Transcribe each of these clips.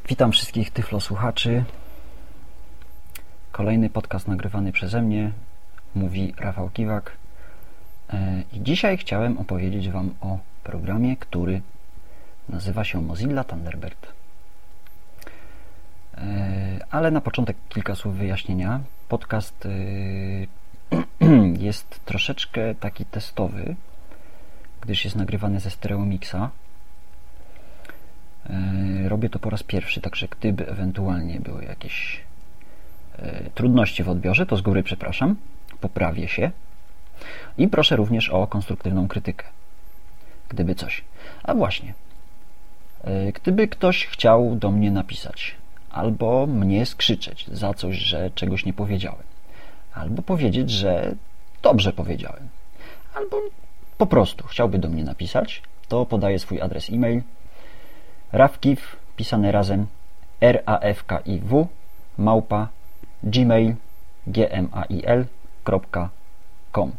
Witam wszystkich tyflosłuchaczy. Kolejny podcast nagrywany przeze mnie. Mówi Rafał Kiwak. I dzisiaj chciałem opowiedzieć Wam o programie, który nazywa się Mozilla Thunderbird. Ale na początek kilka słów wyjaśnienia. Podcast jest troszeczkę taki testowy, gdyż jest nagrywany ze Stereomixa. Robię to po raz pierwszy, także gdyby ewentualnie były jakieś trudności w odbiorze, to z góry przepraszam, poprawię się i proszę również o konstruktywną krytykę, gdyby coś. A właśnie, gdyby ktoś chciał do mnie napisać albo mnie skrzyczeć za coś, że czegoś nie powiedziałem, albo powiedzieć, że dobrze powiedziałem, albo po prostu chciałby do mnie napisać, to podaję swój adres e-mail rafkiw, pisane razem rafkiw @gmail.com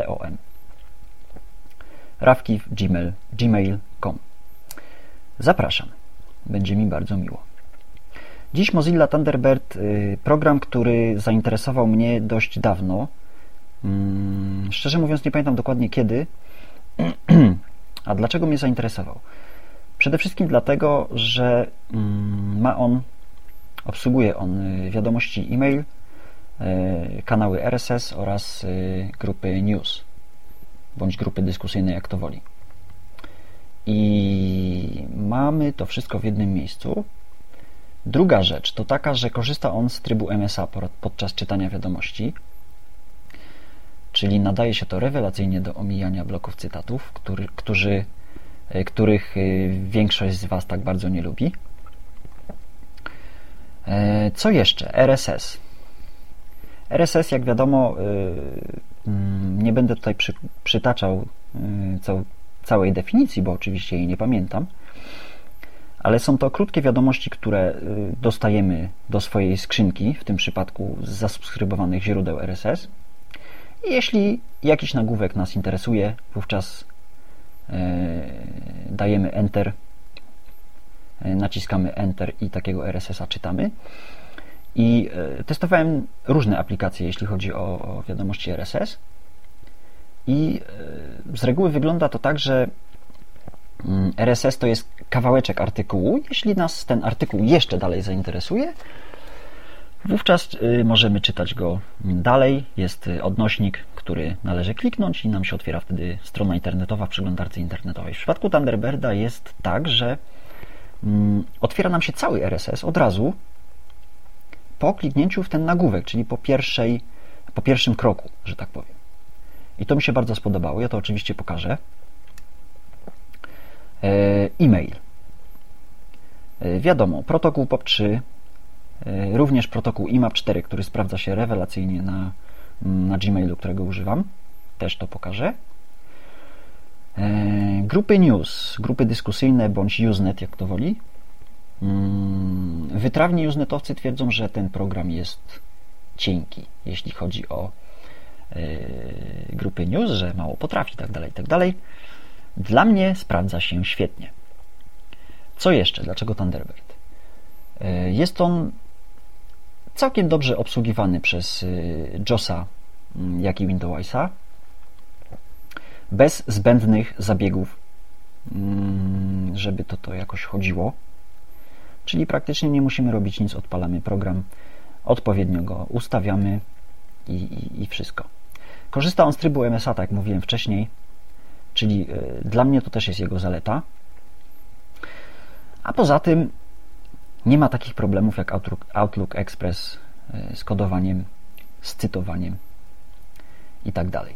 rafkiw@gmail.com. Zapraszam. Będzie mi bardzo miło. Dziś Mozilla Thunderbird, program, który zainteresował mnie dość dawno. Szczerze mówiąc nie pamiętam dokładnie kiedy. A dlaczego mnie zainteresował? Przede wszystkim dlatego, że obsługuje on wiadomości e-mail, kanały RSS oraz grupy news, bądź grupy dyskusyjne, jak to woli. I mamy to wszystko w jednym miejscu. Druga rzecz to taka, że korzysta on z trybu MSA podczas czytania wiadomości, czyli nadaje się to rewelacyjnie do omijania bloków cytatów, których większość z Was tak bardzo nie lubi. Co jeszcze? RSS. RSS, jak wiadomo, nie będę tutaj przytaczał całej definicji, bo oczywiście jej nie pamiętam, ale są to krótkie wiadomości, które dostajemy do swojej skrzynki, w tym przypadku z zasubskrybowanych źródeł RSS. I jeśli jakiś nagłówek nas interesuje, wówczas dajemy Enter, naciskamy Enter i takiego RSS-a czytamy. I testowałem różne aplikacje, jeśli chodzi o wiadomości RSS. I z reguły wygląda to tak, że RSS to jest kawałeczek artykułu. Jeśli nas ten artykuł jeszcze dalej zainteresuje, wówczas możemy czytać go dalej. Jest odnośnik, który należy kliknąć i nam się otwiera wtedy strona internetowa w przeglądarce internetowej. W przypadku Thunderbirda jest tak, że otwiera nam się cały RSS od razu po kliknięciu w ten nagłówek, czyli po pierwszym kroku, że tak powiem. I to mi się bardzo spodobało. Ja to oczywiście pokażę. E-mail. Wiadomo, protokół POP3, również protokół IMAP4, który sprawdza się rewelacyjnie na Gmailu, którego używam. Też to pokażę. Grupy news, grupy dyskusyjne bądź Usenet, jak to woli. Wytrawni usenetowcy twierdzą, że ten program jest cienki, jeśli chodzi o grupy news, że mało potrafi, tak dalej. Dla mnie sprawdza się świetnie. Co jeszcze? Dlaczego Thunderbird? Jest on całkiem dobrze obsługiwany przez JOSa, jak i Windowsa, bez zbędnych zabiegów, żeby to jakoś chodziło. Czyli praktycznie nie musimy robić nic, odpalamy program, odpowiednio go ustawiamy i wszystko. Korzysta on z trybu MSA, tak jak mówiłem wcześniej, czyli dla mnie to też jest jego zaleta. A poza tym nie ma takich problemów jak Outlook Express z kodowaniem, z cytowaniem i tak dalej.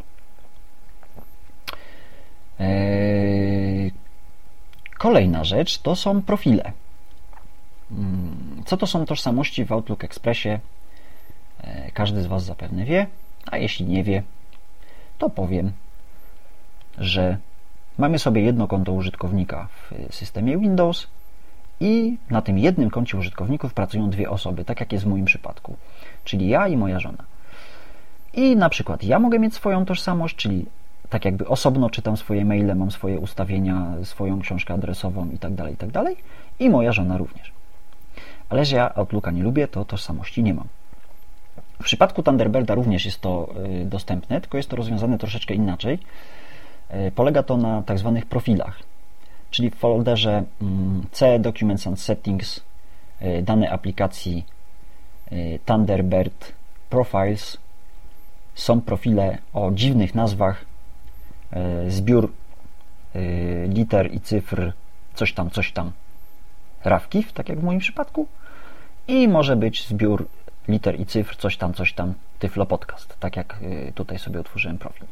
Kolejna rzecz to są profile. Co to są tożsamości w Outlook Expressie? Każdy z Was zapewne wie, a jeśli nie wie, to powiem, że mamy sobie jedno konto użytkownika w systemie Windows i na tym jednym koncie użytkowników pracują dwie osoby, tak jak jest w moim przypadku, czyli ja i moja żona. I na przykład ja mogę mieć swoją tożsamość, czyli tak jakby osobno czytam swoje maile, mam swoje ustawienia, swoją książkę adresową i tak dalej, i moja żona również. ale że ja Outlooka nie lubię, to tożsamości nie mam. W przypadku Thunderbirda również jest to dostępne, tylko jest to rozwiązane troszeczkę inaczej. Polega to na tak zwanych profilach, czyli w folderze C Documents and Settings danej aplikacji Thunderbird Profiles są profile o dziwnych nazwach, zbiór liter i cyfr, coś tam, RAWKIF, tak jak w moim przypadku, i może być zbiór liter i cyfr, coś tam, Tyflo Podcast, tak jak tutaj sobie otworzyłem profil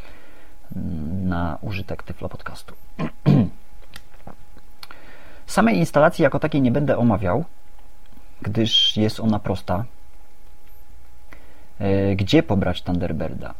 na użytek Tyflo Podcastu. Samej instalacji jako takiej nie będę omawiał, gdyż jest ona prosta. Gdzie pobrać Thunderbirda?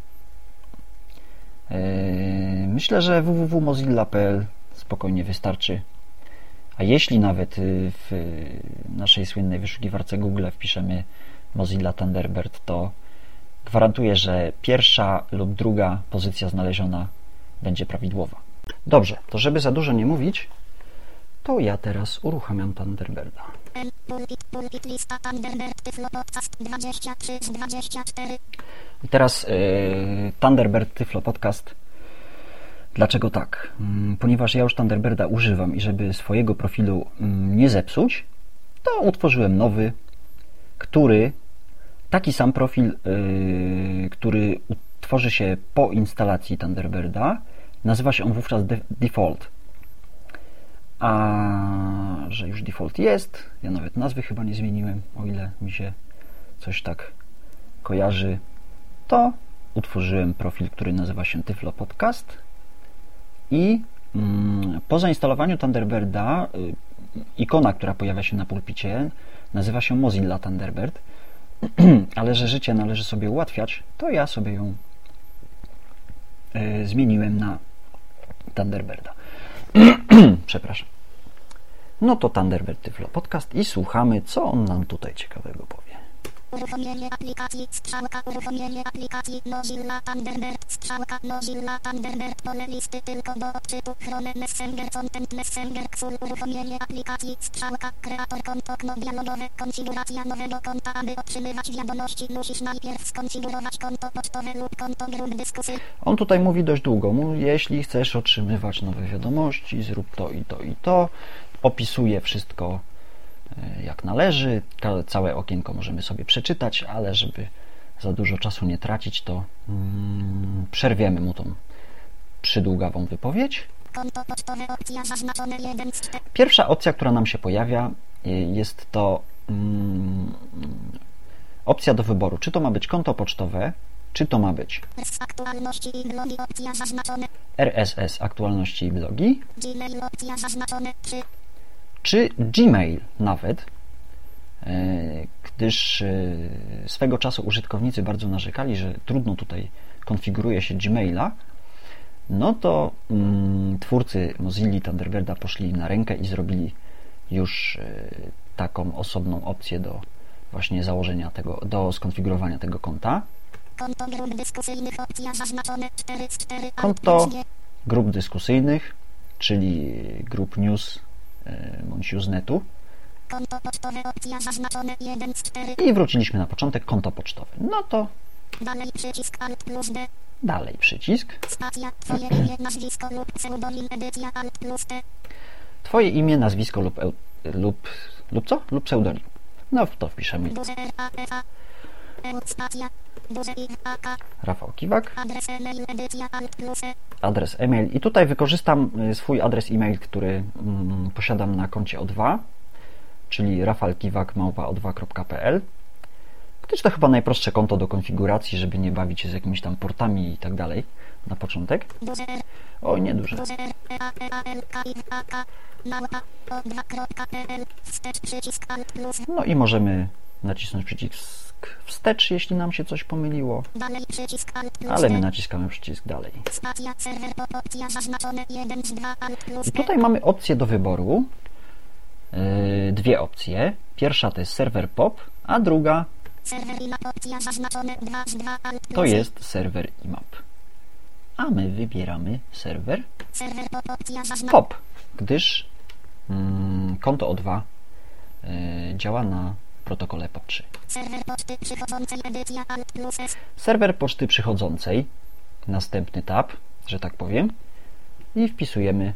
Myślę, że www.mozilla.pl spokojnie wystarczy. A jeśli nawet w naszej słynnej wyszukiwarce Google wpiszemy Mozilla Thunderbird, to gwarantuję, że pierwsza lub druga pozycja znaleziona będzie prawidłowa. Dobrze, to żeby za dużo nie mówić, to ja teraz uruchamiam Thunderbirda. I teraz Thunderbird Tyflo Podcast. Dlaczego tak? Ponieważ ja już Thunderbirda używam i żeby swojego profilu nie zepsuć, to utworzyłem nowy, który taki sam profil, który utworzy się po instalacji Thunderbirda, nazywa się on wówczas Default. A że już Default jest, ja nawet nazwy chyba nie zmieniłem, o ile mi się coś tak kojarzy, to utworzyłem profil, który nazywa się Tyflo Podcast i po zainstalowaniu Thunderbirda ikona, która pojawia się na pulpicie, nazywa się Mozilla Thunderbird, ale że życie należy sobie ułatwiać, to ja sobie ją zmieniłem na Thunderbirda. Przepraszam. No to Thunderbird Tyflo Podcast i słuchamy, co on nam tutaj ciekawego powie. Uruchomienie aplikacji, strzałka, uruchomienie aplikacji, Mozilla Thunderbird, strzałka, Mozilla Thunderbird, pole listy tylko do odczytu, Chrome Messenger, Content Messenger, Xul, uruchomienie aplikacji, strzałka, kreator konto, okno dialogowe, konfiguracja nowego konta, aby otrzymywać wiadomości, musisz najpierw skonfigurować konto pocztowe lub konto grup dyskusyjnych. On tutaj mówi dość długo, jeśli chcesz otrzymywać nowe wiadomości, zrób to i to i to, opisuje wszystko jak należy, całe okienko możemy sobie przeczytać, ale żeby za dużo czasu nie tracić, to przerwiemy mu tą przydługawą wypowiedź. Pierwsza opcja, która nam się pojawia, jest to opcja do wyboru, czy to ma być konto pocztowe, czy to ma być RSS, aktualności i blogi, czy Gmail nawet, gdyż swego czasu użytkownicy bardzo narzekali, że trudno tutaj konfiguruje się Gmaila, no to twórcy Mozilla Thunderbirda poszli na rękę i zrobili już taką osobną opcję do właśnie założenia tego, do skonfigurowania tego konta. Konto grup dyskusyjnych, opcja zaznaczone 4 z 4. Konto grup dyskusyjnych, czyli grup news bądź Usenetu. Konto pocztowe, opcja zaznaczone 1 z 4. I wróciliśmy na początek, konto pocztowe. No to dalej przycisk Alt plus D. Dalej przycisk. Spacja, twoje imię, nazwisko lub pseudonim, edycja Alt plus T. Twoje imię, nazwisko lub co? Lub pseudonim. No to wpiszemy. Rafał Kiwak. Adres e-mail, edycja Alt plus E. Adres e-mail. I tutaj wykorzystam swój adres e-mail, który posiadam na koncie O2, czyli rafalkiwak@o2.pl, gdyż to chyba najprostsze konto do konfiguracji, żeby nie bawić się z jakimiś tam portami i tak dalej na początek. Oj, nie duże. No i możemy nacisnąć przycisk wstecz, jeśli nam się coś pomyliło, ale my naciskamy przycisk dalej. I tutaj mamy opcję do wyboru, dwie opcje. Pierwsza to jest serwer POP, a druga to jest serwer IMAP. A my wybieramy serwer POP, gdyż konto O2 działa na protokole POP3. Serwer poczty przychodzącej edycja Alt plus S. Serwer poczty przychodzącej, następny tab, że tak powiem, i wpisujemy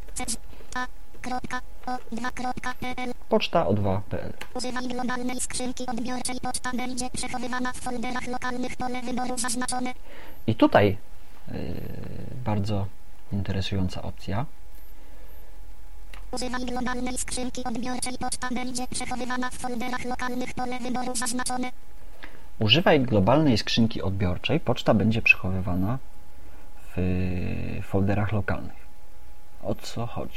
poczta o2.pl. Używaj globalnej skrzynki odbiorczej. Poczta będzie przechowywana w folderach lokalnych. Pole wyboru zaznaczone. I tutaj bardzo interesująca opcja. Używaj globalnej skrzynki odbiorczej. Poczta będzie przechowywana w folderach lokalnych. Pole wyboru zaznaczone. Używaj globalnej skrzynki odbiorczej. Poczta będzie przechowywana w folderach lokalnych. O co chodzi?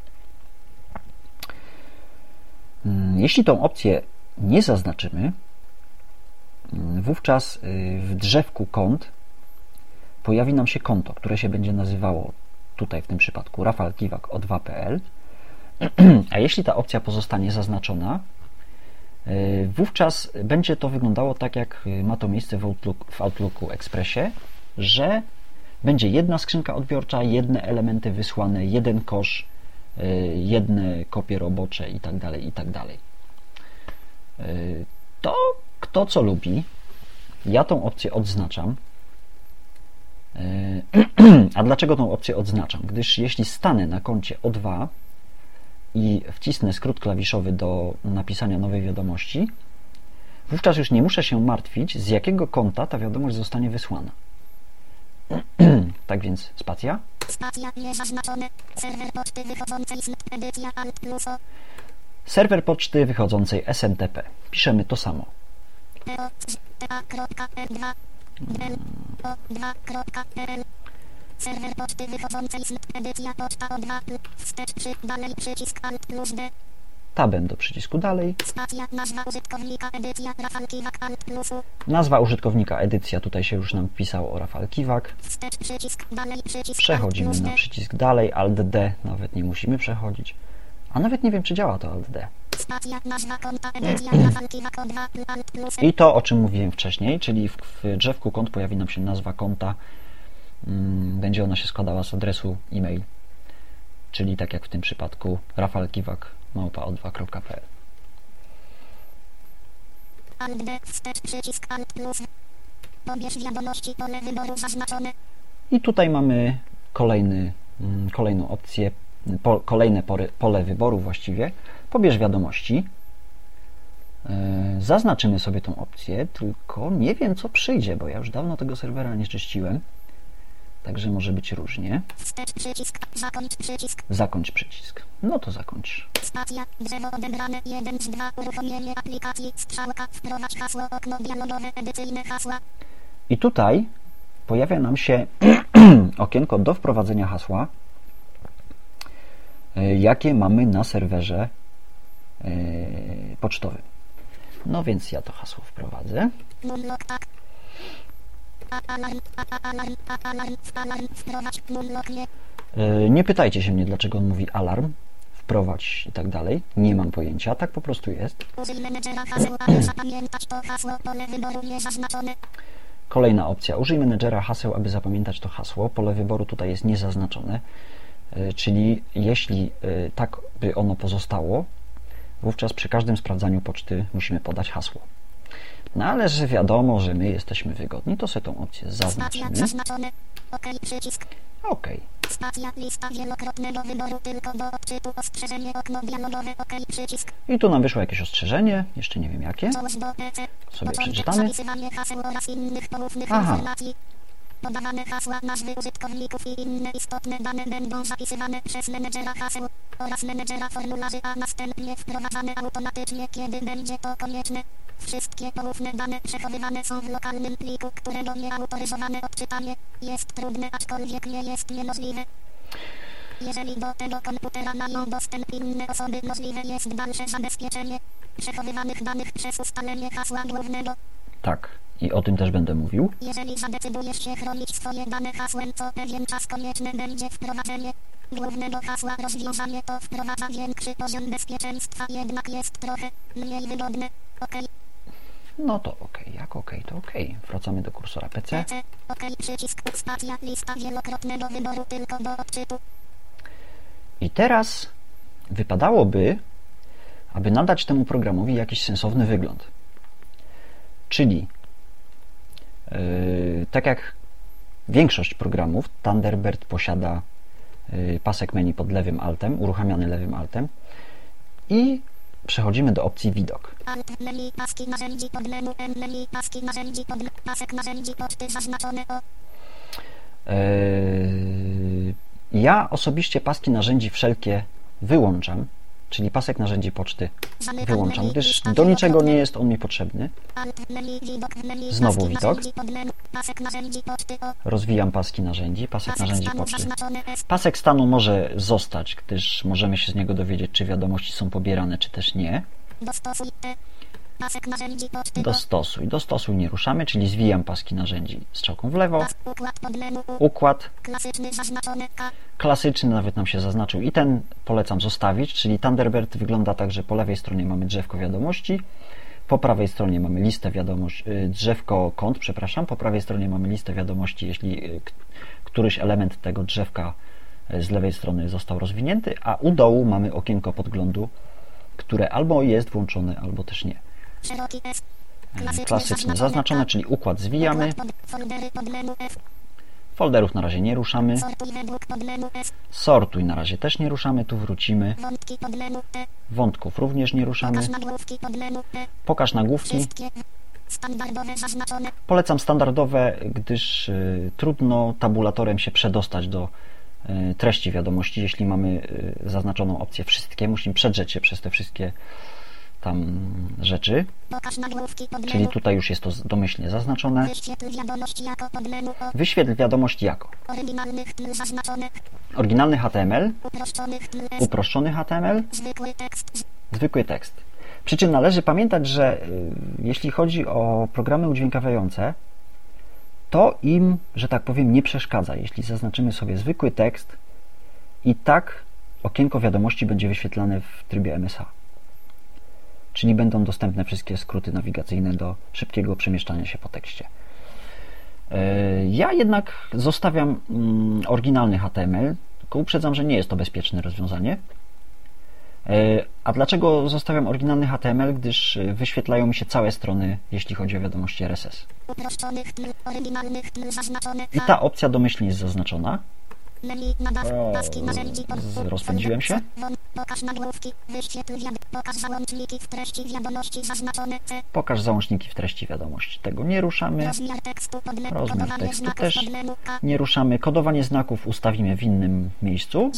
Jeśli tą opcję nie zaznaczymy, wówczas w drzewku kont pojawi nam się konto, które się będzie nazywało tutaj w tym przypadku Rafał Kiwak o2.pl, a jeśli ta opcja pozostanie zaznaczona, wówczas będzie to wyglądało tak, jak ma to miejsce w Outlooku Expressie, że będzie jedna skrzynka odbiorcza, jedne elementy wysłane, jeden kosz, jedne kopie robocze i tak dalej, i tak dalej. To kto co lubi. Ja tą opcję odznaczam. A dlaczego tą opcję odznaczam? Gdyż jeśli stanę na koncie O2 i wcisnę skrót klawiszowy do napisania nowej wiadomości, wówczas już nie muszę się martwić, z jakiego konta ta wiadomość zostanie wysłana. Tak więc spacja. Spacja niezaznaczone. Serwer poczty wychodzącej edycja Alt plus O. Serwer poczty wychodzącej SMTP. Piszemy to samo. Serwer poczty wychodzącej edycja poczta O2. Wstecz dalej przycisk Alt plus D. Tabem do przycisku dalej. Spacja, nazwa użytkownika edycja Rafał Kiwak Alt plus U. Nazwa użytkownika edycja, tutaj się już nam wpisało Rafał Kiwak. Wstecz przycisk dalej przycisk Przechodzimy Alt plus na D. przycisk dalej, Alt D, nawet nie musimy przechodzić. A nawet nie wiem, czy działa to Alt D. Spacja, nazwa konta edycja Rafał Kiwak O2 Alt plus. I to, o czym mówiłem wcześniej, czyli w drzewku kont pojawi nam się nazwa konta. Będzie ona się składała z adresu e-mail, czyli tak jak w tym przypadku rafalkiwak@o2.pl. Alt D, wstecz przycisk Alt plus. Pobierz wiadomości, pole wyboru zaznaczone. I tutaj mamy kolejną opcję, kolejne pole wyboru właściwie. Pobierz wiadomości. Zaznaczymy sobie tą opcję, tylko nie wiem, co przyjdzie, bo ja już dawno tego serwera nie czyściłem. Także może być różnie. Wstecz przycisk, zakończ przycisk. Zakończ przycisk. No to zakończ. Spacja, drzewo odebrane, 1 z 2, uruchomienie aplikacji, strzałka, wprowadź hasło, okno dialogowe, edycyjne hasła. I tutaj pojawia nam się okienko do wprowadzenia hasła, jakie mamy na serwerze pocztowym. No więc ja to hasło wprowadzę. Numlock, tak. Alarm, wprowadź, numlock, nie. Nie pytajcie się mnie, dlaczego on mówi alarm, wprowadź i tak dalej. Nie mam pojęcia, tak po prostu jest. Użyj menedżera haseł, aby zapamiętać to hasło, pole wyboru niezaznaczone. Kolejna opcja. Użyj menedżera haseł, aby zapamiętać to hasło. Pole wyboru tutaj jest niezaznaczone, czyli jeśli tak by ono pozostało, wówczas przy każdym sprawdzaniu poczty musimy podać hasło. No ale że wiadomo, że my jesteśmy wygodni, to sobie tą opcję zaznaczymy. OK, przycisk. OK. Spacja, lista wielokrotnego wyboru tylko do odczytu, ostrzeżenie, okno dialogowe, OK, przycisk. I tu nam wyszło jakieś ostrzeżenie, jeszcze nie wiem jakie. Sobie przeczytamy. Zapisywanie haseł oraz innych poufnych informacji. Podawane hasła, nazwy użytkowników i inne istotne dane będą zapisywane przez menedżera haseł oraz menedżera formularzy, a następnie wprowadzane automatycznie, kiedy będzie to konieczne. Wszystkie poufne dane przechowywane są w lokalnym pliku, którego nieautoryzowane odczytanie jest trudne, aczkolwiek nie jest niemożliwe. Jeżeli do tego komputera mają dostęp inne osoby, możliwe jest dalsze zabezpieczenie przechowywanych danych przez ustalenie hasła głównego. Tak, i o tym też będę mówił. Jeżeli zadecydujesz się chronić swoje dane hasłem, co pewien czas konieczne będzie wprowadzenie głównego hasła, rozwiązanie to wprowadza większy poziom bezpieczeństwa, jednak jest trochę mniej wygodne. OK. No to OK. Jak OK, to OK. Wracamy do kursora PC. OK, przycisk, spacja, lista wielokrotnego wyboru tylko do odczytu. I teraz wypadałoby aby nadać temu programowi jakiś sensowny wygląd. Czyli tak jak większość programów, Thunderbird posiada pasek menu pod lewym altem, uruchamiany lewym altem i przechodzimy do opcji widok. Alt, menu, paski narzędzi pod menu, menu, paski narzędzi pod pasek narzędzi poczty zaznaczone o. Ja osobiście paski narzędzi wszelkie wyłączam, czyli pasek narzędzi poczty wyłączam, gdyż do niczego nie jest on mi potrzebny. Znowu widok. Rozwijam paski narzędzi, pasek narzędzi poczty. Pasek stanu może zostać, gdyż możemy się z niego dowiedzieć, czy wiadomości są pobierane, czy też nie. Dostosuj. Dostosuj nie ruszamy, czyli zwijam paski narzędzi strzałką w lewo. Układ. Klasyczny nawet nam się zaznaczył i ten polecam zostawić, czyli Thunderbird wygląda tak, że po lewej stronie mamy drzewko wiadomości, po prawej stronie mamy listę wiadomości, drzewko kont, przepraszam, po prawej stronie mamy listę wiadomości, jeśli któryś element tego drzewka z lewej strony został rozwinięty, a u dołu mamy okienko podglądu, które albo jest włączone, albo też nie. Klasyczne zaznaczone, czyli układ zwijamy. Folderów na razie nie ruszamy. Sortuj na razie też nie ruszamy, tu wrócimy. Wątków również nie ruszamy. Pokaż nagłówki. Polecam standardowe, gdyż trudno tabulatorem się przedostać do treści wiadomości. Jeśli mamy zaznaczoną opcję wszystkie, musimy przedrzeć się przez te wszystkie tam rzeczy, czyli tutaj już jest to domyślnie zaznaczone. Wyświetl wiadomość jako oryginalny HTML, uproszczony HTML, zwykły tekst. Przy czym należy pamiętać, że jeśli chodzi o programy udźwiękawiające, to im, że tak powiem, nie przeszkadza. Jeśli zaznaczymy sobie zwykły tekst, i tak okienko wiadomości będzie wyświetlane w trybie MSH. Czyli będą dostępne wszystkie skróty nawigacyjne do szybkiego przemieszczania się po tekście. Ja jednak zostawiam oryginalny HTML, tylko uprzedzam, że nie jest to bezpieczne rozwiązanie. A dlaczego zostawiam oryginalny HTML? Gdyż wyświetlają mi się całe strony, jeśli chodzi o wiadomości RSS. I ta opcja domyślnie jest zaznaczona. Rozpędziłem się. Pokaż załączniki w treści wiadomości. Tego nie ruszamy. Rozmiar tekstu też nie ruszamy. Kodowanie znaków ustawimy w innym miejscu.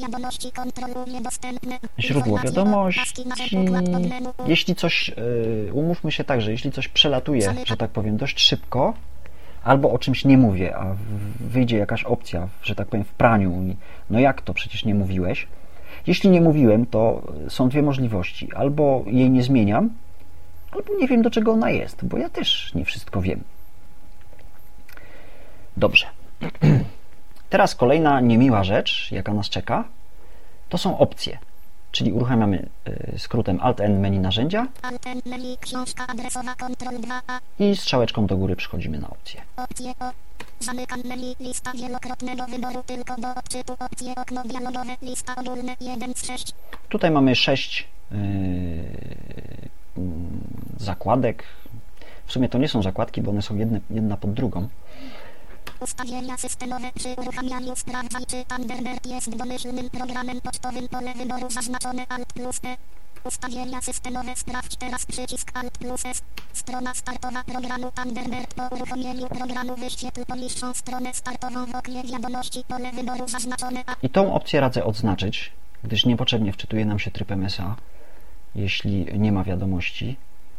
Źródło wiadomości. Jeśli coś, umówmy się tak, że jeśli coś przelatuje, że tak powiem, dość szybko, albo o czymś nie mówię, a wyjdzie jakaś opcja, że tak powiem, w praniu i no jak to, przecież nie mówiłeś. Jeśli nie mówiłem, to są dwie możliwości. Albo jej nie zmieniam, albo nie wiem, do czego ona jest, bo ja też nie wszystko wiem. Dobrze. Teraz kolejna niemiła rzecz, jaka nas czeka, to są opcje. Czyli uruchamiamy skrótem Alt-N menu narzędzia i strzałeczką do góry przechodzimy na opcję. Zamykam menu, lista wielokrotnego wyboru tylko do odczytu, opcje, okno dialogowe, lista ogólne, 1 z 6. Tutaj mamy 6 zakładek. W sumie to nie są zakładki, bo one są jedna pod drugą. Ustawienia systemowe przy uruchamianiu sprawdzaj, czy Thunderbird jest domyślnym programem pocztowym, pole wyboru zaznaczone Alt plus E. Ustawienia systemowe, sprawdź teraz przycisk Alt plus S. Strona startowa programu Thunderbird. Po uruchomieniu programu wyświetl poniższą stronę startową w oknie wiadomości, pole wyboru zaznaczone A. I tą opcję radzę odznaczyć, gdyż niepotrzebnie wczytuje nam się tryb MSA, jeśli nie ma wiadomości.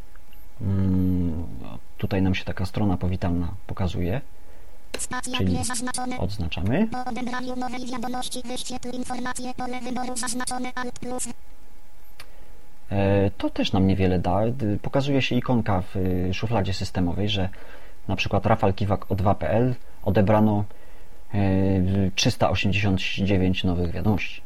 Tutaj nam się taka strona powitalna pokazuje. Czyli odznaczamy. Po odebraniu nowej wiadomości wyświetl informację, pole wyboru zaznaczone Alt plus. To też nam niewiele da. Pokazuje się ikonka w szufladzie systemowej, że na przykład Rafał Kiwak o 2.pl odebrano 389 nowych wiadomości.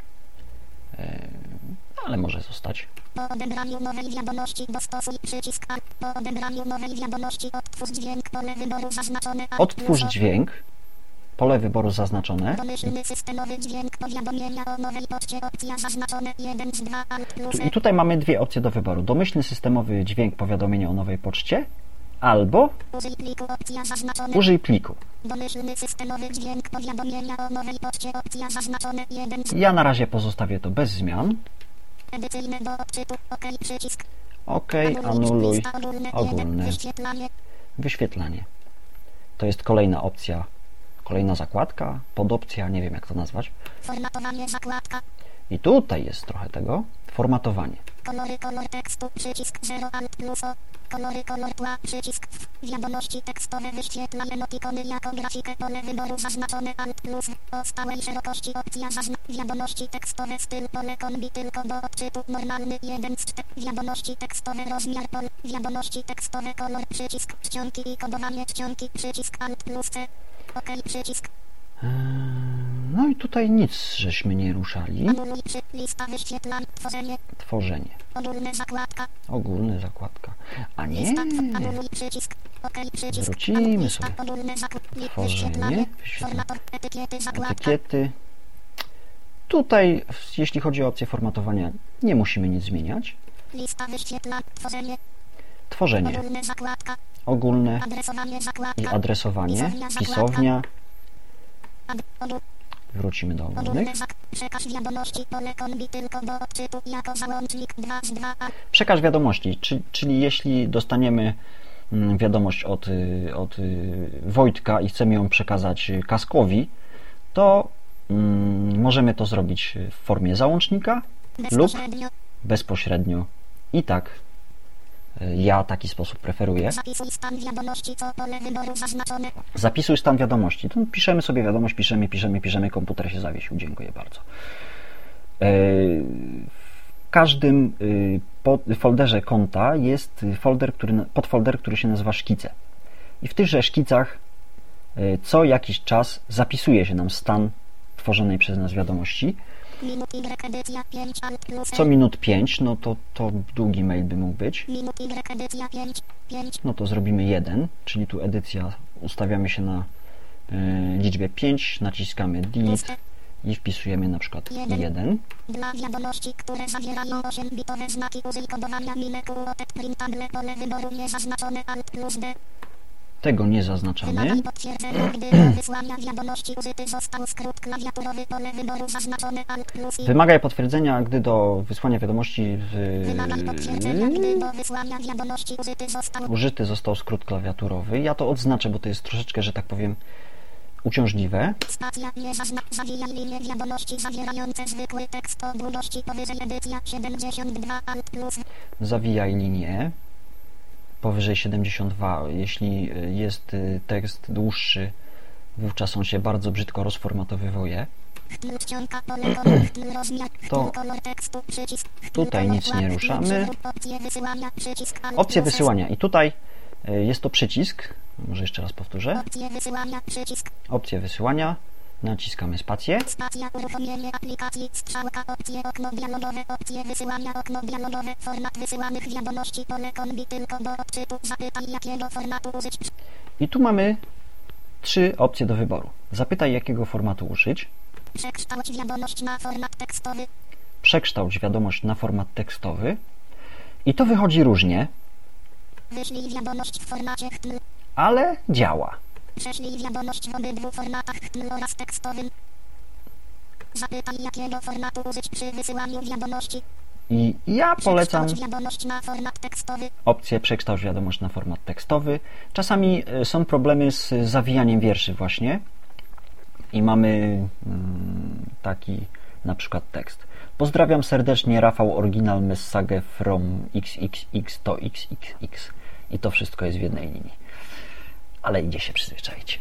Ale może zostać. Po odebraniu nowej wiadomości dostosuj przycisk A. Po odebraniu nowej wiadomości odtwórz dźwięk, pole wyboru zaznaczone A. Odtwórz dźwięk pole wyboru zaznaczone. Domyślny systemowy dźwięk powiadomienia o nowej poczcie, opcja zaznaczone 1 z 2 alt plus. I tutaj mamy dwie opcje do wyboru. Domyślny systemowy dźwięk powiadomienia o nowej poczcie albo Użyj pliku, opcja zaznaczone. użyj pliku. Domyślny systemowy dźwięk powiadomienia o nowej poczcie, opcja zaznaczone 1 z Ja na razie pozostawię to bez zmian. Edycyjny do odczytu, OK, przycisk. OK, anuluj, Lista ogólne, wyświetlanie. wyświetlanie. To jest kolejna opcja, kolejna zakładka, podopcja, nie wiem jak to nazwać. Formatowanie zakładka. I tutaj jest trochę tego, formatowanie. Kolory, kolor tekstu, przycisk 0 alt plus o. Kolory, kolor tła, przycisk wiadomości tekstowe wyświetla emotikony jako grafikę, pole wyboru zaznaczone alt plus o stałej szerokości, opcja wiadomości tekstowe, styl, pole kombi tylko do odczytu, normalny 1 z 4, wiadomości tekstowe, rozmiar pol, wiadomości tekstowe, kolor, przycisk, czcionki i kodowanie czcionki, przycisk alt plus C, OK, przycisk. No i tutaj nic żeśmy nie ruszali. Anuluj, lista wyświetlań, tworzenie. Tworzenie. Ogólne zakładka. Ogólne zakładka. A nie. Lista, anuluj, przycisk. OK, przycisk. Wrócimy sobie. Ogólne zakładki. Tworzenie. Format, etykiety, zakładka. Etykiety. Tutaj, jeśli chodzi o opcję formatowania, nie musimy nic zmieniać. Lista wyświetlań, tworzenie. Tworzenie. Ogólne zakładka. Ogólne Adresowanie zakładka. i adresowanie. Pisownia. Wrócimy do ogólnych. Przekaż wiadomości, pole kombi tylko do odczytu jako załącznik 2 z 2. Przekaż wiadomości, czyli jeśli dostaniemy wiadomość od Wojtka i chcemy ją przekazać Kaskowi, to możemy to zrobić w formie załącznika lub bezpośrednio. I tak ja taki sposób preferuję. Zapisuj stan wiadomości, co pole wyboru zaznaczone. Zapisuj stan wiadomości. Tu piszemy sobie wiadomość, piszemy, komputer się zawiesił. Dziękuję bardzo. W każdym folderze konta jest podfolder, który się nazywa szkice. I w tychże szkicach co jakiś czas zapisuje się nam stan tworzonej przez nas wiadomości. Co minut 5, no to długi mail by mógł być. No to zrobimy 1, czyli tu edycja, ustawiamy się na liczbie 5, naciskamy delete i wpisujemy na przykład 1. Dla wiadomości, które zawierają 8-bitowe znaki, użyj kodowania minekuotet printable, pole wyboru niezaznaczone alt plus D. Tego nie zaznaczamy. Wymagaj potwierdzenia, gdy do wysłania wiadomości użyty został skrót klawiaturowy, pole wyboru zaznaczone alt plus I. Wymagaj potwierdzenia, gdy do wysłania wiadomości Wymagaj potwierdzenia, gdy do wysłania wiadomości użyty został skrót klawiaturowy. Ja to odznaczę, bo to jest troszeczkę, że tak powiem, uciążliwe. Stacja nie zawijaj linię wiadomości zawierające zwykły tekst o długości powyżej edycja 72 alt plus. Zawijaj linię powyżej 72. Jeśli jest tekst dłuższy, wówczas on się bardzo brzydko rozformatowywuje. To tutaj nic nie ruszamy. Opcję wysyłania. I tutaj jest to przycisk. Może jeszcze raz powtórzę. Opcję wysyłania. Naciskamy spację. Spacja, uruchomienie aplikacji, strzałka, opcje, okno dialogowe, opcje wysyłania, okno dialogowe, format wysyłanych wiadomości, pole kombi tylko do odczytu, zapytaj jakiego formatu użyć. I tu mamy 3 opcje do wyboru. Zapytaj jakiego formatu użyć. Przekształć wiadomość na format tekstowy. Przekształć wiadomość na format tekstowy. I to wychodzi różnie. Wyślij wiadomość w formacie HTML. Ale działa. Prześlij wiadomość w obydwu formatach HTML oraz tekstowym. Zapytaj jakiego formatu użyć przy wysyłaniu wiadomości. I ja polecam wiadomość na format tekstowy. opcję przekształć wiadomość na format tekstowy. Czasami są problemy z zawijaniem wierszy właśnie. I mamy taki na przykład tekst. Pozdrawiam serdecznie, Rafał, oryginal message from XXX to XXX. I to wszystko jest w jednej linii. Ale idzie się przyzwyczaić.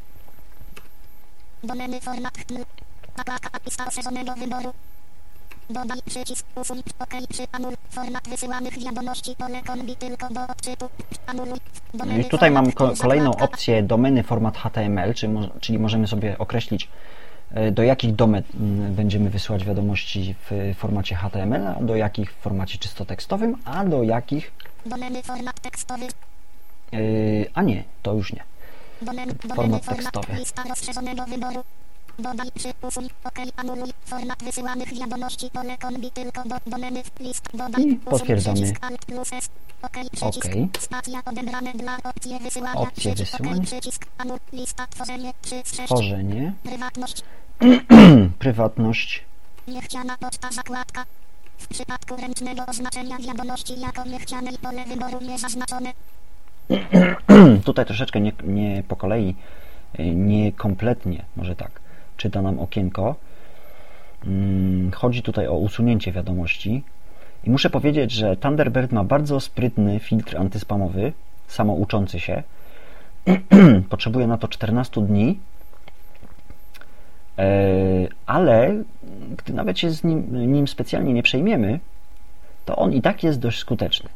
Domeny format HTML. Zakładka lista oszerzonego wyboru. Dodaj przycisk usuń OK przy anul. Format wysyłanych wiadomości, pole kombi tylko do odczytu. Anuluj. I tutaj mam kolejną opcję domeny format HTML, czyli możemy sobie określić, do jakich domen będziemy wysyłać wiadomości w formacie HTML, a do jakich w formacie czysto tekstowym, a do jakich... Domeny format tekstowy. A nie, to już nie. Format tekstowy. Lista rozszerzonego wyboru. Dodaj, usuń, okej, anuluj, format wysyłanych wiadomości, pole kombi, tylko domeny, list, dodaj, I potwierdzamy. OK. Stacja odebrane dla opcje wysyłania. Opcje wysyłania. Przycisk, lista, tworzenie, 3 z 6. Tworzenie. Prywatność. Prywatność. Niechciana poczta, zakładka. W przypadku ręcznego oznaczenia wiadomości jako niechcianej pole wyboru niezaznaczone. Tutaj troszeczkę nie po kolei, niekompletnie, może tak, czyta nam okienko. Chodzi tutaj o usunięcie wiadomości. I muszę powiedzieć, że Thunderbird ma bardzo sprytny filtr antyspamowy, samouczący się. Potrzebuje na to 14 dni, ale gdy nawet się nim specjalnie nie przejmiemy, to on i tak jest dość skuteczny.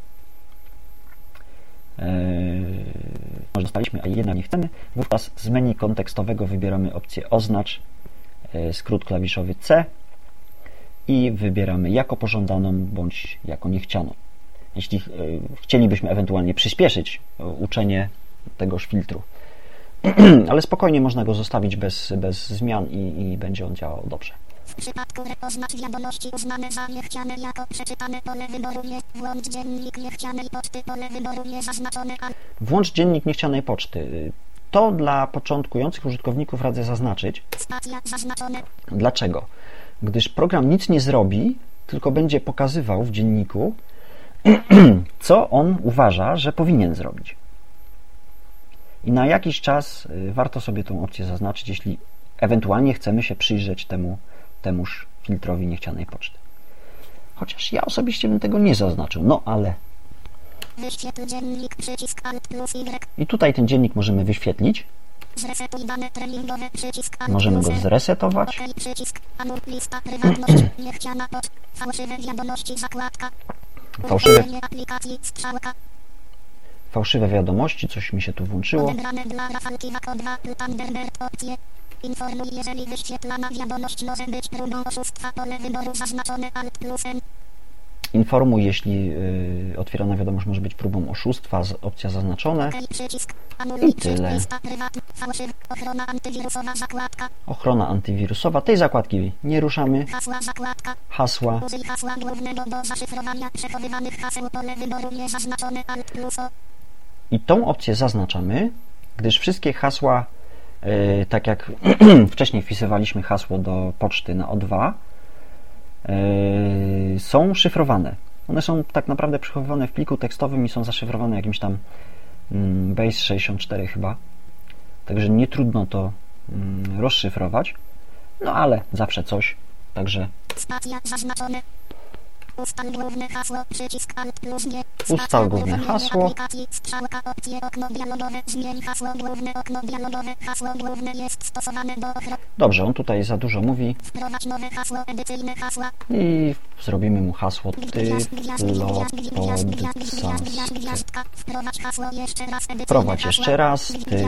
Może dostaliśmy, a jednak nie chcemy. Wówczas z menu kontekstowego wybieramy opcję oznacz, skrót klawiszowy C i wybieramy jako pożądaną bądź jako niechcianą. Jeśli chcielibyśmy ewentualnie przyspieszyć uczenie tegoż filtru. Ale spokojnie można go zostawić bez zmian i będzie on działał dobrze. W przypadku oznacz wiadomości uznane za niechciane jako przeczytane pole wyboru nie. Włącz dziennik niechcianej poczty, pole wyboru niezaznaczone. Włącz dziennik niechcianej poczty. To dla początkujących użytkowników radzę zaznaczyć. Stacja zaznaczone. Dlaczego? Gdyż program nic nie zrobi, tylko będzie pokazywał w dzienniku, co on uważa, że powinien zrobić. I na jakiś czas warto sobie tą opcję zaznaczyć, jeśli ewentualnie chcemy się przyjrzeć temuż filtrowi niechcianej poczty. Chociaż ja osobiście bym tego nie zaznaczył, no ale... Wyświetl dziennik, przycisk Alt plus Y. I tutaj ten dziennik możemy wyświetlić. Zresetuj dane treningowe, przycisk Alt Możemy plus go zresetować. OK, przycisk anul, lista, prywatność, niechciana poczta, fałszywe wiadomości, zakładka. Aplikacji, strzałka. Fałszywe wiadomości, coś mi się tu włączyło. Odebrane dla Rafalki Wako 2, Thunderbird opcje. Informuj, jeżeli wyświetlana wiadomość może być próbą oszustwa, pole wyboru zaznaczone Alt plus N. Informuj, jeśli otwierana wiadomość może być próbą oszustwa, opcja zaznaczone. OK, przycisk, I tyle. lista, prywatna, fałszywa, ochrona antywirusowa, zakładka. Ochrona antywirusowa. Tej zakładki nie ruszamy. Hasła, zakładka. Hasła. Użyj hasła głównego do zaszyfrowania przechowywanych haseł, pole wyboru niezaznaczone Alt plus O. I tą opcję zaznaczamy, gdyż wszystkie hasła, tak jak wcześniej wpisywaliśmy hasło do poczty na O2, są szyfrowane. One są tak naprawdę przechowywane w pliku tekstowym i są zaszyfrowane jakimś tam Base64 chyba. Także nie trudno to rozszyfrować. No ale zawsze coś. Także Stacja zaznaczone. Ustal główne hasło, przycisk Alt plus G. Ustal główne hasło. Aplikacji, strzałka, opcje, okno dialogowe. Zmień hasło główne, okno dialogowe. Hasło główne jest stosowane do ochrony. Dobrze, on tutaj za dużo mówi. Wprowadź nowe hasło, edycyjne hasła. I zrobimy mu hasło Gwiazdka. Wprowadź hasło jeszcze raz, edycyjne Wprowadź jeszcze raz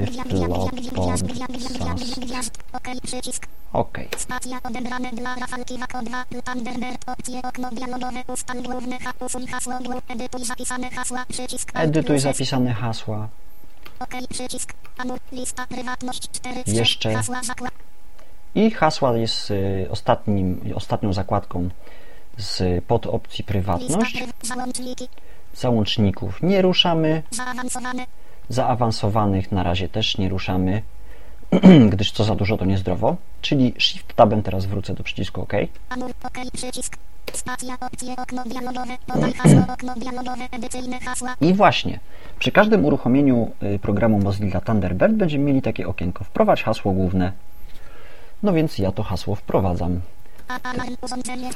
OK, przycisk. OK. Stacja odebrane dla Rafalki Wako 2, Thunderbird, opcje, okno dialogowe, ustal główne, usuń hasło, edytuj zapisane hasła, przycisk. Edytuj zapisane hasła. OK, przycisk, anul, lista, prywatność, 4, Jeszcze. hasła, I hasła jest ostatnią zakładką z podopcji prywatność. Załączniki. Załączników nie ruszamy. Zaawansowane. Zaawansowanych na razie też nie ruszamy, gdyż co za dużo to niezdrowo. Czyli Shift Tabem teraz wrócę do przycisku OK. Anul, OK, przycisk. Stacja, opcje, okno dialogowe, podaj hasło, okno dialogowe, edycyjne hasła. I właśnie, przy każdym uruchomieniu programu Mozilla Thunderbird będziemy mieli takie okienko. Wprowadź hasło główne. No więc ja to hasło wprowadzam. Alarm, urządzenie,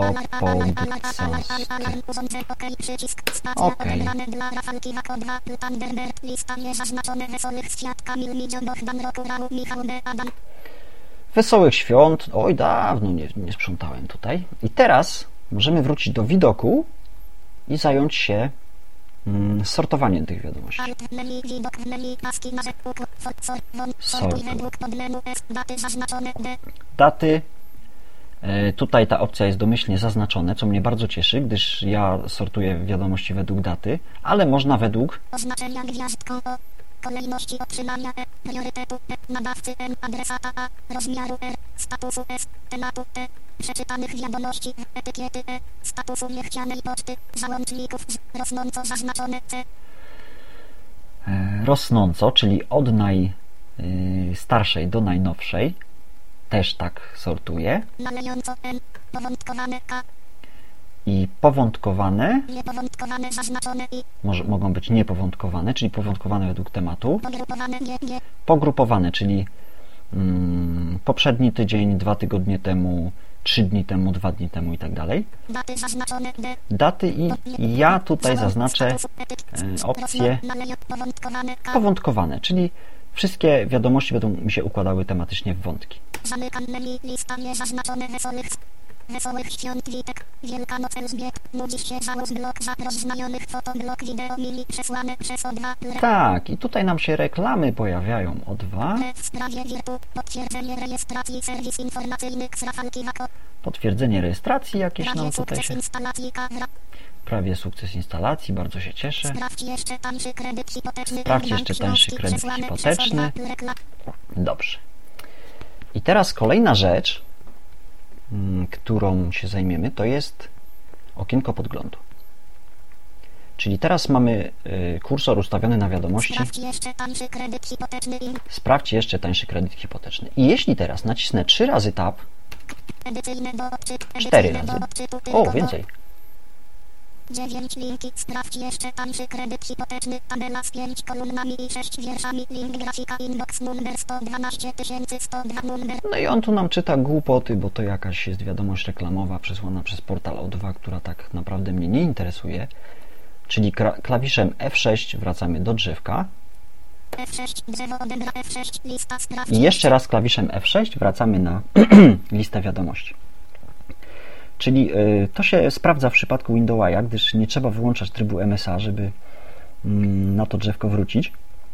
OK, przycisk. Stacja odebrane dla Rafalki Wako 2, Thunderbird, lista niezaznaczone, wesołych świąt, Kamil Midzio, Bohdan Roku, Raul, Michał B. Adam. Wesołych świąt. Oj, dawno nie sprzątałem tutaj. I teraz możemy wrócić do widoku i zająć się sortowaniem tych wiadomości. Daty. Tutaj ta opcja jest domyślnie zaznaczona, co mnie bardzo cieszy, gdyż ja sortuję wiadomości według daty, ale można według oznaczenia gwiazdką O, Kolejności otrzymania priorytetu nadawcy adresata rozmiaru statusu tematu przeczytanych wiadomości etykiety statusu niechcianej poczty załączników rosnąco zaznaczone C. Rosnąco, czyli od najstarszej do najnowszej, też tak sortuje. Malejąco powątkowane K. I powątkowane, Niepowątkowane zaznaczone I. mogą być niepowątkowane, czyli powątkowane według tematu. Pogrupowane G. Pogrupowane, czyli poprzedni tydzień, 2 tygodnie temu, 3 dni temu, 2 dni temu i tak dalej. Daty zaznaczone D. Daty i ja tutaj zaznaczę opcję powątkowane, czyli wszystkie wiadomości będą mi się układały tematycznie w wątki. Zamykam menu, lista niezaznaczone wesołych świąt witek, Wielkanoc Elżbiet, nudzisz się załóż blok zaproś znajomych fotoblok wideo mini przesłane przez O2. Tak, i tutaj nam się reklamy pojawiają O2. W sprawie Wirtu, potwierdzenie rejestracji serwis informacyjny Ksrafalki Wako. Potwierdzenie rejestracji jakieś nam tutaj się... instalacji Kawra. Prawie sukces instalacji, bardzo się cieszę. Sprawdź jeszcze tańszy kredyt hipoteczny. Sprawdź jeszcze tańszy kredyt hipoteczny. Dobrze. I teraz kolejna rzecz, którą się zajmiemy, to jest okienko podglądu. Czyli teraz mamy kursor ustawiony na wiadomości. Sprawdź jeszcze tańszy kredyt hipoteczny. Sprawdź jeszcze tańszy kredyt hipoteczny. I jeśli teraz nacisnę 3 razy tab, 4 razy, o, więcej. 9 linki. Sprawdź jeszcze tańszy kredyt hipoteczny. Tabela z 5 kolumnami i 6 wierszami. Link grafika inbox numer 112 numer. No i on tu nam czyta głupoty, bo to jakaś jest wiadomość reklamowa przesłana przez portal O2, która tak naprawdę mnie nie interesuje. Czyli klawiszem F6 wracamy do drzewka. F6, drzewo odebra F6, lista sprawdź. I jeszcze raz klawiszem F6 wracamy na listę wiadomości. Czyli to się sprawdza w przypadku Windowsa, gdyż nie trzeba wyłączać trybu MSA, żeby na to drzewko wrócić.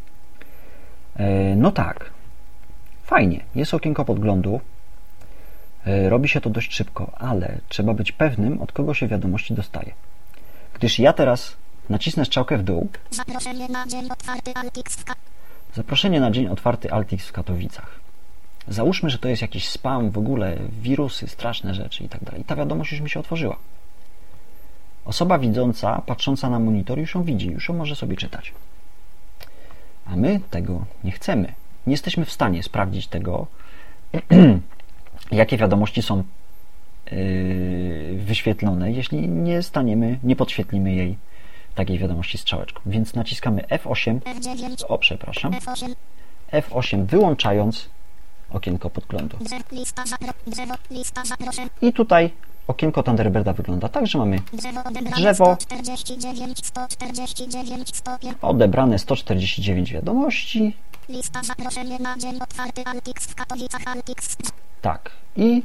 No tak, fajnie, jest okienko podglądu, robi się to dość szybko, ale trzeba być pewnym, od kogo się wiadomości dostaje. Gdyż ja teraz nacisnę strzałkę w dół. Zaproszenie na dzień otwarty Altix w Zaproszenie na dzień otwarty Altix w Katowicach. Załóżmy, że to jest jakiś spam, w ogóle wirusy, straszne rzeczy i tak dalej. I ta wiadomość już mi się otworzyła. Osoba widząca, patrząca na monitor już ją widzi, już ją może sobie czytać. A my tego nie chcemy. Nie jesteśmy w stanie sprawdzić tego, jakie wiadomości są wyświetlone, jeśli nie podświetlimy jej takiej wiadomości strzałeczką. Więc naciskamy F8, F8 wyłączając okienko podglądu. I tutaj okienko Thunderbirda wygląda tak, że mamy drzewo, odebrane 149 wiadomości. Lista zaproszenie na dzień otwarty Altix w Katowicach Altix. Tak. I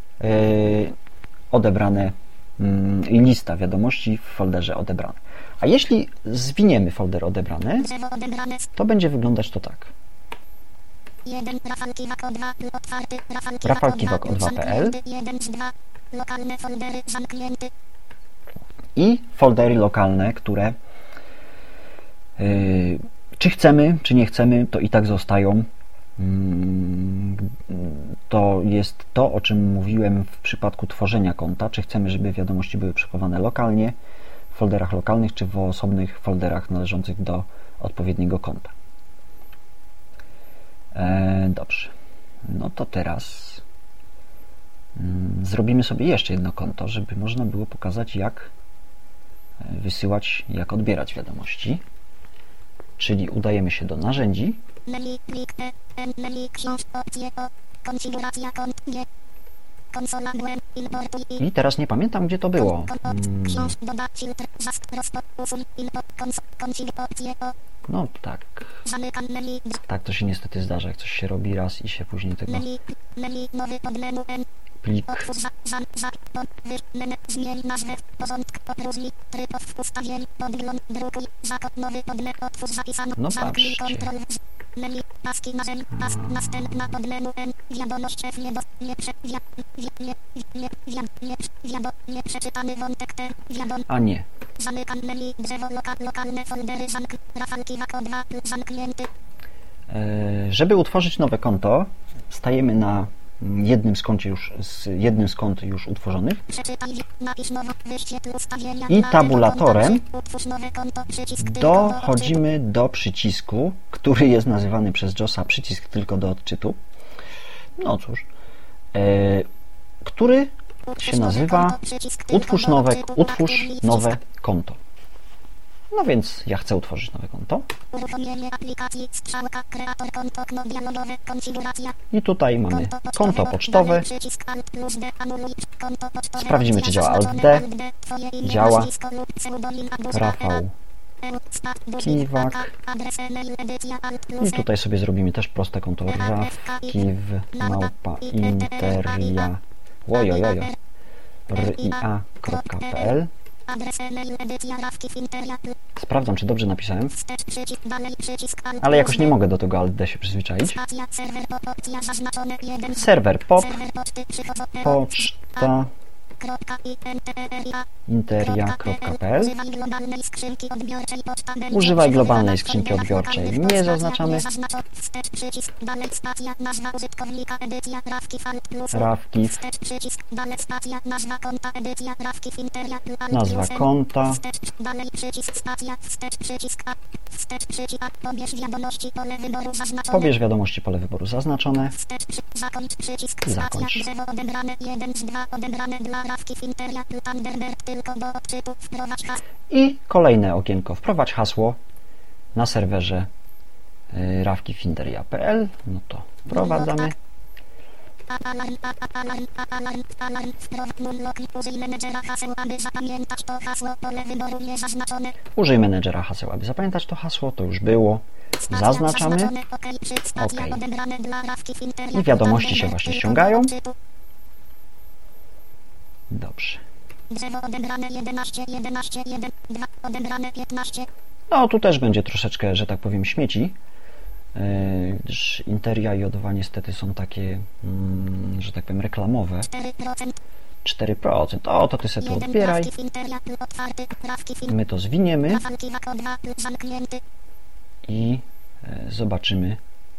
odebrane i lista wiadomości w folderze odebrane. A jeśli zwiniemy folder odebrane, to będzie wyglądać to tak. 1 Rafalkiwak O2 otwarty Rafalkiwak O2.pl lokalne foldery zamknięty i foldery lokalne, które czy chcemy, czy nie chcemy, to i tak zostają. To jest to, o czym mówiłem w przypadku tworzenia konta, czy chcemy, żeby wiadomości były przechowane lokalnie, w folderach lokalnych, czy w osobnych folderach należących do odpowiedniego konta. Dobrze. No to teraz zrobimy sobie jeszcze jedno konto, żeby można było pokazać, jak wysyłać, jak odbierać wiadomości. Czyli udajemy się do narzędzi. Menu, plik, menu, książ, opcje, konfiguracja kont, G, konsola, importuj i teraz nie pamiętam, gdzie to było. Książ, dodać filtr, usuń, opcje, no tak. Zamykam menu. Tak to się niestety zdarza, jak coś się robi raz i się później tego... Menu, nowy podmenu, plik. Zmień nazwę, porządek, opróżnij, tryb ustawień, podgląd, drukuj, nowy podmiot, otwórz zapisano, no patrzcie. Menu, paski narzędzi, następna pod menu N, wiadomość F, nieprzeczytany wątek T, a nie. zamykam menu, drzewo, lokalne foldery, Rafalki, Wako 2, zamknięty. Żeby utworzyć nowe konto, stajemy na jednym z kont już utworzonych i tabulatorem dochodzimy do przycisku, który jest nazywany przez JOSa przycisk tylko do odczytu. No cóż, który się nazywa utwórz nowe konto. No więc ja chcę utworzyć nowe konto. I tutaj mamy konto pocztowe. Sprawdzimy, czy działa Alt-D. Działa. Rafał Kiwak. I tutaj sobie zrobimy też proste konto. ria.pl. Sprawdzam, czy dobrze napisałem, ale jakoś nie mogę do tego Alt-D się przyzwyczaić. Serwer pop, poczta, interia.pl. Używaj globalnej skrzynki odbiorczej. Nie zaznaczamy. Rawkif. Nazwa konta. Pobierz wiadomości, pole wyboru zaznaczone. Zakończ. I kolejne okienko. Wprowadź hasło na serwerze rawkifinteria.pl. No to wprowadzamy. Użyj menedżera haseł, aby zapamiętać to hasło. To już było. Zaznaczamy. OK. I wiadomości się właśnie ściągają. Dobrze. No tu też będzie troszeczkę, że tak powiem, śmieci, gdyż Interia i O2 niestety są takie, że tak powiem, reklamowe. 4%. O, to ty se tu odbieraj. My to zwiniemy i zobaczymy.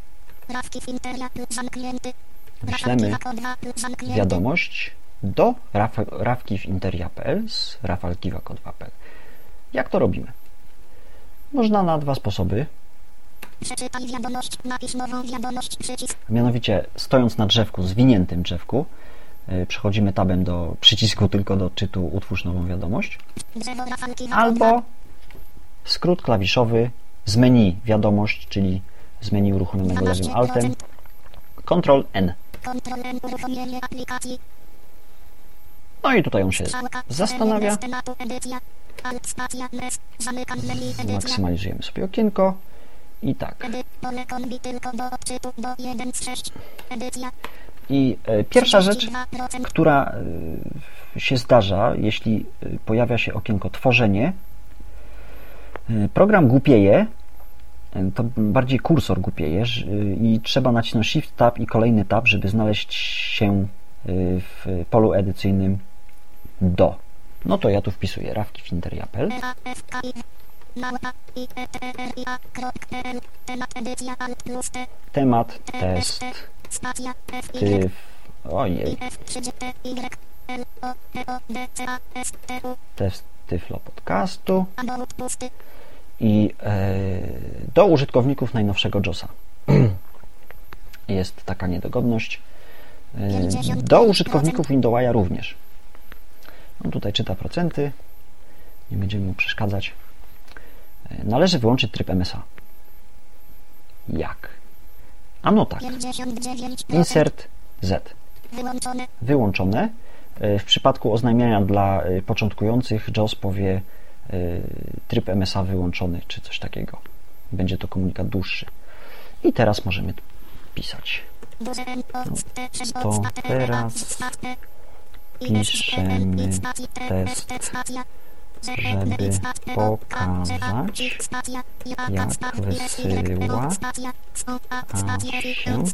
Wyślemy wiadomość do rawkifinteria.pl z rafalkiwako2.pl. Jak to robimy? Można na dwa sposoby. Przeczytaj wiadomość, napisz nową wiadomość, przycisk. Mianowicie, stojąc na drzewku, zwiniętym drzewku, przechodzimy tabem do przycisku tylko do odczytu utwórz nową wiadomość. Albo skrót klawiszowy z menu wiadomość, czyli z menu uruchomionego lewym altem. Ctrl-N. No i tutaj on się zastanawia. Maksymalizujemy sobie okienko. I tak. I pierwsza rzecz, która się zdarza, jeśli pojawia się okienko tworzenie, program głupieje, to bardziej kursor głupieje i trzeba nacisnąć Shift Tab i kolejny tab, żeby znaleźć się w polu edycyjnym do. No to ja tu wpisuję rawkifinteria.pl. Temat, test, tyf, ojej, test tyflo podcastu i do użytkowników najnowszego JOSa. Jest taka niedogodność. Do użytkowników Windowsa również. On tutaj czyta procenty. Nie będziemy mu przeszkadzać. Należy wyłączyć tryb MSA. Jak? A no tak. Insert Z. Wyłączone. W przypadku oznajmiania dla początkujących JOS powie tryb MSA wyłączony, czy coś takiego. Będzie to komunikat dłuższy. I teraz możemy pisać. No, to teraz piszemy test żeby pokazać, jak wysyła się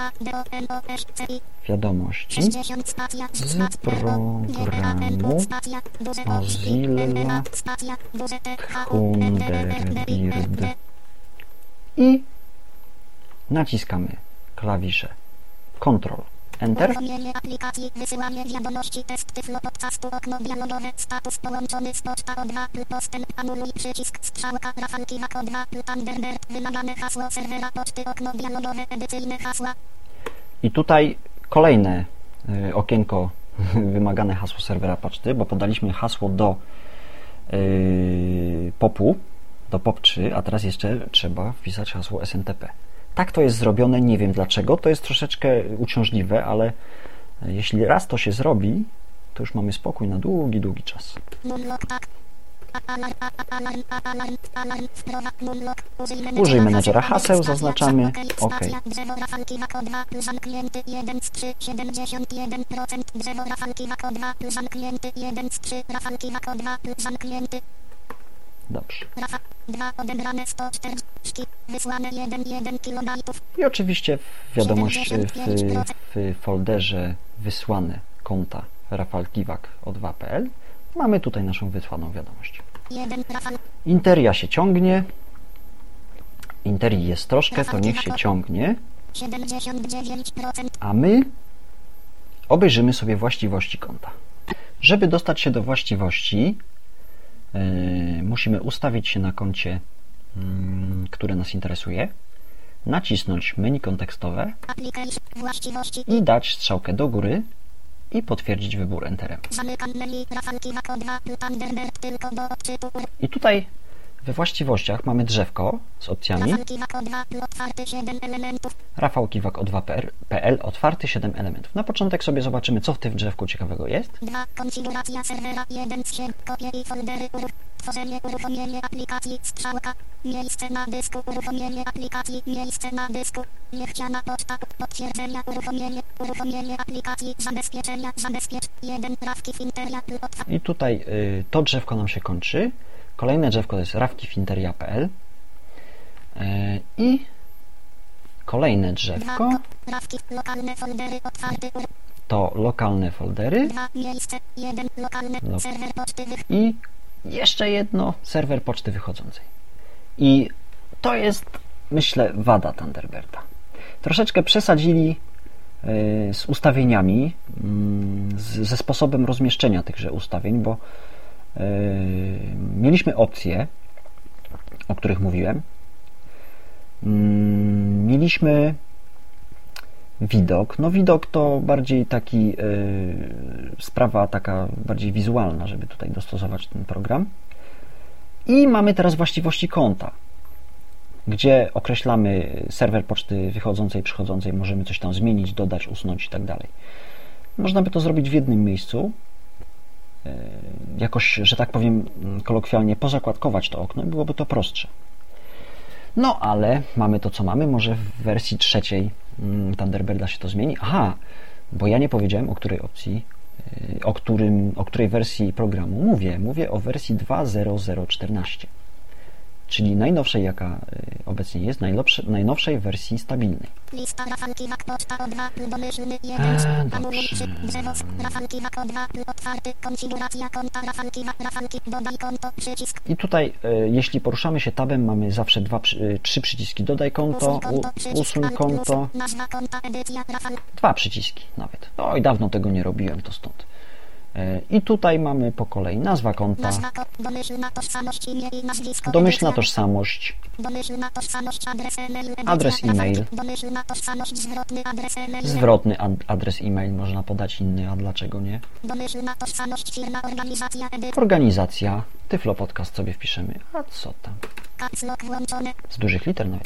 wiadomości z programu Mozilla Thunderbird. I naciskamy klawisze Ctrl, Enter. Uruchomienie aplikacji, wysyłanie wiadomości, test Tyflo podcastu, okno dialogowe, status połączony z poczta O2, postęp, anuluj, przycisk, strzałka, Rafał Kiwak O2, Thunderbird, wymagane hasło serwera poczty, okno dialogowe, edycyjne hasła. I tutaj kolejne okienko wymagane hasło serwera poczty, bo podaliśmy hasło do POP-u, do POP3, a teraz jeszcze trzeba wpisać hasło SMTP. Tak to jest zrobione, nie wiem dlaczego, to jest troszeczkę uciążliwe, ale jeśli raz to się zrobi, to już mamy spokój na długi, długi czas. Użyj menedżera haseł, zaznaczamy OK. Dobrze. I oczywiście w folderze wysłane konta Rafał Kiwak O2.pl mamy tutaj naszą wysłaną wiadomość. Interia się ciągnie. Interii jest troszkę, to niech się ciągnie. A my obejrzymy sobie właściwości konta. Żeby dostać się do właściwości, musimy ustawić się na koncie, które nas interesuje, nacisnąć menu kontekstowe i dać strzałkę do góry i potwierdzić wybór Enterem. I tutaj we właściwościach mamy drzewko z opcjami Rafał Kiwak O2.pl otwarty 7 elementów. Na początek sobie zobaczymy, co w tym drzewku ciekawego jest. Konfiguracja serwera 1 z 7, kopie i foldery, tworzenie, uruchomienie aplikacji, strzałka, miejsce na dysku, uruchomienie aplikacji, miejsce na dysku, niechciana poczta, potwierdzenia, uruchomienie aplikacji, zabezpieczenia, zabezpiecz, 1, Rafki Finteria, I tutaj to drzewko nam się kończy. Kolejne drzewko to jest rafkifinteria.pl i kolejne drzewko to lokalne foldery i jeszcze jedno serwer poczty wychodzącej. I to jest, myślę, wada Thunderbirda. Troszeczkę przesadzili z ustawieniami, ze sposobem rozmieszczenia tychże ustawień, bo mieliśmy opcje, o których mówiłem. Mieliśmy widok. No widok to bardziej taki sprawa taka bardziej wizualna, żeby tutaj dostosować ten program. I mamy teraz właściwości konta, gdzie określamy serwer poczty wychodzącej, przychodzącej, możemy coś tam zmienić, dodać, usunąć i tak dalej. Można by to zrobić w jednym miejscu, jakoś, że tak powiem kolokwialnie, pozakładkować to okno, byłoby to prostsze. No ale mamy to, co mamy. Może w wersji trzeciej Thunderbirda się to zmieni. Aha, bo ja nie powiedziałem, o której opcji, o której wersji programu mówię. Mówię o wersji 2.0.0.14, czyli najnowszej, jaka obecnie jest, najnowszej wersji stabilnej. Lista Rafał Kiwak poczta O2, domyślny 1, anuluj, drzewo, Rafał Kiwak O2, otwarty, konfiguracja konta, Rafał Kiwak, dodaj konto, przycisk. I tutaj, jeśli poruszamy się tabem, mamy zawsze trzy przyciski, dodaj konto, usuń konto, nazwa konta, edycja, Rafał. 2 przyciski nawet. No i dawno tego nie robiłem, to stąd. I tutaj mamy po kolei nazwa konta, domyślna tożsamość, imię i nazwisko, domyślna tożsamość, adres e-mail, domyślna tożsamość, zwrotny adres e-mail, zwrotny adres e-mail, można podać inny, a dlaczego nie? Domyślna tożsamość, firma, organizacja, organizacja, Tyflo Podcast sobie wpiszemy, a co tam? Caps lock włączone. Z dużych liter nawet.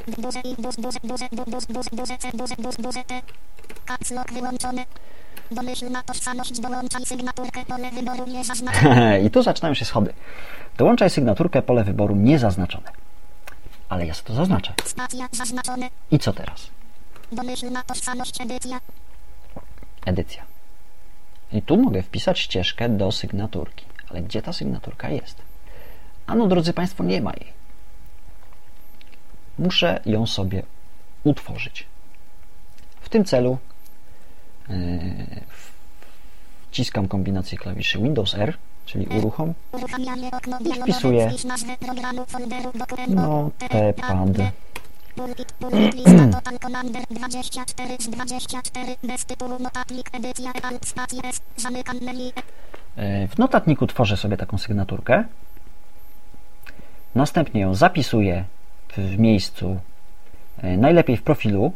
Caps lock wyłączone. Domyślna tożsamość, dołączaj sygnaturkę, pole wyboru niezaznaczone. I tu zaczynają się schody. Dołączaj sygnaturkę, pole wyboru niezaznaczone. Ale ja sobie to zaznaczę. Stacja zaznaczone. I co teraz? Domyślna tożsamość, edycja. Edycja. I tu mogę wpisać ścieżkę do sygnaturki. Ale gdzie ta sygnaturka jest? Ano, drodzy Państwo, nie ma jej. Muszę ją sobie utworzyć. W tym celu wciskam kombinację klawiszy Windows R, czyli uruchom, i wpisuję Notepad. W notatniku tworzę sobie taką sygnaturkę. Następnie ją zapisuję w miejscu, najlepiej w profilu,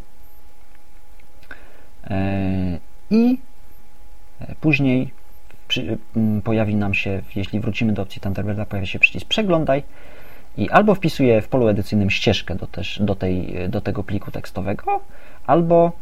i później pojawi nam się, jeśli wrócimy do opcji Thunderbirda, pojawi się przycisk przeglądaj i albo wpisuję w polu edycyjnym ścieżkę do tego pliku tekstowego, albo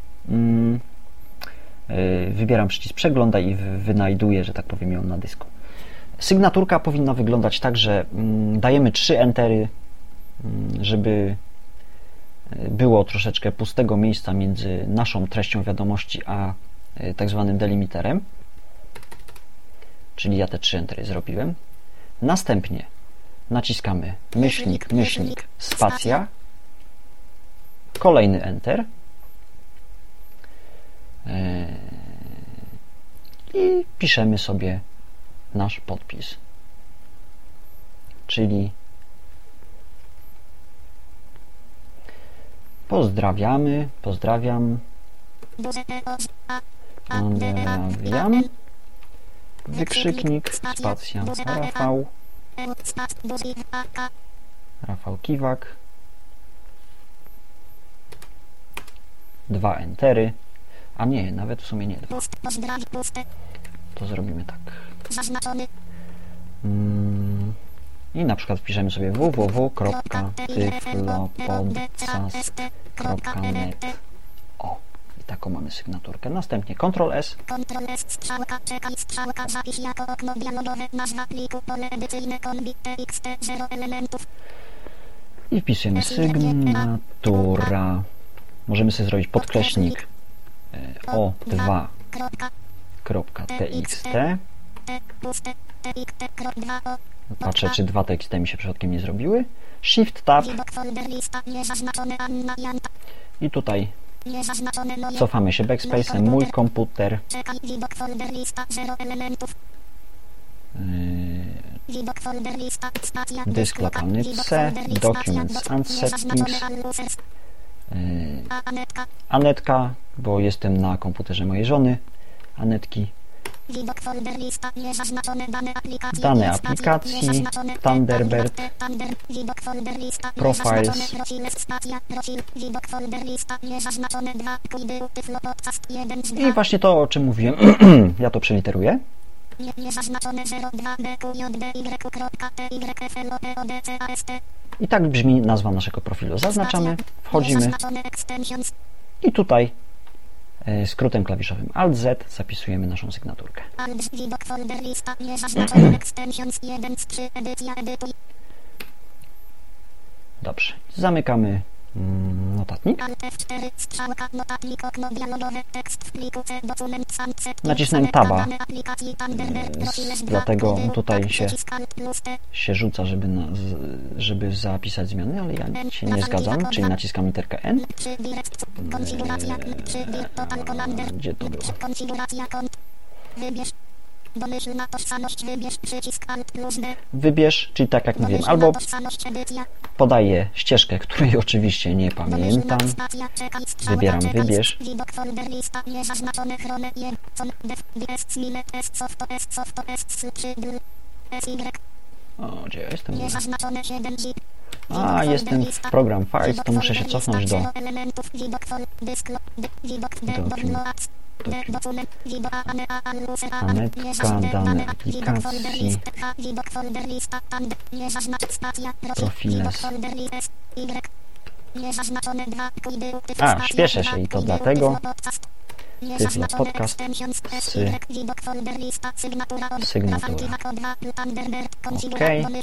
wybieram przycisk przeglądaj i wynajduję, że tak powiem, ją na dysku. Sygnaturka powinna wyglądać tak, że dajemy 3 entery, żeby było troszeczkę pustego miejsca między naszą treścią wiadomości a tak zwanym delimiterem, czyli ja te 3 entery zrobiłem. Następnie naciskamy myślnik, spacja, kolejny enter i piszemy sobie nasz podpis, czyli pozdrawiam, wykrzyknik, spacja, Rafał Kiwak, 2 entery, a nie, nawet w sumie nie 2. To zrobimy tak. I na przykład wpiszemy sobie www.tyflopodcast.net. O, i taką mamy sygnaturkę. Następnie Ctrl S. I wpisujemy sygnatura. Możemy sobie zrobić podkreśnik o2.txt. Patrzę, czy 2 txt mi się przypadkiem nie zrobiły. Shift Tab. I tutaj cofamy się backspace'em. Mój komputer. Dysk lokalny C. Documents and Settings. Anetka, bo jestem na komputerze mojej żony. Anetki. Dane aplikacji, Thunderbird, Profiles. I właśnie to, o czym mówiłem, ja to przeliteruję. I tak brzmi nazwa naszego profilu. Zaznaczamy, wchodzimy i tutaj skrótem klawiszowym Alt-Z zapisujemy naszą sygnaturkę. Dobrze, zamykamy notatnik. Nacisnąłem Taba, dlatego tutaj się rzuca, żeby zapisać zmiany, ale ja się nie zgadzam, czyli naciskam literkę N. Gdzie to było? Domyślna tożsamość, wybierz przycisk Alt plus D. Wybierz, czyli tak jak mówiłem, albo podaję ścieżkę, której oczywiście nie pamiętam. Wybieram wybierz. O, gdzie ja jestem? A, jestem w program Files, to muszę się cofnąć do Anetka, dane aplikacji, Profiles. A, śpieszę się i to dlatego. Tyflo Podcast, sygnatura. OK.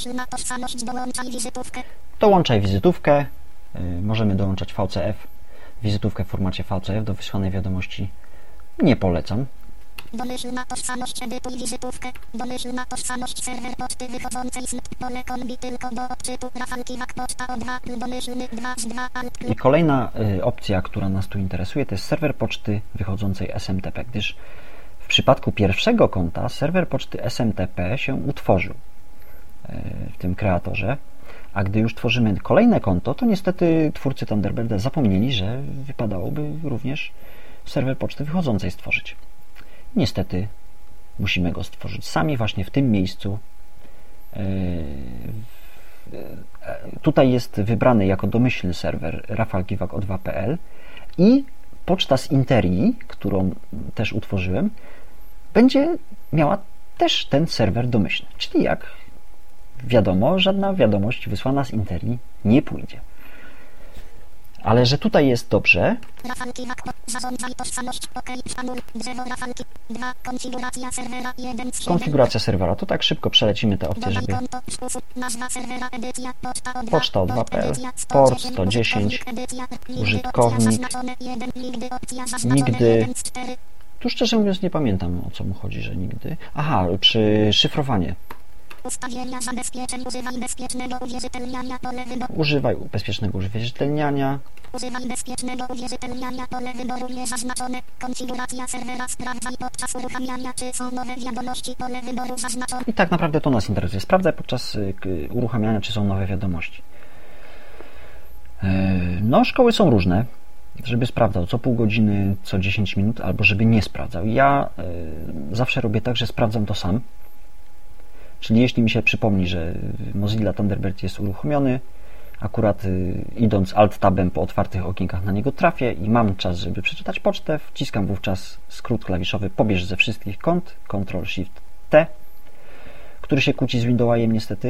Dołączaj wizytówkę. Możemy dołączać VCF. Wizytówkę w formacie VCF do wysłanej wiadomości nie polecam. Domyślna tożsamość, edytuj wizytówkę. Domyślna tożsamość, serwer poczty wychodzącej z pole kombi tylko do odczytu. Rafał Kiwak, poczta O2, domyślny 2 z 2 alt. I kolejna opcja, która nas tu interesuje, to jest serwer poczty wychodzącej SMTP, gdyż w przypadku pierwszego konta serwer poczty SMTP się utworzył w tym kreatorze, a gdy już tworzymy kolejne konto, to niestety twórcy Thunderbirda zapomnieli, że wypadałoby również serwer poczty wychodzącej stworzyć. Niestety musimy go stworzyć sami właśnie w tym miejscu. Tutaj jest wybrany jako domyślny serwer rafalkiwak2.pl i poczta z Interii, którą też utworzyłem, będzie miała też ten serwer domyślny. Czyli jak wiadomo, żadna wiadomość wysłana z Interii nie pójdzie. Ale że tutaj jest dobrze. Konfiguracja serwera. To tak szybko przelecimy te opcje, żeby... Poczta O2.pl, port 110, użytkownik, nigdy... Tu szczerze mówiąc nie pamiętam, o co mu chodzi, że nigdy... Aha, przy szyfrowanie. Ustawienia zabezpieczeń, używaj bezpiecznego uwierzytelniania, pole wyboru. Używaj bezpiecznego uwierzytelniania. Używaj bezpiecznego uwierzytelniania, pole wyboru niezaznaczone. Konfiguracja serwera, sprawdzaj podczas uruchamiania, czy są nowe wiadomości, pole wyboru zaznaczone. I tak naprawdę to nas interesuje. Sprawdzaj podczas uruchamiania, czy są nowe wiadomości. No, szkoły są różne, żeby sprawdzał co pół godziny, co 10 minut, albo żeby nie sprawdzał. Ja zawsze robię tak, że sprawdzam to sam. Czyli jeśli mi się przypomni, że Mozilla Thunderbird jest uruchomiony, akurat idąc Alt-Tabem po otwartych okienkach na niego trafię i mam czas, żeby przeczytać pocztę, wciskam wówczas skrót klawiszowy pobierz ze wszystkich kont, Ctrl-Shift-T, który się kłóci z Windowsem niestety,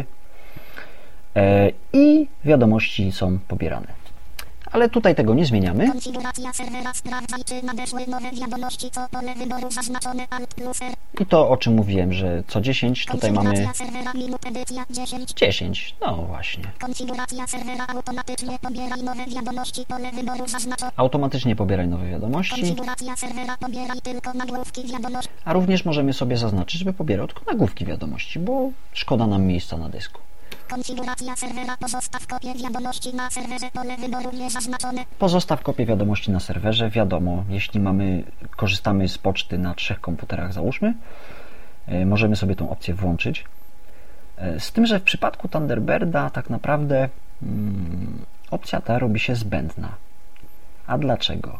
i wiadomości są pobierane. Ale tutaj tego nie zmieniamy. Konfiguracja serwera, sprawdzaj, czy nadeszły nowe wiadomości, co pole wyboru zaznaczone Alt+R. I to, o czym mówiłem, że co 10, tutaj mamy serwera, minut, edycja 10. 10, no właśnie. Konfiguracja serwera, automatycznie pobieraj nowe wiadomości, pole wyboru zaznaczone. Automatycznie pobieraj nowe wiadomości. Konfiguracja serwera, pobieraj tylko nagłówki wiadomości. A również możemy sobie zaznaczyć, żeby pobierał tylko nagłówki wiadomości, bo szkoda nam miejsca na dysku. Konfiguracja serwera, pozostaw kopię wiadomości na serwerze, pole wyboru niezaznaczone. Pozostaw kopię wiadomości na serwerze, wiadomo, jeśli korzystamy z poczty na 3 komputerach, załóżmy, możemy sobie tą opcję włączyć. Z tym, że w przypadku Thunderbirda tak naprawdę opcja ta robi się zbędna. A dlaczego?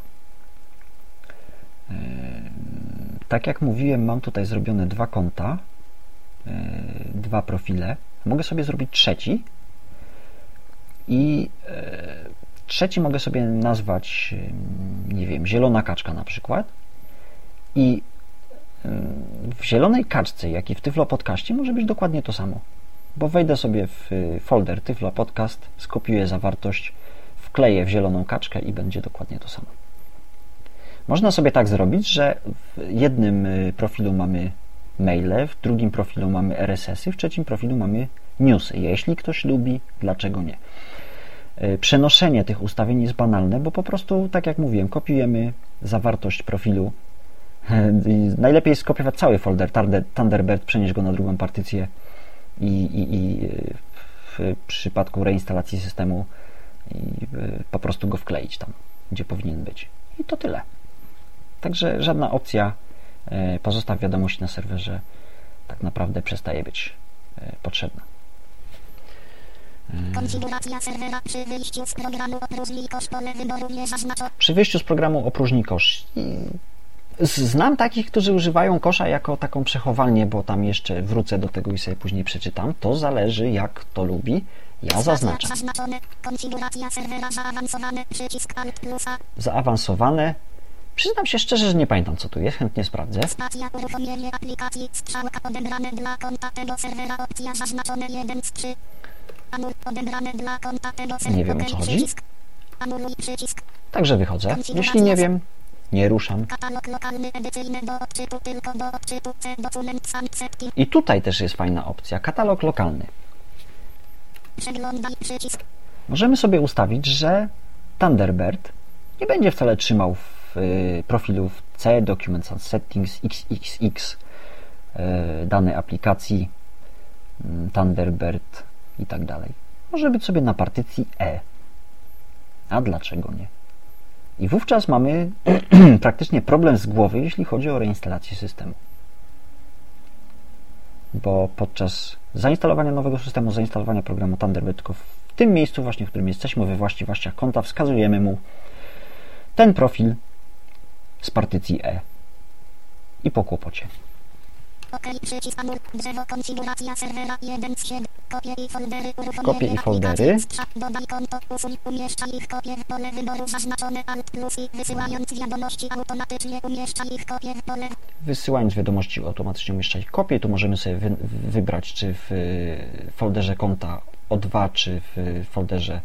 Tak jak mówiłem, mam tutaj zrobione 2 konta, 2 profile. Mogę sobie zrobić trzeci i trzeci mogę sobie nazwać, nie wiem, zielona kaczka na przykład, i w zielonej kaczce, jak i w Tyflo Podcaście może być dokładnie to samo, bo wejdę sobie w folder Tyflo Podcast, skopiuję zawartość, wkleję w zieloną kaczkę i będzie dokładnie to samo. Można sobie tak zrobić, że w jednym profilu mamy maile, w drugim profilu mamy RSS-y, w trzecim profilu mamy newsy. Jeśli ktoś lubi, dlaczego nie? Przenoszenie tych ustawień jest banalne, bo po prostu, tak jak mówiłem, kopiujemy zawartość profilu. Najlepiej jest skopiować cały folder Thunderbird, przenieść go na drugą partycję i w przypadku reinstalacji systemu po prostu go wkleić tam, gdzie powinien być. I to tyle. Także żadna opcja pozostaw wiadomości na serwerze tak naprawdę przestaje być potrzebna. Konfiguracja serwera, przy wyjściu z programu opróżnij kosz, pole wyboru niezaznaczone. Przy wyjściu z programu opróżnij kosz. Znam takich, którzy używają kosza jako taką przechowalnię, bo tam jeszcze wrócę do tego i sobie później przeczytam. To zależy, jak kto lubi. Ja zaznaczam. Konfiguracja serwera, zaawansowane, przycisk Alt+A. Zaawansowane. Przyznam się szczerze, że nie pamiętam, co tu jest. Chętnie sprawdzę. Spacja, uruchomienie aplikacji, strzałka odebrane dla konta tego serwera, opcja zaznaczone 1 z 3. Anul, odebrane dla konta tego serwera. Nie wiem, o co chodzi. Anuluj przycisk. Także wychodzę. Jeśli nie wiem, nie ruszam. Katalog lokalny, edycyjny do odczytu, tylko do odczytu, C, dokument, sam, setki. I tutaj też jest fajna opcja. Katalog lokalny. Przeglądaj przycisk. Możemy sobie ustawić, że Thunderbird nie będzie wcale trzymał w profilu w C, Documents and Settings, XXX, dane aplikacji, Thunderbird i tak dalej. Może być sobie na partycji E. A dlaczego nie? I wówczas mamy praktycznie problem z głowy, jeśli chodzi o reinstalację systemu. Bo podczas zainstalowania nowego systemu, zainstalowania programu Thunderbird, tylko w tym miejscu właśnie, w którym jesteśmy, we właściwościach konta, wskazujemy mu ten profil z partycji E. I po kłopocie. Przycisk drzewo konfiguracja serwera 1 z 7. Kopie i foldery. Kopie i foldery. Dodaj konto, usuń, umieszczaj ich kopie w pole wyboru zaznaczone Alt plus i wysyłając wiadomości automatycznie umieszczaj ich kopie w pole. Wysyłając wiadomości automatycznie umieszczaj kopie. Tu możemy sobie wybrać, czy w folderze konta O2, czy w folderze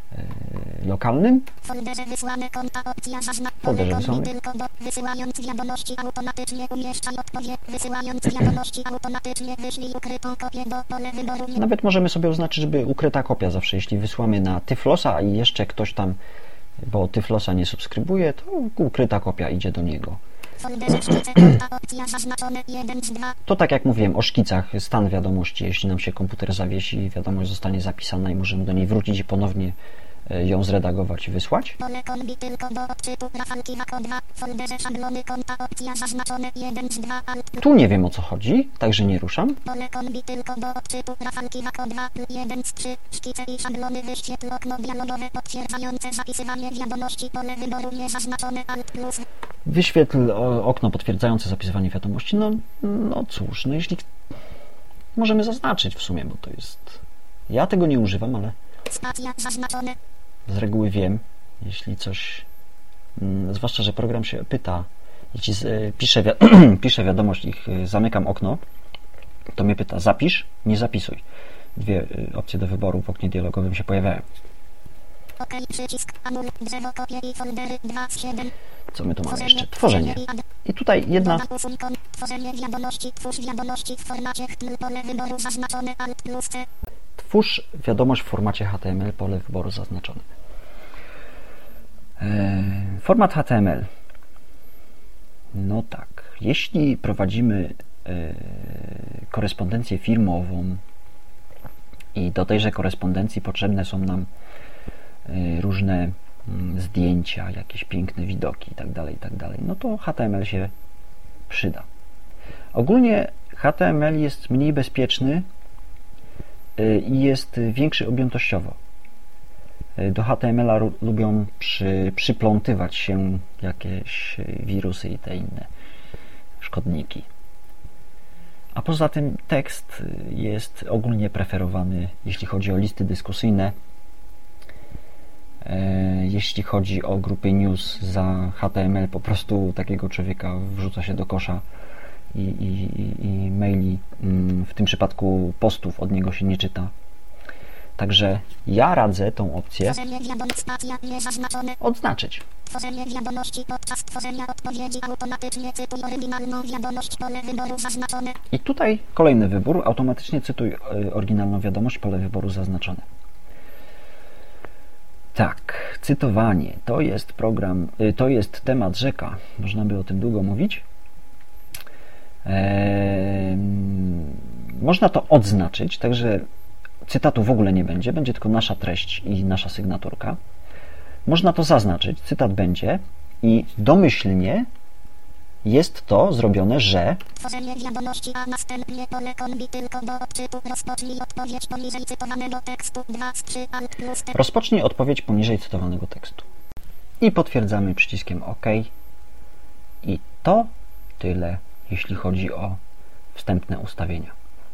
lokalnym. Folderze wysłane konta opcja Folderze wysłane. Tylko do wysyłając wiadomości automatycznie umieszczaj odpowiedź. Wysyłając wiadomości automatycznie wyślij ukrytą kopię do pole wyboru. Nawet możemy sobie oznaczyć, żeby ukryta kopia zawsze, jeśli wysłamy na Tyflosa i jeszcze ktoś tam, bo Tyflosa nie subskrybuje, to ukryta kopia idzie do niego. Folderze szkice konta opcja zaznaczone 1 z 2. To tak jak mówiłem o szkicach, stan wiadomości, jeśli nam się komputer zawiesi, wiadomość zostanie zapisana i możemy do niej wrócić i ponownie ją zredagować i wysłać. Pole kombi tylko do odczytu rafalki HAKO 2. Folderze szablony konta opcja zaznaczone 1 z 2. Tu nie wiem o co chodzi, także nie ruszam. Pole kombi tylko do odczytu rafalki HAKO 2. 1 z 3. Szkice i szablony wyświetl okno dialogowe potwierdzające zapisywanie wiadomości. Pole wyboru niezaznaczone Alt plus. Wyświetl okno potwierdzające zapisywanie wiadomości. No cóż, no jeśli możemy zaznaczyć w sumie, bo to jest... Ja tego nie używam, ale Spacja zaznaczone. Z reguły wiem, jeśli coś, zwłaszcza, że program się pyta, jeśli piszę wiadomość i zamykam okno, to mnie pyta zapisz, nie zapisuj. Dwie opcje do wyboru w oknie dialogowym się pojawiają. OK, przycisk, anul, drzewo, kopie i foldery 2 z 7. Co my tu mamy jeszcze? Tworzenie. I tutaj jedna... Tworzenie wiadomości, twórz wiadomości w formacie HTML, pole wyboru zaznaczone Alt plus C. Twórz wiadomość w formacie HTML, pole wyboru zaznaczone. Format HTML. No tak, jeśli prowadzimy korespondencję firmową i do tejże korespondencji potrzebne są nam różne zdjęcia, jakieś piękne widoki itd., no to HTML się przyda. Ogólnie HTML jest mniej bezpieczny i jest większy objętościowo. Do HTML-a lubią przyplątywać się jakieś wirusy i te inne szkodniki. A poza tym tekst jest ogólnie preferowany, jeśli chodzi o listy dyskusyjne. Jeśli chodzi o grupy news, za HTML po prostu takiego człowieka wrzuca się do kosza i maili, w tym przypadku postów od niego się nie czyta. Także ja radzę tą opcję odznaczyć. Tworzenie wiadomości podczas tworzenia odpowiedzi automatycznie cytuj oryginalną wiadomość, pole wyboru zaznaczone. I tutaj kolejny wybór, automatycznie cytuj oryginalną wiadomość, pole wyboru zaznaczone. Tak, cytowanie to jest program, to jest temat rzeka, można by o tym długo mówić. Można to odznaczyć, także cytatu w ogóle nie będzie, będzie tylko nasza treść i nasza sygnaturka. Można to zaznaczyć, cytat będzie i domyślnie jest to zrobione, że tworzenie wiadomości, a następnie pole kombi tylko do odczytu. Rozpocznij odpowiedź poniżej cytowanego tekstu 2 z 3 Alt plus T. Rozpocznij odpowiedź poniżej cytowanego tekstu. I potwierdzamy przyciskiem OK. I to tyle, jeśli chodzi o wstępne ustawienia.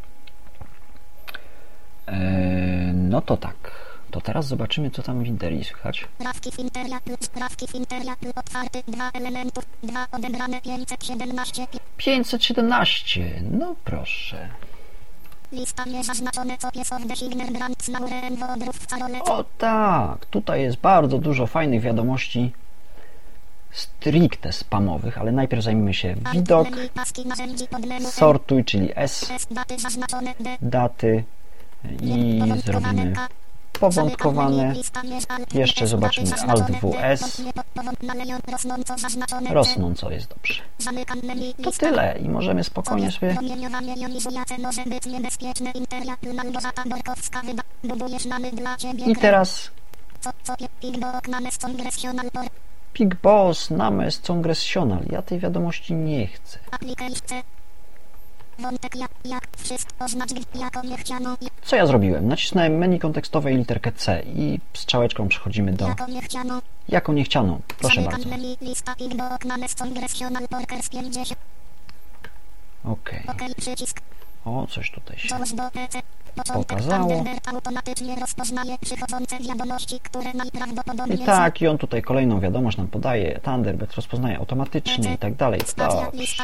No to tak. To teraz zobaczymy, co tam w Interi słychać. Sprawki w Interia, otwarty, 2 elementów, 2 odebrane, 517. 517, no proszę. Lista niezaznaczone, copies of the Signer Brands Nauren Wodrów w Carole. O tak, tutaj jest bardzo dużo fajnych wiadomości stricte spamowych, ale najpierw zajmijmy się widok, sortuj, czyli S, daty i zrobimy powątkowane. Jeszcze zobaczymy Alt-WS. Rosnąco jest dobrze. To tyle i możemy spokojnie sobie... I teraz... Big Boss, Names, Congressional. Ja tej wiadomości nie chcę. Co ja zrobiłem? Nacisnąłem menu kontekstowe i literkę C i strzałeczką przechodzimy do jako niechcianą. Proszę bardzo. OK. O, coś tutaj się pokazało. I tak, i on tutaj kolejną wiadomość nam podaje. Thunderbird rozpoznaje automatycznie i tak dalej. Dobrze.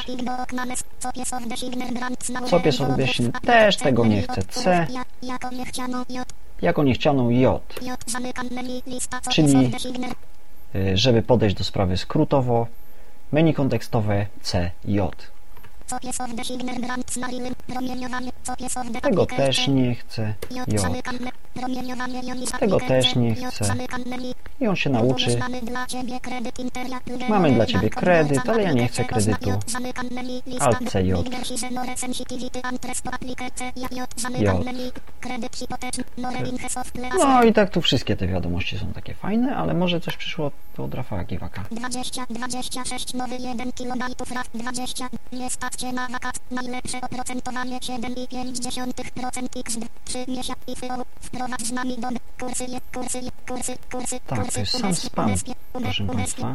Co pies odbieżny? Też tego nie chce. C. Jako niechcianą J. Czyli, żeby podejść do sprawy skrótowo, menu kontekstowe C, J. Tego też nie chcę. J. Tego też nie chcę. I on się nauczy. Mamy dla Ciebie kredyt, ale ja nie chcę kredytu. Alt C, J. No i tak tu wszystkie te wiadomości są takie fajne, ale może coś przyszło od Rafała Giwaka. 26 nowy 1 kilobajtów RAW 20 nie stawcie na wakat najlepsze oprocentowanie 7,5% x 3 miesiące i wprowadź z nami do kursy. Tak, to jest sam spam, proszę Państwa.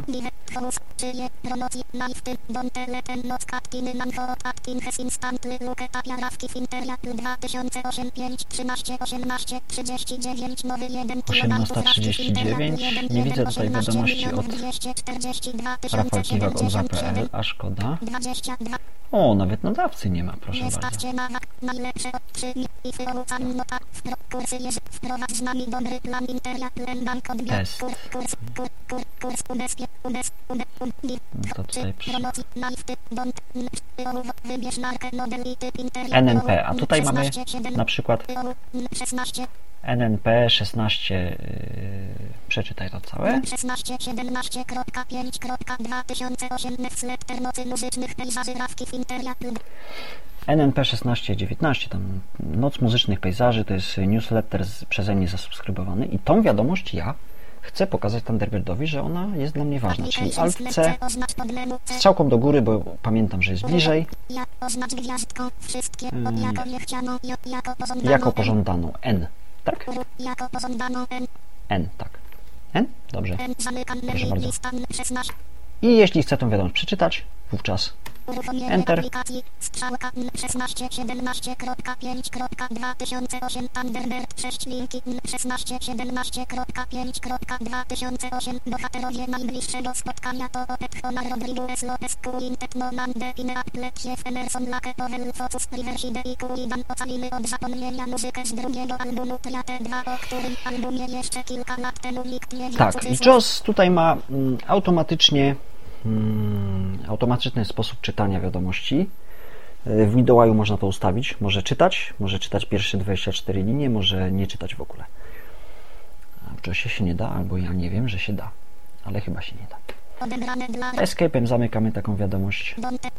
Nie widzę tutaj wiadomości od Rafał Giwak od ZAPL, a szkoda. O, nawet nadawcy nie ma, proszę bardzo. Test. No to tutaj NNP, a tutaj mamy na przykład NNP 16, przeczytaj to całe. 16.17.2008 NNP 16.19, tam Noc Muzycznych Pejzaży, to jest newsletter przeze mnie zasubskrybowany i tą wiadomość ja chcę pokazać Thunderbirdowi, że ona jest dla mnie ważna, czyli Alt-C, strzałką do góry, bo pamiętam, że jest bliżej, jako pożądaną N, tak? N, tak. N? Dobrze. Proszę bardzo. I jeśli chcę tę wiadomość przeczytać, wówczas Enter. Strzałka 16.17.5.2008 Thunderbird 6 linki 16.17.5.2008 Bohaterowie najbliższego spotkania to Honor Rodriguez Lopez Quintet Nonan Depine Apple Emerson Lake Powell Focus Riverside i Kuidan ocalimy od zapomnienia muzykę z drugiego albumu Triate 2, o którym albumie jeszcze kilka lat temu nikt nie wiedział. Tak, i JAWS tutaj ma automatyczny sposób czytania wiadomości. W Midowaju można to ustawić. Może czytać pierwsze 24 linie, może nie czytać w ogóle. W JAWSie się nie da, albo ja nie wiem, że się da, ale chyba się nie da. Escape'em zamykamy taką wiadomość.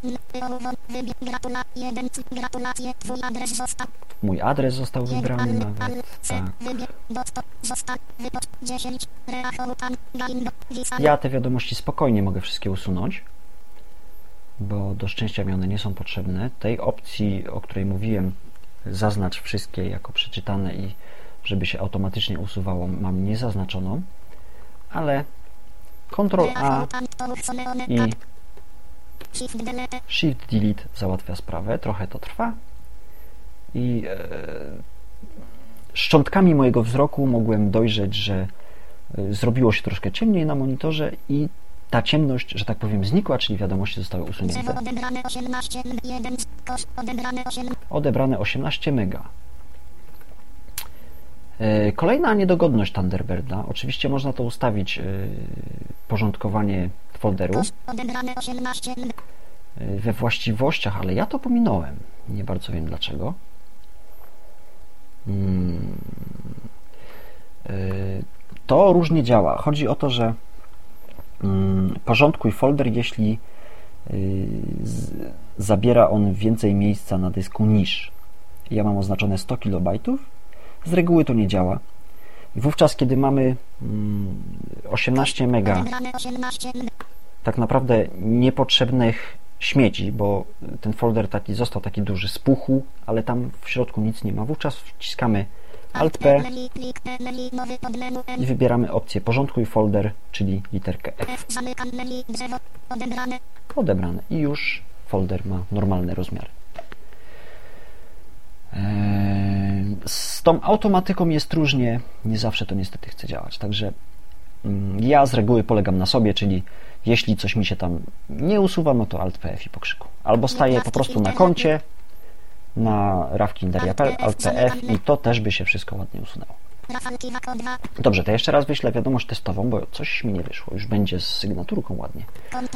Mój adres został wybrany nawet. Tak. Ja te wiadomości spokojnie mogę wszystkie usunąć, bo do szczęścia mi one nie są potrzebne. Tej opcji, o której mówiłem, zaznacz wszystkie jako przeczytane i żeby się automatycznie usuwało, mam niezaznaczoną, ale Ctrl A i Shift Delete załatwia sprawę. Trochę to trwa i szczątkami mojego wzroku mogłem dojrzeć, że zrobiło się troszkę ciemniej na monitorze i ta ciemność, że tak powiem, znikła, czyli wiadomości zostały usunięte. Odebrane 18 mega. Kolejna niedogodność Thunderbirda. Oczywiście można to ustawić, porządkowanie folderu we właściwościach, ale ja to pominąłem. Nie bardzo wiem dlaczego. To różnie działa. Chodzi o to, że porządkuj folder, jeśli zabiera on więcej miejsca na dysku niż. Ja mam oznaczone 100 KB. Z reguły to nie działa. Wówczas, kiedy mamy 18 MB tak naprawdę niepotrzebnych śmieci, bo ten folder został taki duży, spuchł, ale tam w środku nic nie ma. Wówczas wciskamy Alt-P i wybieramy opcję porządkuj folder, czyli literkę F. Odebrane. I już folder ma normalny rozmiar. Z tą automatyką jest różnie, nie zawsze to niestety chce działać. Także ja z reguły polegam na sobie, czyli jeśli coś mi się tam nie usuwa, no to Alt-PF i pokrzyku. Albo staję po prostu na koncie, na rawki.interia.pl, Alt-PF i to też by się wszystko ładnie usunęło. Dobrze, to jeszcze raz wyślę wiadomość testową, bo coś mi nie wyszło. Już będzie z sygnaturką ładnie.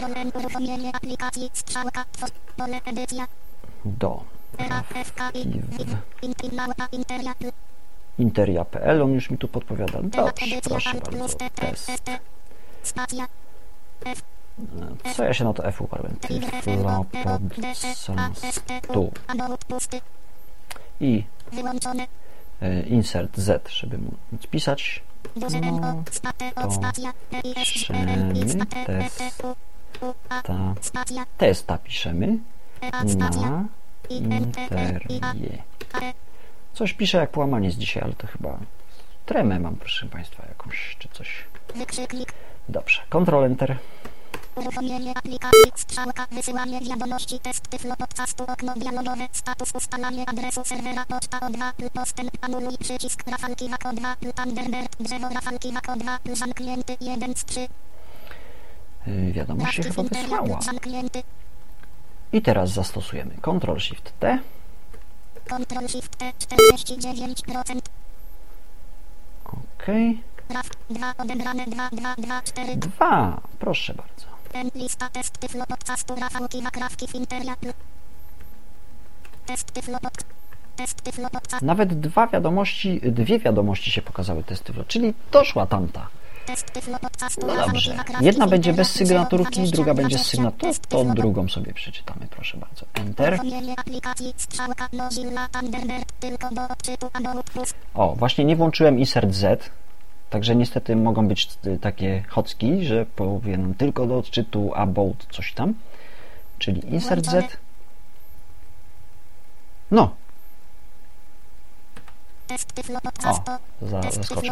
Do interia.pl, on już mi tu podpowiada. Dobrze, proszę bardzo, test. Co ja się na to F uparłem? Tu. I insert Z, żeby móc pisać. No, to piszemy testa piszemy na Interię. Coś piszę jak połamanie z dzisiaj, ale to chyba tremę mam, proszę Państwa, jakąś czy coś. Dobrze, Ctrl Enter. Uruchomienie aplikacji, strzałka, wysyłanie wiadomości, test Tyflo podcastu, okno dialogowe, status ustalanie adresu serwera, poczta O2, postęp, anuluj, przycisk, Rafalki Wako 2, Thunderbird, drzewo Rafalki Wako 2, zamknięty, 1 z 3. Wiadomość się chyba wysłała. I teraz zastosujemy Ctrl-Shift-T. Ctrl-Shift-T, 49%. OK. 2, odebrane 2, 2, 2, 4. 2, proszę bardzo. Lista test Tyflo podcastu Rafałki Wakrawki Finteria. Test Tyflo podcast. Nawet dwie wiadomości się pokazały test Tyflo, czyli doszła tamta. No dobrze. Jedna będzie bez sygnaturki, druga będzie z sygnaturą. To drugą sobie przeczytamy, proszę bardzo. Enter. O, właśnie nie włączyłem insert Z. Także niestety mogą być takie chocki, że powiem tylko do odczytu about coś tam. Czyli insert Z. No. O, zaskoczę.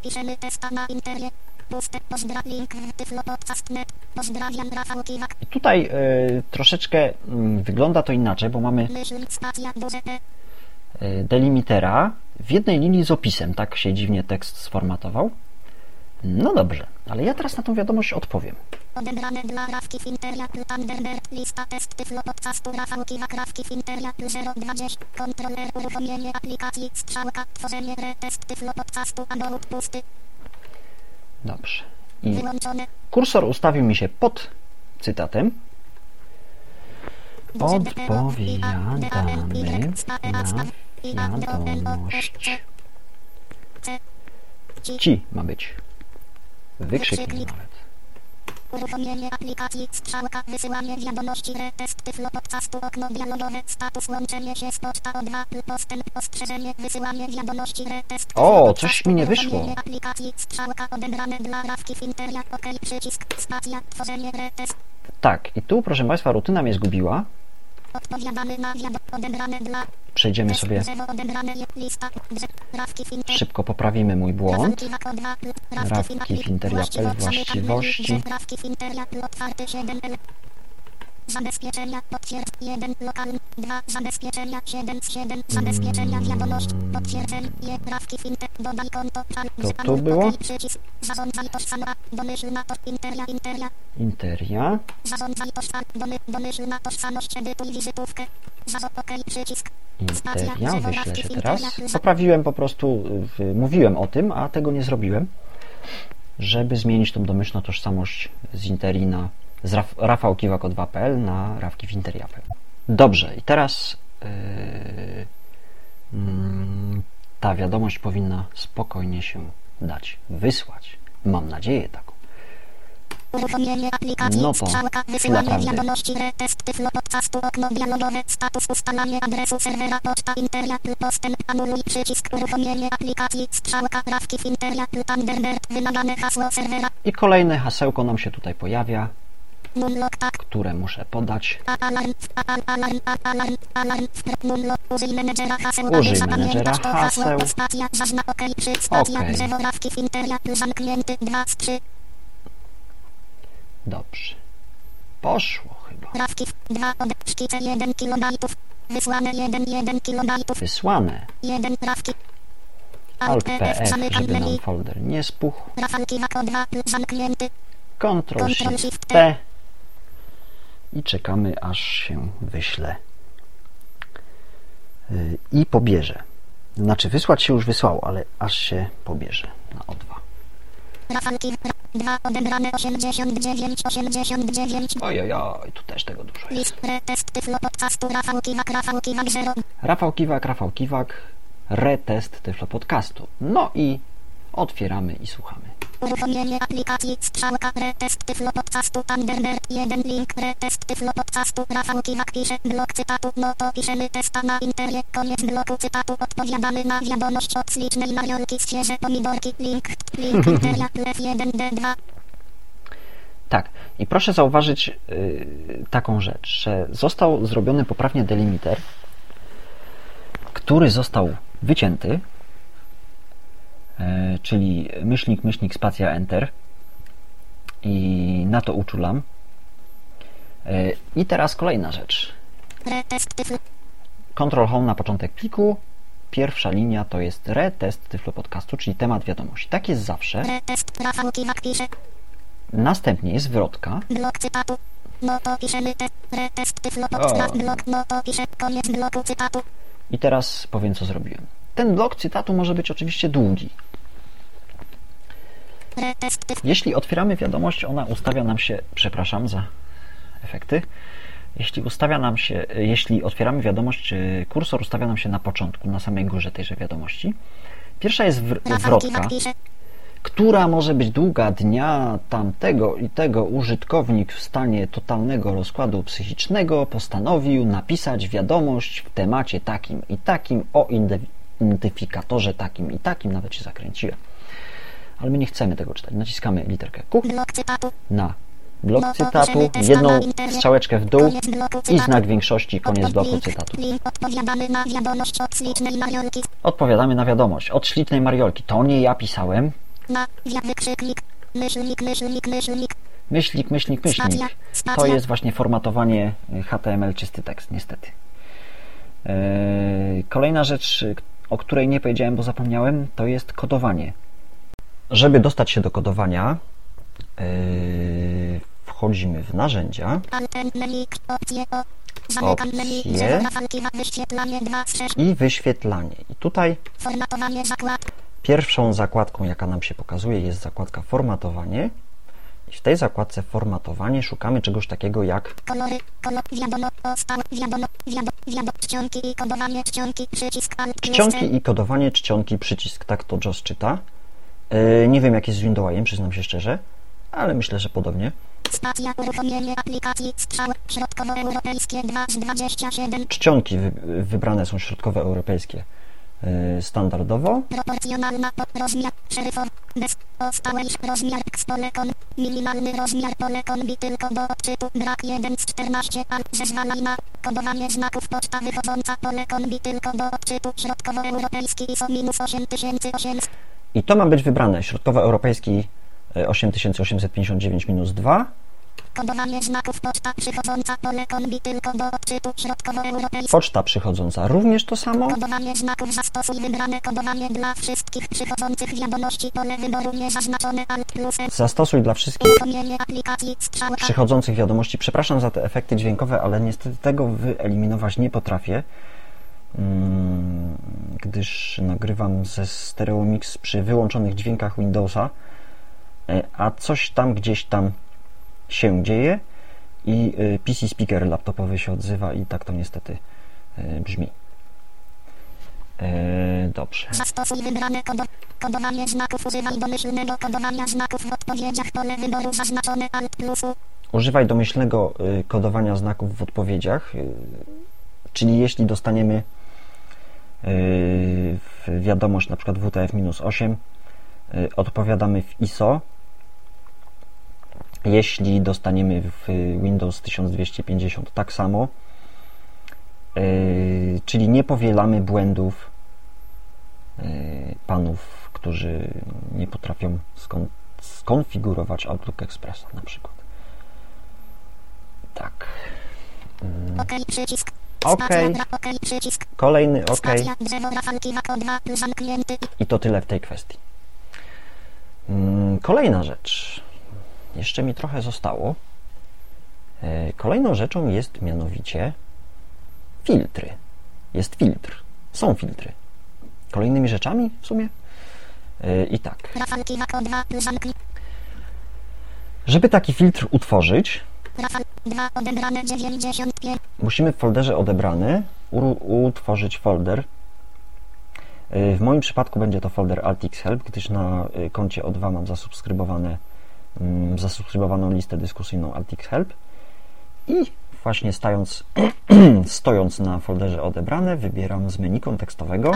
I tutaj troszeczkę wygląda to inaczej, bo mamy delimitera w jednej linii z opisem. Tak się dziwnie tekst sformatował. No dobrze, ale ja teraz na tą wiadomość odpowiem. Odebrane dla Rafki Finteria, Thunderbird, lista test Tyflo podcastu Rafałki Wakrawki Finteria, 020, kontroler, uruchomienie aplikacji, strzałka, tworzenie retest Tyflo podcastu, about pusty. Dobrze. I kursor ustawił mi się pod cytatem. Odpowiadamy na wiadomość. Ci ma być. Wykrzyknik nawet. Uruchomienie aplikacji, strzałka, wysyłanie wiadomości, retest Tyflo podcastu, okno dialogowe, status łączenie się z poczta O2, postęp, ostrzeżenie, wysyłanie wiadomości, retest. O, coś mi nie wyszło. Aplikacji, strzałka, odebrane dla Rafki Finteria, OK, przycisk, spacja, tworzenie, retest. Tak, i tu, proszę Państwa, rutyna mnie zgubiła. Odpowiadamy na odebrane dla. Przejdziemy sobie. Szybko poprawimy mój błąd. Rafki Finteria.pl właściwości. Zabezpieczenia potwierdź 1 lokalny 2 zabezpieczenia 7 z 7 zabezpieczenia wiadomość potwierdzeń Rafki Finter dodaj konto to tu było? Zarządzaj tożsama domyślna Interia. Zarządzaj domyślna tożsamość edytuj wizytówkę OK przycisk Interia, wyślę się teraz. Poprawiłem po prostu, mówiłem o tym, a tego nie zrobiłem, żeby zmienić tą domyślną tożsamość z Interii na z rafałkiwako2.pl na rawkifinteria.pl. Dobrze, i teraz ta wiadomość powinna spokojnie się dać wysłać. Mam nadzieję taką. Uruchomienie aplikacji, No to strzałka, wysyłanie wiadomości, retest Tyflo Podcastu, okno dialogowe, status, ustalanie adresu serwera, poczta, Internet, postęp, anuluj, przycisk, uruchomienie aplikacji, strzałka, prawki w Internet, Thunderbird, wymagane hasło serwera. I kolejne hasełko nam się tutaj pojawia, Numlock, tak. które muszę podać. Alarm, numlock, użyj menedżera haseł, Użyj menedżera haseł. Stacja, zaznacz OK, stacja, OK. drzewo, prawki w Internet, zamknięty, 2 z 3. Dobrze. Poszło chyba. Prawki, 2, szkice 1 kilobajtów, wysłane 1 kilobajtów, Wysłane. 1 prawki. Alt-PF, żeby nam folder nie spuchł. Rafalki Wako 2, zamknięty. Ctrl-Shift-T i czekamy, aż się wyśle i pobierze. Znaczy, wysłać się już wysłało, ale aż się pobierze na O2. Rafalki 2, odebrane 89. Ojojoj, tu też tego dużo jest. List, retest, Tyflo Podcastu, Rafał Kiwak 0. Rafał Kiwak, retest Tyflo Podcastu. No i otwieramy i słuchamy. Uruchomienie aplikacji, strzałka, retest Tyflo Podcastu, Thunderbird, 1 link, retest Tyflo Podcastu, Rafał Kiwak pisze, blok cytatu, no to piszemy testa na interie, koniec bloku cytatu, odpowiadamy na wiadomość od ślicznej Mariolki, świeże pomidorki, link, interia, lew 1D2. Tak, i proszę zauważyć taką rzecz, że został zrobiony poprawnie delimiter, który został wycięty, czyli myślnik, spacja, enter i na to uczulam. I teraz kolejna rzecz. Ctrl Home na początek pliku. Pierwsza linia to jest retest Tyflo Podcastu, czyli temat wiadomości. Tak jest zawsze. Następnie jest zwrotka. Blok cytatu. No to piszemy retest Tyflo Podcast, blok, no to pisze koniec bloku cytatu. I teraz powiem, co zrobiłem. Ten blok cytatu może być oczywiście długi. Jeśli otwieramy wiadomość, ona ustawia nam się, przepraszam za efekty, jeśli otwieramy wiadomość, kursor ustawia nam się na początku, na samej górze tejże wiadomości. Pierwsza jest zwrotka, która może być długa, dnia tamtego i tego użytkownik w stanie totalnego rozkładu psychicznego postanowił napisać wiadomość w temacie takim i takim, o identyfikatorze takim i takim, nawet się zakręciłem. Ale my nie chcemy tego czytać. Naciskamy literkę Q na blok cytatu, jedną strzałeczkę w dół i znak większości, koniec bloku cytatu. Odpowiadamy na wiadomość od ślicznej Mariolki. To nie ja pisałem. Myślnik. To jest właśnie formatowanie HTML czysty tekst, niestety. Kolejna rzecz, o której nie powiedziałem, bo zapomniałem, to jest kodowanie. Żeby dostać się do kodowania, wchodzimy w narzędzia, opcje i wyświetlanie. I tutaj pierwszą zakładką, jaka nam się pokazuje, jest zakładka formatowanie. I w tej zakładce formatowanie szukamy czegoś takiego jak czcionki i kodowanie, czcionki, przycisk. Tak to JOS czyta. Nie wiem, jak jest z Windowsem, przyznam się szczerze, ale myślę, że podobnie. Stacja, uruchomienie aplikacji, strzał, środkowoeuropejskie 2 z 27. Czcionki wybrane są środkowoeuropejskie standardowo. Proporcjonalna rozmiar szeryfowy bez stałej rozmiar polekon minimalny rozmiar polekon tylko do odczytu brak 1 z 14 al zezwala na kodowanie znaków poczta wychodząca polekon tylko do odczytu środkowoeuropejski ISO -8800. I to ma być wybrane środkowoeuropejski 8859-2. Kodowanie znaków poczta przychodząca polekon tylko do odczytu środkowoeuropejski. Poczta przychodząca również to samo. Kodowanie znaków zastosuj wybrane kodowanie dla wszystkich przychodzących wiadomości pole wyboru niezaznaczone alt plus. Zastosuj dla wszystkich przychodzących wiadomości. Przepraszam za te efekty dźwiękowe, ale niestety tego wyeliminować nie potrafię, gdyż nagrywam ze Stereo Mix przy wyłączonych dźwiękach Windowsa, a coś tam gdzieś tam się dzieje i PC speaker laptopowy się odzywa i tak to niestety brzmi. Dobrze. Zastosuj wybrane kodowanie znaków. Używaj domyślnego kodowania znaków w odpowiedziach. Pole wyboru zaznaczone Alt plusu. Używaj domyślnego kodowania znaków w odpowiedziach, czyli jeśli dostaniemy wiadomość na przykład WTF-8, odpowiadamy w ISO. Jeśli dostaniemy w Windows 1250 tak samo, czyli nie powielamy błędów panów, którzy nie potrafią skonfigurować Outlook Expressa na przykład. Tak. OK, przycisk. OK. Przycisk. Kolejny OK. Drzewo rafalki Wako 2 zamknięty. I to tyle w tej kwestii. Kolejna rzecz. Jeszcze mi trochę zostało. Kolejną rzeczą jest mianowicie filtry. Jest filtr. Są filtry. Kolejnymi rzeczami w sumie? I tak. Rafalki Wako 2 Żeby taki filtr utworzyć, Rafal 2 odebrane 95. musimy w folderze odebrany utworzyć folder. W moim przypadku będzie to folder AltXHelp, gdyż na koncie O2 mam zasubskrybowaną listę dyskusyjną AltXHelp i właśnie stojąc na folderze odebrane, wybieram z menu kontekstowego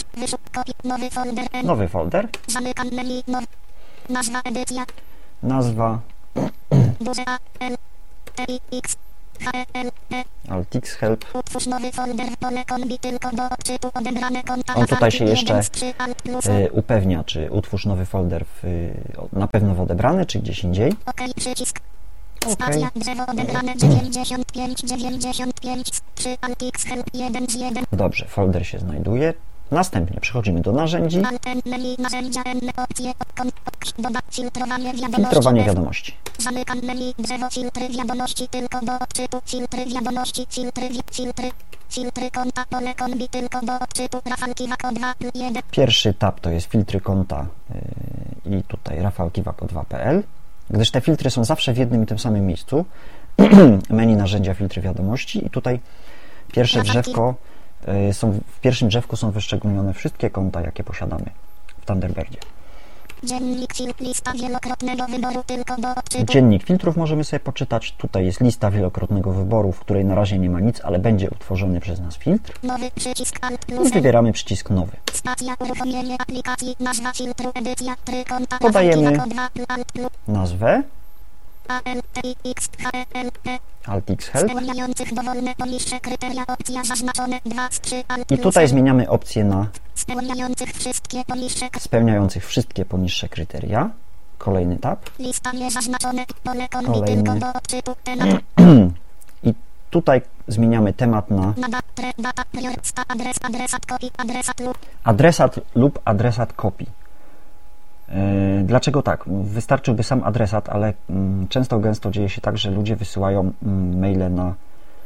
nowy folder, Zamykam menu, nazwa edycja, nazwa duże A, L, T, X, H, L, E. AltXHelp. Utwórz nowy folder w pole kombi tylko do odczytu odebrane konta. On tutaj się jeszcze 3, Alt plus. upewnia, czy utwórz nowy folder na pewno w odebrany, czy gdzieś indziej. OK, przycisk. OK. Spacja, drzewo odebrane 95, 3, AltXHelp 1 z 1. Dobrze, folder się znajduje. Następnie przechodzimy do narzędzi. Menu, narzędzia, opcje, dodać filtrowanie wiadomości. Filtrowanie wiadomości. Zamykam menu, drzewo, filtry wiadomości tylko do odczytu, filtry wiadomości, filtry konta, pole kombi tylko do odczytu, rafalki Wako 2, 1. Pierwszy tab to jest filtry konta i tutaj rafalki wako2.pl, gdyż te filtry są zawsze w jednym i tym samym miejscu. Menu narzędzia, filtry wiadomości i tutaj pierwsze drzewko, w pierwszym drzewku są wyszczególnione wszystkie konta, jakie posiadamy w Thunderbirdzie. Dziennik filtr, lista wielokrotnego wyboru tylko do odczytu. Dziennik filtrów możemy sobie poczytać. Tutaj jest lista wielokrotnego wyboru, w której na razie nie ma nic, ale będzie utworzony przez nas filtr. Nowy przycisk Alt I plus. wybieramy przycisk nowy. Stacja, uruchomienie aplikacji, nazwa filtru, edycja, konta, Podajemy Wako 2, Alt plus. Nazwę ALTX, HLE. AltXHelp Spełniających dowolne poniższe kryteria, opcja zaznaczone 2 z 3 Alt i plus. tutaj zmieniamy opcję na spełniających wszystkie poniższe spełniających wszystkie poniższe kryteria. Kolejny tab. lista niezaznaczone, pole kombi Kolejny. tylko do odczytu, temat, I tutaj zmieniamy temat na data, adresat, copy, adresat lub adresat copy. Dlaczego tak? Wystarczyłby sam adresat, ale często gęsto dzieje się tak, że ludzie wysyłają maile na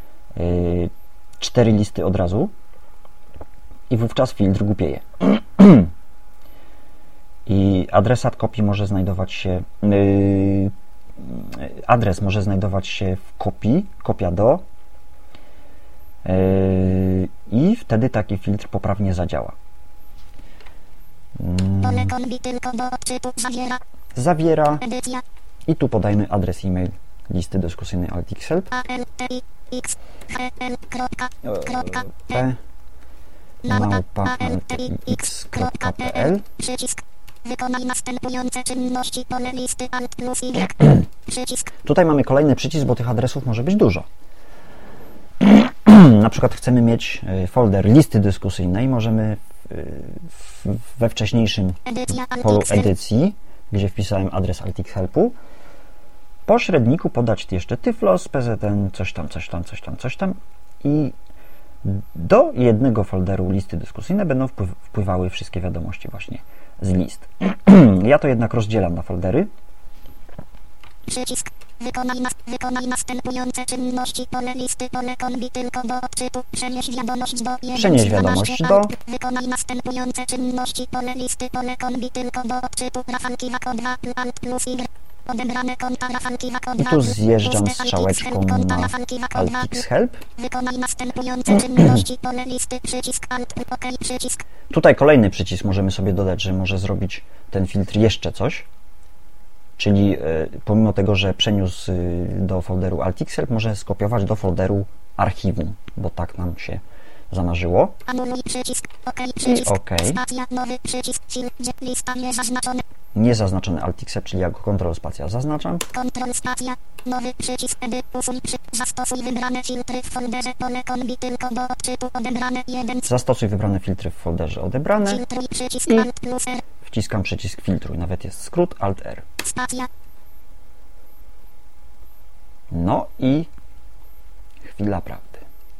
4 listy od razu i wówczas filtr głupieje. I adresat copy może znajdować się adres może znajdować się w kopii, kopia do i wtedy taki filtr poprawnie zadziała. pole kombi tylko do odczytu, Zawiera edycja, i tu podajmy adres e-mail listy dyskusyjnej AltXHelp p@altx.pl. przycisk, wykonaj następujące czynności, pole listy Alt plus Y, przycisk, Tutaj mamy kolejny przycisk, bo tych adresów może być dużo. Na przykład chcemy mieć folder listy dyskusyjnej, możemy we wcześniejszym edycja, polu AltXHelp, edycji, gdzie wpisałem adres AltXHelpu, po średniku podać jeszcze Tyflos, PZN, coś tam i do jednego folderu listy dyskusyjne będą wpływały wszystkie wiadomości właśnie z list. Ja to jednak rozdzielam na foldery. przycisk, wykonaj następujące czynności, pole listy, pole kombi tylko do odczytu, przenieś wiadomość do 1 Przenieś z 12 wiadomość do wykonaj następujące czynności, pole listy, pole kombi tylko do odczytu, rafalki Wako 2, Alt plus Y, Odebrane konta Rafalki Wako I 2. tu zjeżdżam strzałeczką na Alt-X Help. Wykonaj następujące czynności. Pole listy. Przycisk Alt. OK. Przycisk. Tutaj kolejny przycisk możemy sobie dodać, że może zrobić ten filtr jeszcze coś. Czyli pomimo tego, że przeniósł do folderu Alt-X Help, może skopiować do folderu archiwum, bo tak nam się zamarzyło. Anuluj przycisk. OK. I Przycisk. OK. Spacja. Nowy przycisk. Lista niezaznaczone. Niezaznaczony Alt-X Help, czyli jako Ctrl spacja zaznaczam. Ctrl spacja. Nowy przycisk. Edyt. Usuń. Zastosuj wybrane filtry w folderze. Pole kombi tylko do odczytu. Odebrane 1. Zastosuj wybrane filtry w folderze odebrane. Filtruj przycisk I Alt plus R. wciskam przycisk filtruj. Nawet jest skrót Alt-R. Spacja. No i chwila prawdy.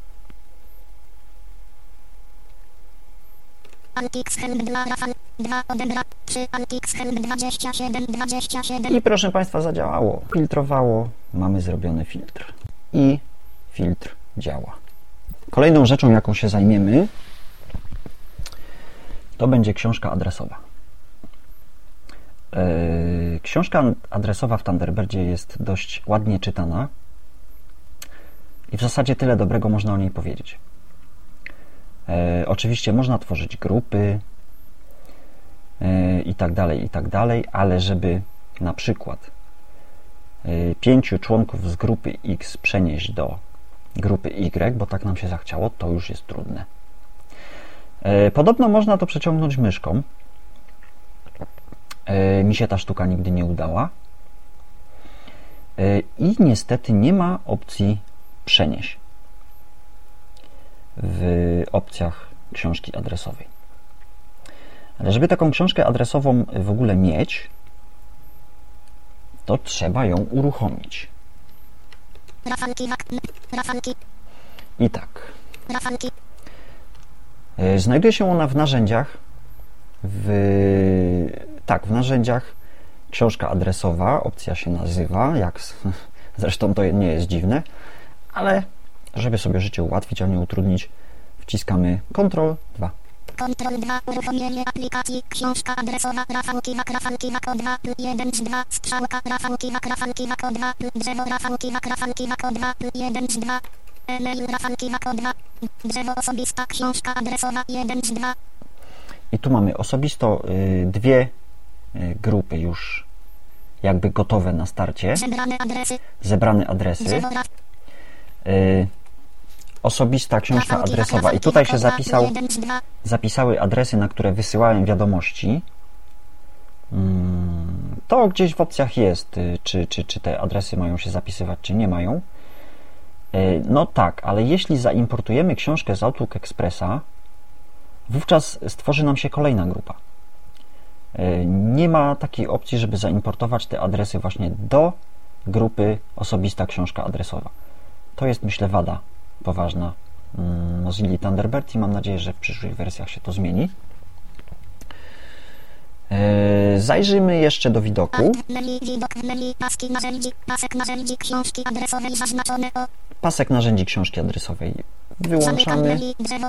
Alt-X Help dla Rafal 2 odebra 3 Alt-X Help 27. I proszę Państwa, zadziałało. Filtrowało. Mamy zrobiony filtr. I filtr działa. Kolejną rzeczą, jaką się zajmiemy, to będzie książka adresowa. Książka adresowa w Thunderbirdzie jest dość ładnie czytana i w zasadzie tyle dobrego można o niej powiedzieć. Oczywiście można tworzyć grupy i tak dalej, ale żeby na przykład 5 członków z grupy X przenieść do grupy Y, bo tak nam się zachciało, to już jest trudne. Podobno można to przeciągnąć myszką. Mi się ta sztuka nigdy nie udała. I niestety nie ma opcji przenieść w opcjach książki adresowej. Ale żeby taką książkę adresową w ogóle mieć, to trzeba ją uruchomić. I tak. Znajduje się ona w narzędziach, w narzędziach książka adresowa, opcja się nazywa, zresztą to nie jest dziwne, ale żeby sobie życie ułatwić, a nie utrudnić, wciskamy Ctrl 2. Ctrl 2, uruchomienie aplikacji, książka adresowa, Rafałki Wako 2, 1 z 2, strzałka, Rafałki Wako 2, drzewo Rafałki Wako 2, 1 z 2, e-mail Rafałki Wako 2, drzewo osobista, książka adresowa, 1 z 2. I tu mamy osobisto dwie grupy już jakby gotowe na starcie. Zebrane adresy. Osobista książka adresowa. I tutaj się zapisały adresy, na które wysyłałem wiadomości. To gdzieś w opcjach jest, czy te adresy mają się zapisywać, czy nie mają. No tak, ale jeśli zaimportujemy książkę z Outlook Expressa, wówczas stworzy nam się kolejna grupa. Nie ma takiej opcji, żeby zaimportować te adresy właśnie do grupy osobista książka adresowa. To jest, myślę, wada poważna Mozilla Thunderbird i mam nadzieję, że w przyszłych wersjach się to zmieni. Zajrzyjmy jeszcze do widoku. Pasek narzędzi książki adresowej wyłączamy.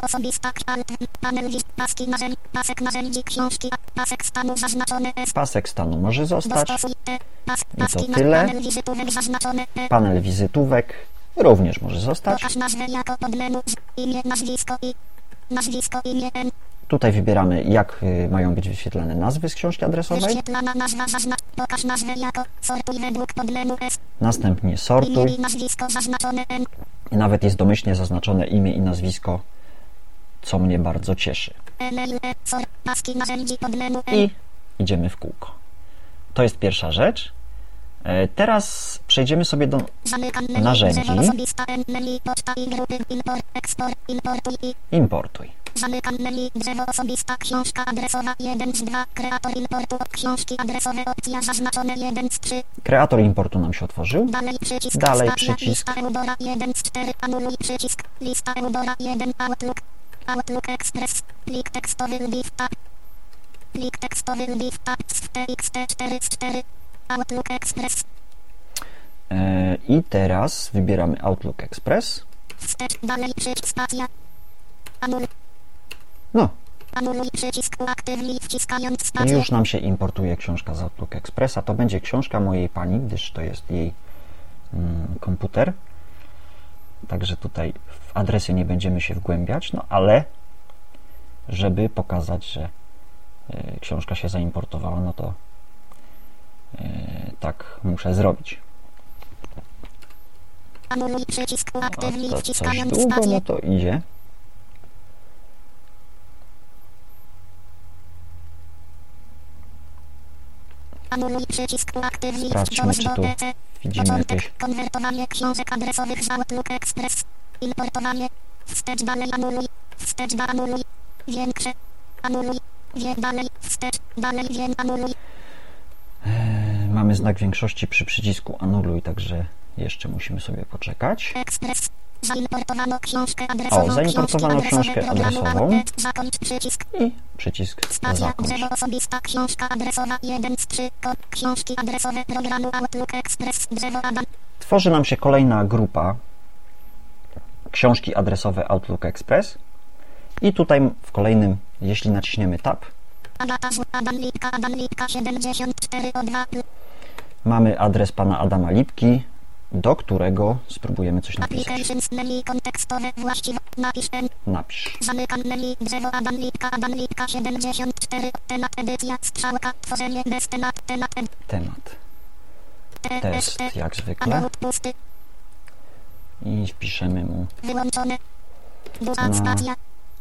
Pasek stanu może zostać. I to tyle. Panel wizytówek również może zostać. Tutaj wybieramy, jak mają być wyświetlane nazwy z książki adresowej. Następnie sortuj. I nawet jest domyślnie zaznaczone imię i nazwisko, co mnie bardzo cieszy. I idziemy w kółko. To jest pierwsza rzecz. Teraz przejdziemy sobie do narzędzi. Importuj. Zamykam menu, drzewo osobista, książka adresowa 1 z 2, kreator importu, książki adresowe, opcja zaznaczone 1 z 3. Kreator importu nam się otworzył. Dalej przycisk. Dalej przycisk. Lista Eudora 1 z 4, anuluj przycisk. Lista Eudora 1, Outlook. Outlook Express, plik tekstowy lbiw tab. Plik tekstowy lbiw tab z TXT4 z 4. Outlook Express. I teraz wybieramy Outlook Express. Wstecz, dalej przycisk, spacja. Anuluj. No, Anuluj przycisk, uaktywnij wciskając I spację. już nam się importuje książka z Outlook Expressa. To będzie książka mojej pani, gdyż to jest jej komputer. Także tutaj w adresy nie będziemy się wgłębiać, no ale żeby pokazać, że książka się zaimportowała, no to tak muszę zrobić. Anuluj przycisk, A uaktywnij to coś wciskając długo, spację. no to idzie. Anuluj przycisk, uaktywnij Sprawdźmy, czy tu widzimy Początek, jakieś... konwertowanie książek adresowych z Outlook Express. Importowanie. Wstecz dalej anuluj. Wstecz da anuluj. Większe. Anuluj. Dalej. Wstecz. Dalej anuluj. Mamy znak większości przy przycisku anuluj, także jeszcze musimy sobie poczekać. Ekspres. Zaimportowano książkę adresową. O, zaimportowano książkę adresową Zakończ przycisk. i przycisk Stacja zakończ. drzewo osobista. Książka adresowa 1 z 3. Książki adresowe programu Outlook Express. Drzewo Adam. Tworzy nam się kolejna grupa książki adresowe Outlook Express i tutaj w kolejnym, jeśli naciśniemy Tab, Adam Lipka 74 O2. mamy adres pana Adama Lipki, do którego spróbujemy coś napisać. Applications menu kontekstowe właściwe. Napisz N. Napisz. Zamykam menu. Drzewo Adam Lipka 74. Temat edycja. Strzałka. Tworzenie bez temat. Temat. Test, jak zwykle. Analog pusty. I wpiszemy mu Wyłączone. Duża Na- stacja.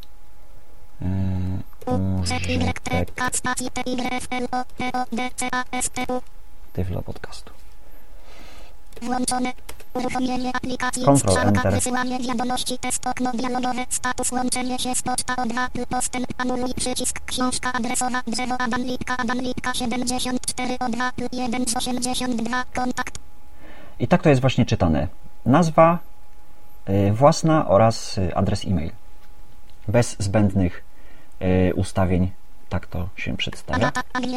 użytek Stacje TYFLO TODCASTU. Tyflo Podcastu. Włączone. Uruchomienie aplikacji. Control Strzałka. Enter. Wysyłanie wiadomości. Test okno dialogowe. Status łączenie się z poczta O2. Postęp. Anuluj przycisk. Książka adresowa. Drzewo Adam Lipka 74 O2. 1 z 82. Kontakt. I tak to jest właśnie czytane. Nazwa własna oraz adres e-mail. Bez zbędnych ustawień. Tak to się przedstawia.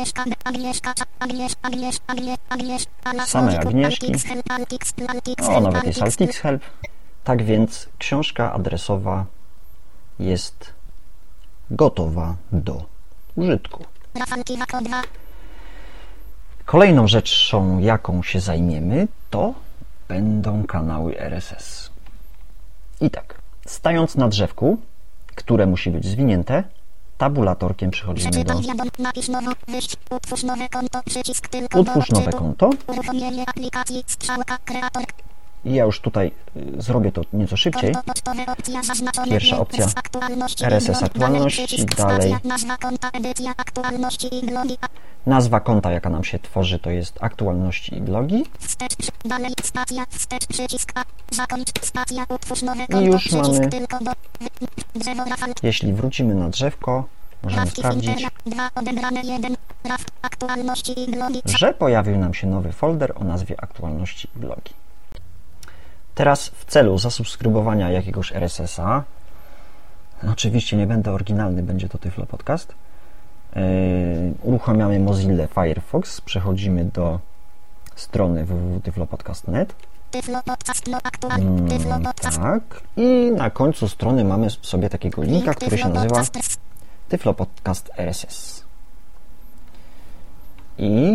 Same Agnieszki. O, nawet jest Altix Help. Tak więc książka adresowa jest gotowa do użytku. Kolejną rzeczą, jaką się zajmiemy, to będą kanały RSS. I tak, stając na drzewku, które musi być zwinięte, tabulatorkiem przechodzimy do Napisz nowo, wyjść, utwórz nowe konto, przycisk tylko utwórz do nowe odczytu. konto. Uruchomienie aplikacji, strzałka, kreator. I ja już tutaj zrobię to nieco szybciej. Konto pocztowe, opcja zaznaczone. Pierwsza opcja aktualności, RSS aktualności, przycisk, dalej stacja, nazwa konta, edycja, aktualności i blogi. Nazwa konta, jaka nam się tworzy, to jest aktualności i blogi. Wstecz, dalej, stacja, wstecz, przycisk A, zakończ, stacja, utwórz nowe I konto, już przycisk mamy, tylko do, drzewo, Rafał, jeśli wrócimy na drzewko, możemy Rafki, sprawdzić, Finteria, 2, odebrane 1, Raf, aktualności i blogi, że pojawił nam się nowy folder o nazwie aktualności i blogi. Teraz w celu zasubskrybowania jakiegoś RSS-a, oczywiście nie będę oryginalny, będzie to Tyflo Podcast, uruchamiamy Mozilla Firefox, przechodzimy do strony www.tyflopodcast.net. Tyflo Podcast, no Tyflo Podcast, Tak. I na końcu strony mamy sobie takiego linka, który się nazywa Tyflo Podcast RSS. I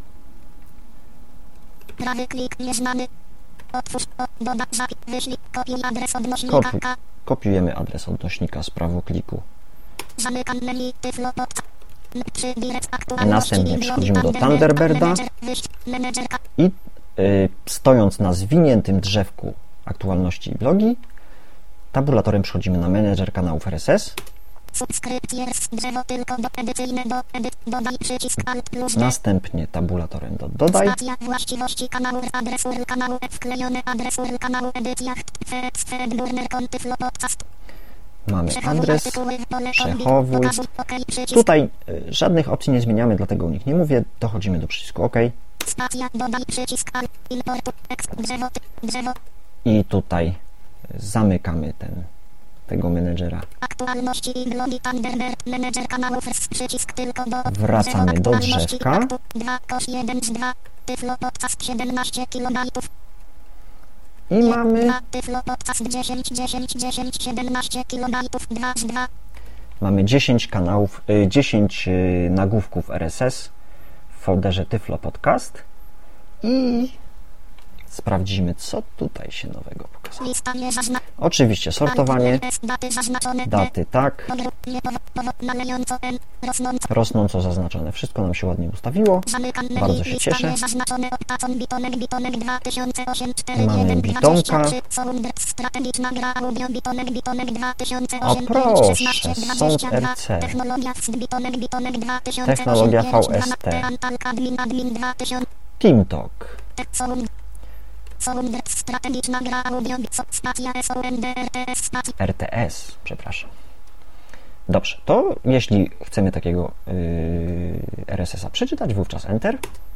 prawy klik, nieznany, otwórz, doda, zapis, wyślij, kopiuj adres odnośnika, kopiujemy adres odnośnika z prawokliku. zamykam menu, Tyflo Podcast, Następnie przechodzimy do Thunderbirda i stojąc na zwiniętym drzewku aktualności i blogi, tabulatorem przechodzimy na menedżer kanałów RSS. Następnie tabulatorem do dodaj. Właściwości kanału, adres URL kanału, wklejony adres URL kanału, edycja, Mamy adres, przechowuj. Tutaj żadnych opcji nie zmieniamy, dlatego o nich nie mówię. Dochodzimy do przycisku OK. I tutaj zamykamy tego menedżera. Wracamy do drzewka. I mamy mamy 10 kanałów, 10 nagłówków RSS w folderze Tyflo Podcast i sprawdzimy, co tutaj się nowego pokazało. Oczywiście sortowanie, daty tak, rosnąco zaznaczone. Wszystko nam się ładnie ustawiło. Bardzo się cieszę. Mamy bitonka. O proszę, Sound RC. Technologia VST. TeamTalk. RTS, przepraszam. Dobrze, to jeśli chcemy takiego RSS-a przeczytać, wówczas Enter.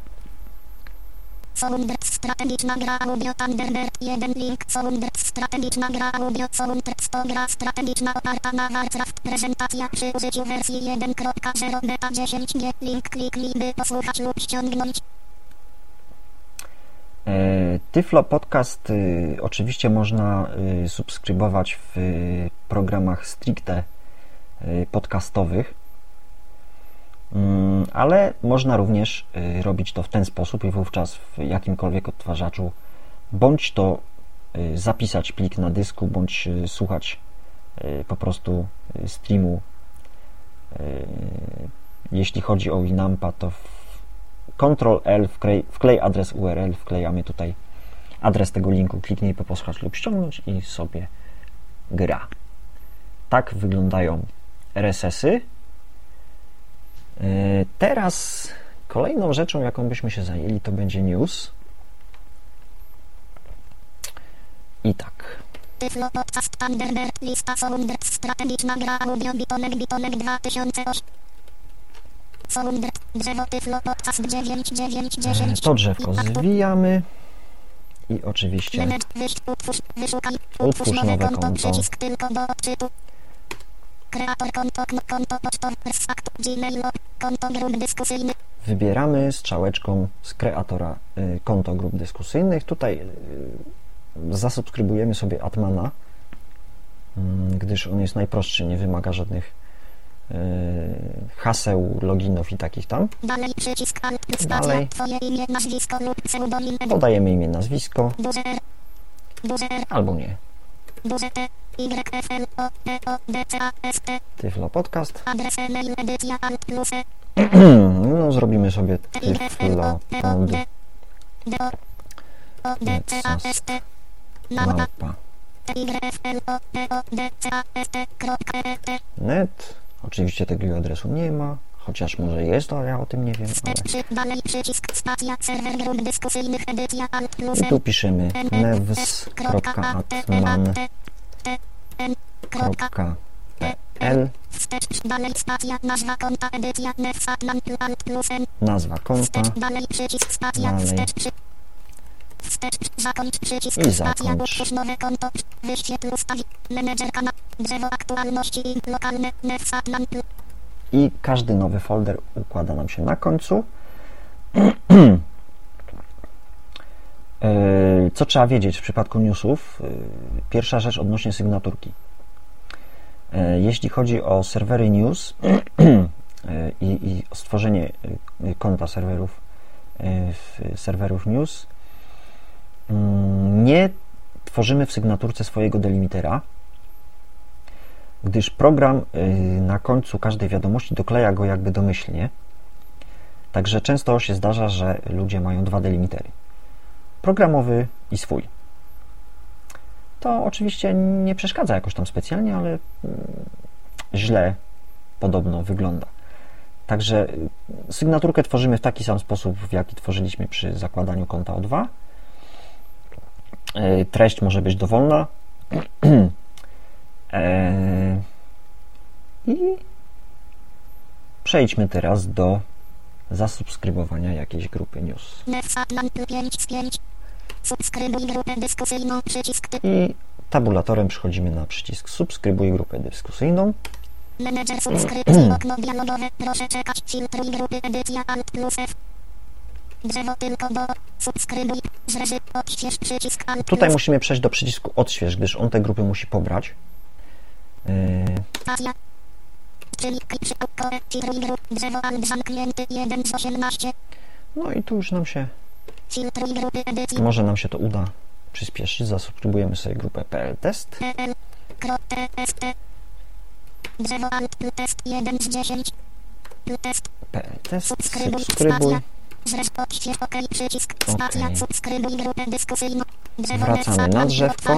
Strategiczna gra audio Thunderbird 1 link strategiczna gra audio gra strategiczna oparta na Warcraft prezentacja przy użyciu wersji 1.0 beta 10G link kliknij by posłuchać lub ściągnąć. Tyflo Podcast oczywiście można subskrybować w programach stricte podcastowych, ale można również robić to w ten sposób i wówczas w jakimkolwiek odtwarzaczu bądź to zapisać plik na dysku, bądź słuchać po prostu streamu. Jeśli chodzi o Winampa, to Ctrl-L, wklej adres URL, wklejamy tutaj adres tego linku, kliknij po posłuchać lub ściągnąć i sobie gra. Tak wyglądają RSS-y. Teraz kolejną rzeczą, jaką byśmy się zajęli, to będzie news. I tak. Tyflo Podcast Thunderbird lista Sounders strategiczna gra audio bitonek 2008. Sounders drzewo Tyflo Podcast 9. To drzewko zwijamy i oczywiście utwórz nowe konto. Kreator konto pocztowe Gmail konto grup dyskusyjnych. Wybieramy strzałeczką z kreatora konto grup dyskusyjnych. Tutaj zasubskrybujemy sobie Atmana, gdyż on jest najprostszy, nie wymaga żadnych haseł, loginów i takich tam. Dalej przycisk alt plus Dalej. Twoje imię, nazwisko lub pseudonim. Podajemy imię, nazwisko duże R albo nie. duże T YFL O E O D C A S T Tyflo Podcast. adres e-mail edycja alt plus E No, zrobimy sobie Tyflo net. Oczywiście tego adresu nie ma, chociaż może jest, ale ja o tym nie wiem. I tu piszemy nevs.atman.pl. Nazwa konta. Dalej. I zakończ. Nowe konto. Wyświetl menedżer kanał. Drzewo aktualności lokalne. I każdy nowy folder układa nam się na końcu. Co trzeba wiedzieć w przypadku newsów? Pierwsza rzecz odnośnie sygnaturki. Jeśli chodzi o serwery news i o stworzenie konta serwerów news, nie tworzymy w sygnaturce swojego delimitera, gdyż program na końcu każdej wiadomości dokleja go jakby domyślnie. Także często się zdarza, że ludzie mają dwa delimitery. Programowy i swój. To oczywiście nie przeszkadza jakoś tam specjalnie, ale źle podobno wygląda. Także sygnaturkę tworzymy w taki sam sposób, w jaki tworzyliśmy przy zakładaniu konta O2. Treść może być dowolna. I przejdźmy teraz do zasubskrybowania jakiejś grupy news. Subskrybuj grupę dyskusyjną, przycisk I tabulatorem przechodzimy na przycisk subskrybuj grupę dyskusyjną. Menedżer subskrypcji, okno dialogowe, proszę czekać, filtruj grupy, edycja alt plus F. Drzewo tylko do subskrybuj, odśwież przycisk alt. Tutaj musimy przejść do przycisku odśwież, gdyż on te grupy musi pobrać. No i tu już nam się, może nam się to uda przyspieszyć. Zasubskrybujemy sobie grupę PL Test. PL Test, subskrybuj. Wracamy na drzewko.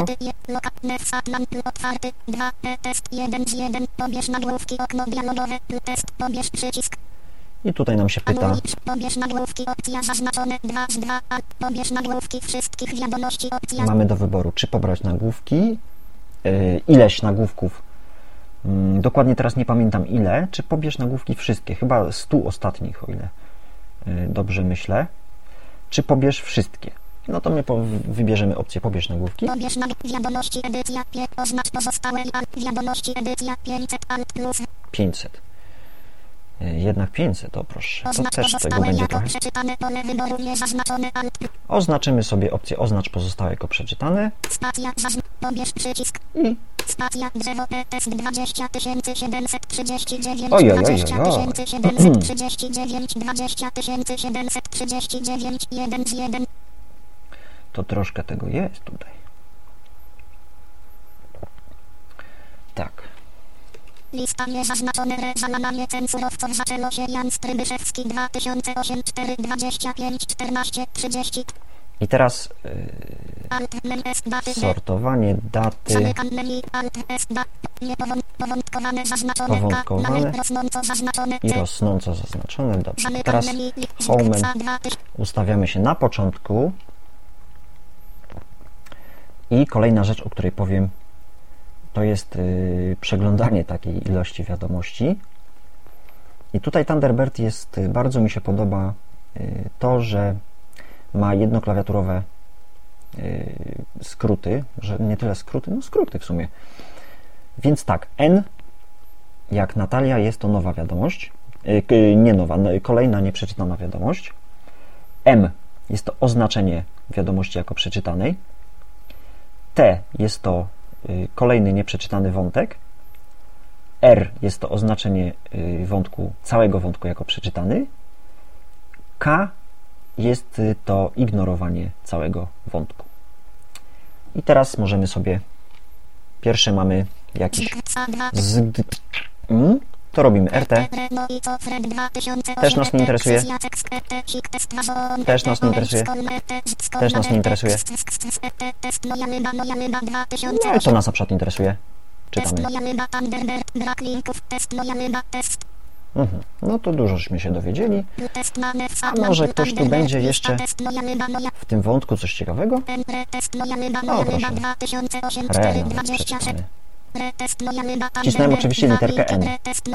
I tutaj nam się pyta. Mamy do wyboru, czy pobrać nagłówki, ileś nagłówków. Dokładnie teraz nie pamiętam ile, czy pobierz nagłówki wszystkie, chyba 100 ostatnich, o ile dobrze myślę, czy pobierz wszystkie. No to my wybierzemy opcję pobierz nagłówki. Pobierz wiadomości edycja, oznacz pozostałe wiadomości edycja 500 alt plus. 500. Jednak 500, o proszę, to też tego będzie trochę. Oznaczymy sobie opcję oznacz pozostałe jako przeczytane. Spacja, pobierz przycisk. I spacja, drzewo, test 20739, ojoj. 20739, 20739, 1 z 1. To troszkę tego jest tutaj. Tak. Lista niezaznaczone, załamanie censurowców zaczęło się Jan Strybyszewski 2008 4 25 14 30. I teraz sortowanie daty, powątkowane i rosnąco zaznaczone. Dobrze. Teraz home ustawiamy się na początku. I kolejna rzecz, o której powiem, to jest przeglądanie takiej ilości wiadomości. I tutaj Thunderbird jest, bardzo mi się podoba to, że ma jednoklawiaturowe skróty, że nie tyle skróty, no skróty w sumie. Więc tak, N jak Natalia jest to nowa wiadomość, nie nowa, kolejna nieprzeczytana wiadomość. M jest to oznaczenie wiadomości jako przeczytanej. T jest to kolejny nieprzeczytany wątek. R jest to oznaczenie wątku, całego wątku jako przeczytany. K jest to ignorowanie całego wątku. I teraz możemy sobie, pierwsze mamy jakiś to robimy RT. Też nas nie interesuje. Też nas nie interesuje. Też nas nie interesuje. No i co nas na przykład interesuje? Czytamy. No to dużośmy się dowiedzieli. A może ktoś tu będzie jeszcze w tym wątku coś ciekawego? O, proszę. Przeczytamy. Wcisnąłem oczywiście literkę N.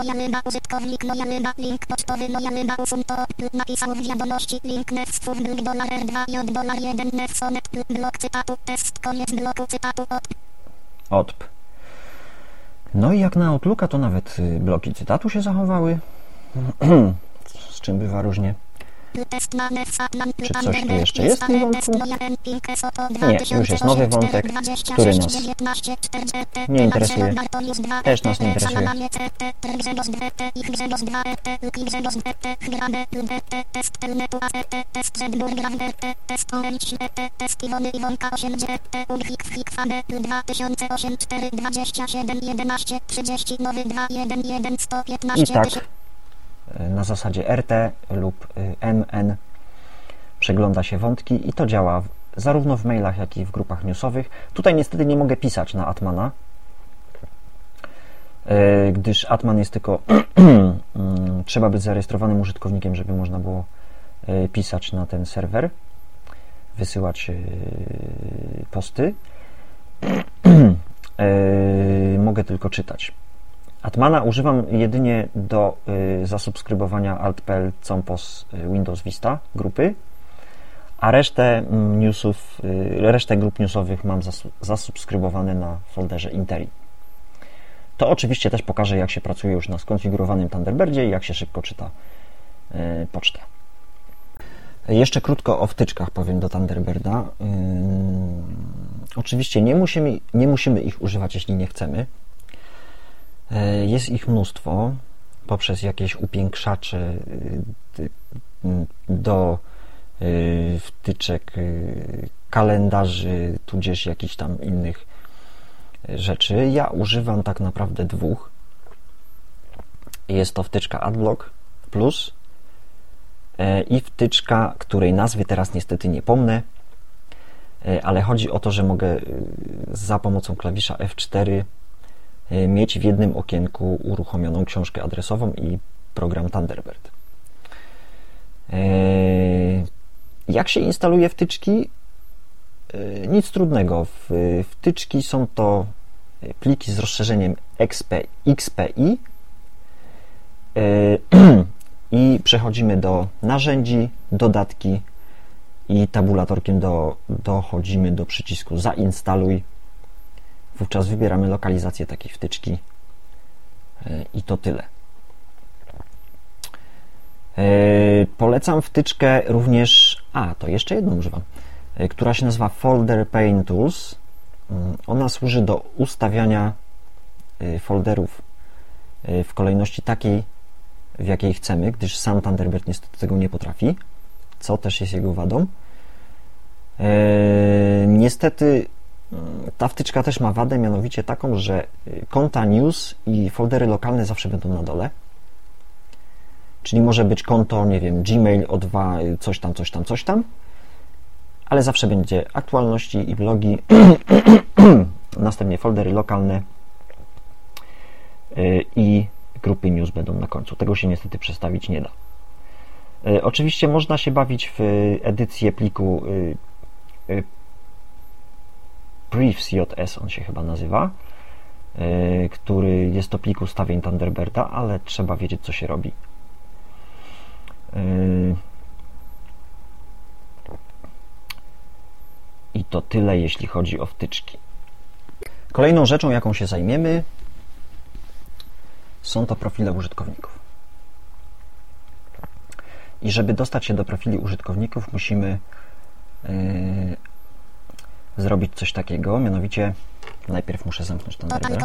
Napisał w wiadomości link nefstów $2 $1 nefsonet blok cytatu test koniec bloku cytatu Odp. No i jak na Outlooka to nawet bloki cytatu się zachowały. Z czym bywa różnie. Czy coś tu jeszcze jest w tym wątku? Nie, już jest nowy wątek, który nas nie interesuje. Też nas nie interesuje. I tak na zasadzie RT lub MN przegląda się wątki i to działa zarówno w mailach, jak i w grupach newsowych. Tutaj niestety nie mogę pisać na Atmana, gdyż Atman jest tylko trzeba być zarejestrowanym użytkownikiem, żeby można było pisać na ten serwer, wysyłać posty. Mogę tylko czytać. Atmana używam jedynie do zasubskrybowania alt.pl Compos Windows Vista grupy, a resztę newsów, resztę grup newsowych mam zasubskrybowane na folderze Interi. To oczywiście też pokażę, jak się pracuje już na skonfigurowanym Thunderbirdzie i jak się szybko czyta pocztę. Jeszcze krótko o wtyczkach powiem do Thunderbirda. Oczywiście nie musimy ich używać, jeśli nie chcemy. Jest ich mnóstwo. poprzez jakieś upiększacze do wtyczek kalendarzy, tudzież jakichś tam innych rzeczy. Ja używam tak naprawdę dwóch. Jest to wtyczka Adblock Plus i wtyczka, której nazwy teraz niestety nie pomnę, ale chodzi o to, że mogę za pomocą klawisza F4 mieć w jednym okienku uruchomioną książkę adresową i program Thunderbird. Jak się instaluje wtyczki? Nic trudnego. Wtyczki są to pliki z rozszerzeniem XPI i przechodzimy do narzędzi, dodatki i tabulatorkiem dochodzimy do przycisku zainstaluj. Wówczas wybieramy lokalizację takiej wtyczki i to tyle. Polecam wtyczkę również, to jeszcze jedną używam, która się nazywa Folder Pane Tools. Ona służy do ustawiania folderów w kolejności takiej, w jakiej chcemy, gdyż sam Thunderbird niestety tego nie potrafi, co też jest jego wadą. Niestety ta wtyczka też ma wadę, mianowicie taką, że konta news i foldery lokalne zawsze będą na dole. Czyli może być konto, nie wiem, Gmail O2, coś tam, ale zawsze będzie aktualności i blogi, następnie foldery lokalne i grupy news będą na końcu. Tego się niestety przestawić nie da. Oczywiście można się bawić w edycję pliku Briefs.js, on się chyba nazywa, który jest to plik ustawień Thunderbirda, ale trzeba wiedzieć, co się robi. I to tyle, jeśli chodzi o wtyczki. Kolejną rzeczą, jaką się zajmiemy, są to profile użytkowników. I żeby dostać się do profili użytkowników, musimy zrobić coś takiego, mianowicie najpierw muszę zamknąć Thunderbird.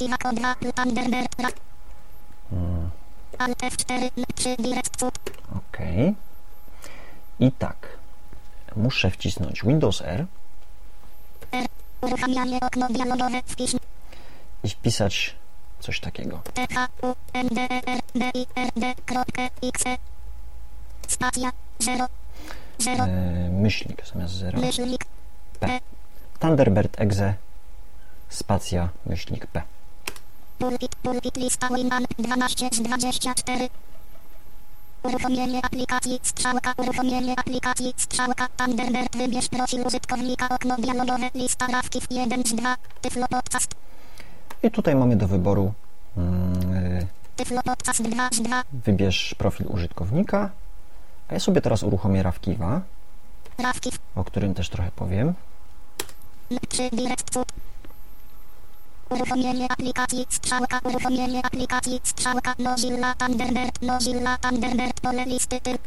OK. I tak, muszę wcisnąć Windows R i wpisać coś takiego. Myślnik zamiast 0. P. Thunderbird exe spacja myślnik P. Pulpit lista Winman 12 z 24. Uruchomienie aplikacji strzałka Thunderbird, wybierz profil użytkownika, okno dialogowe, lista rawków 1 z 2, Tyflo Podcast. I tutaj mamy do wyboru Tyflo Podcast 2 z 2. Wybierz profil użytkownika, a ja sobie teraz uruchomię Rawkiwa, o którym też trochę powiem. Uruchomienie aplikacji strzałka Mozilla Thunderbird, pole listy typ.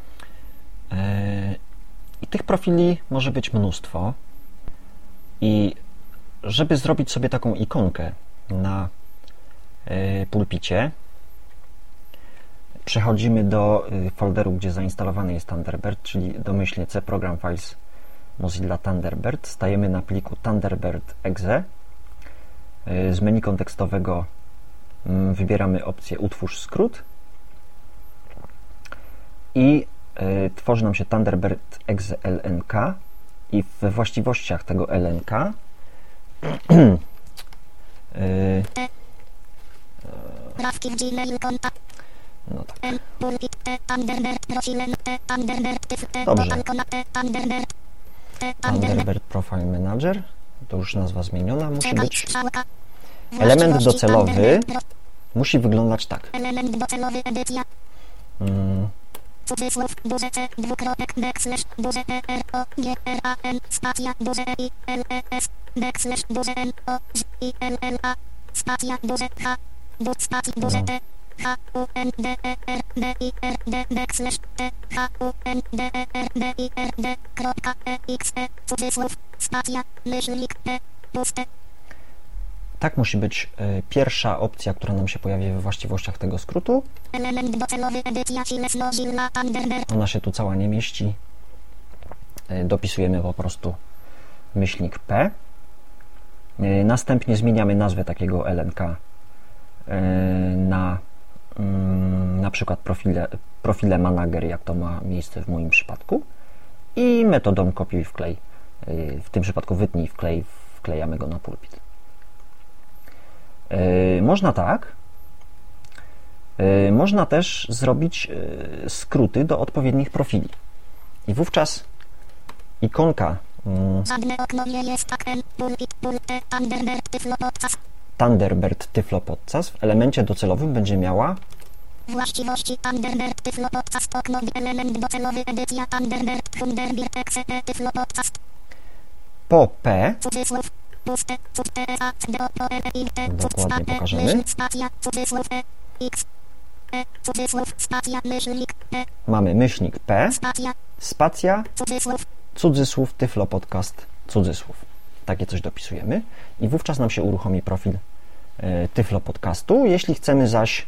I tych profili może być mnóstwo. I żeby zrobić sobie taką ikonkę na pulpicie, przechodzimy do folderu, gdzie zainstalowany jest Thunderbird, czyli domyślnie C Program Files Mozilla Thunderbird. Stajemy na pliku Thunderbird exe. Z menu kontekstowego wybieramy opcję Utwórz skrót i tworzy nam się Thunderbird exe LNK i we właściwościach tego LNK no tak. Dobrze. Thunderbird Profile Manager, to już nazwa zmieniona, musi być. Element docelowy musi wyglądać tak. Element docelowy edycja. Cudzysłów, duże C, dwukropek, backslash, duże E, R, O, G, R, A, N, spacja, duże I, L, E, S, backslash, duże N, O, Z, I, L, L, A, spacja, duże H, spacja, duże T, H, U, N, D, E, R, D, I, R, D, backslash, T, H, U, N, D, E, R, D, I, R, D, kropka, E, X, E, cudzysłów, spacja, myślnik, E, puste. Tak musi być pierwsza opcja, która nam się pojawi we właściwościach tego skrótu. Element docelowy edycja Files Mozilla Thunderbird. Ona się tu cała nie mieści. Dopisujemy po prostu myślnik P. Następnie zmieniamy nazwę takiego LNK na przykład profile manager, jak to ma miejsce w moim przypadku. I metodą kopiuj i wklej, w tym przypadku wytnij i wklej, wklejamy go na pulpit. Można tak. Można też zrobić skróty do odpowiednich profili. I wówczas ikonka Żadne okno nie jest taken, pulpit, pulte, Thunderbird, Tyflo Podcast. Thunderbird Tyflo Podcast w elemencie docelowym będzie miała Właściwości Thunderbird, Tyflo Podcast, okno, element docelowy, edycja Thunderbird, Thunderbird, exe, Tyflo Podcast. po P. Cudzysłów, puste, Dokładnie pokażemy. spacja, cudzysłów, x, cudzysłów, spacja, myślnik, Mamy myślnik P, spacja, spacja, cudzysłów, cudzysłów, Tyflo Podcast, cudzysłów. Takie coś dopisujemy i wówczas nam się uruchomi profil Tyflo Podcastu. Jeśli chcemy zaś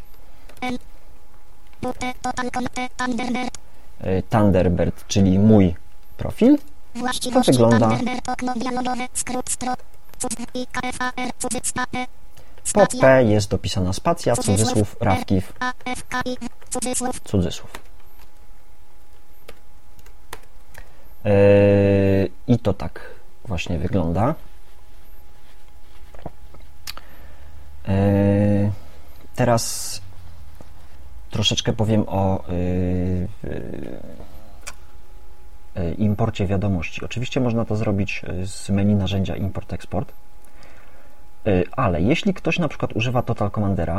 Thunderbird, czyli mój profil, to wygląda po P jest dopisana spacja, cudzysłów, rawkiw, cudzysłów. I to tak właśnie wygląda. Teraz troszeczkę powiem o imporcie wiadomości. Oczywiście można to zrobić z menu narzędzia import-export, ale jeśli ktoś na przykład używa Total Commandera,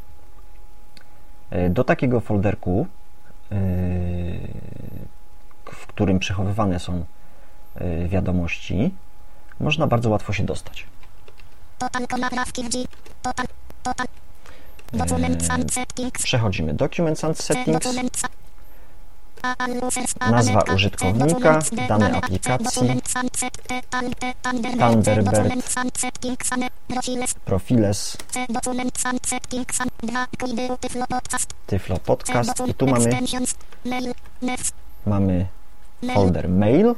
do takiego folderku, w którym przechowywane są wiadomości, można bardzo łatwo się dostać. Przechodzimy Documents and Settings, nazwa użytkownika, dane aplikacji, Thunderbird, Profiles, Tyflo Podcast i tu mamy folder Mail,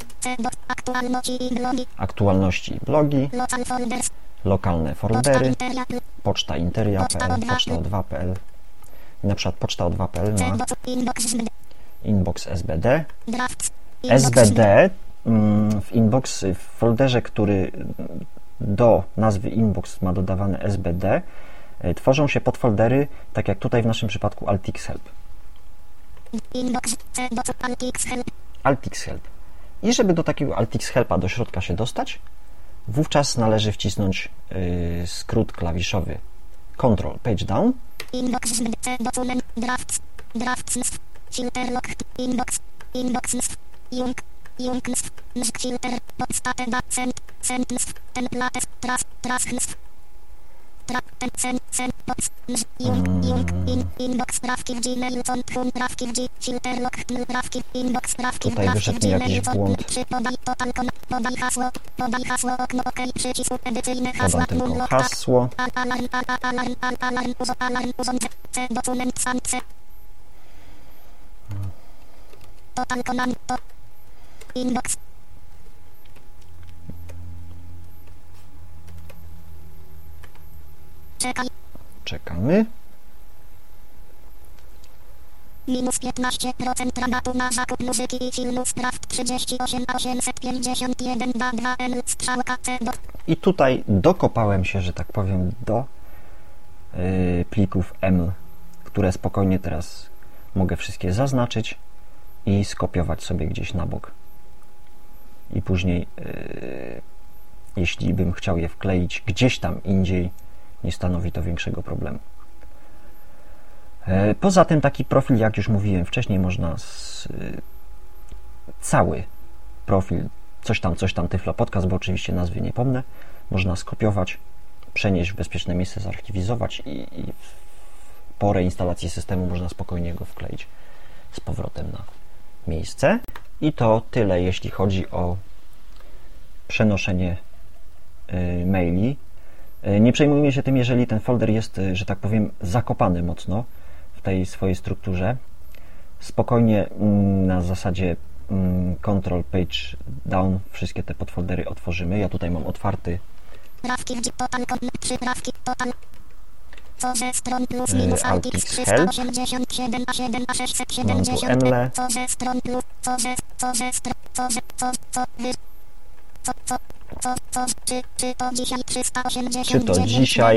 aktualności i blogi, lokalne foldery, poczta interia.pl, poczta o2.pl. Na przykład poczta o2.pl ma inbox SBD. SBD w folderze, który do nazwy inbox ma dodawane SBD, tworzą się podfoldery, tak jak tutaj w naszym przypadku altxhelp. altxhelp. I żeby do takiego altxhelpa do środka się dostać, wówczas należy wcisnąć skrót klawiszowy Ctrl Page Down. Filter lock, inbox, junks, filter, podstate, sentence, template, trasks, inbox, prawki w Gmail, prawki w G, filter lock, prawki, inbox, prawki w Tutaj wyszedł mi jakiś błąd. Podaj hasło, okno, OK, przycisk edycyjny, Podam tylko hasło. Dokument, sance. Total command, inbox. Czekamy. Minus 15% rabatu na zakup muzyki i filmu, sprawd 38 851 2L, strzałka C do... I tutaj dokopałem się, że tak powiem, do plików EML, które spokojnie teraz mogę wszystkie zaznaczyć i skopiować sobie gdzieś na bok. I później, jeśli bym chciał je wkleić gdzieś tam indziej, nie stanowi to większego problemu. Poza tym taki profil, jak już mówiłem wcześniej, można cały profil, coś tam Tyflo Podcast, bo oczywiście nazwy nie pomnę, można skopiować, przenieść w bezpieczne miejsce, zarchiwizować i po reinstalacji systemu można spokojnie go wkleić z powrotem na miejsce. I to tyle, jeśli chodzi o przenoszenie maili Nie przejmujmy się tym, jeżeli ten folder jest, że tak powiem, zakopany mocno w tej swojej strukturze. Spokojnie na zasadzie Control Page Down wszystkie te podfoldery otworzymy. Ja tutaj mam otwarty Altix Help. Mam tu Enle. Czy to dzisiaj?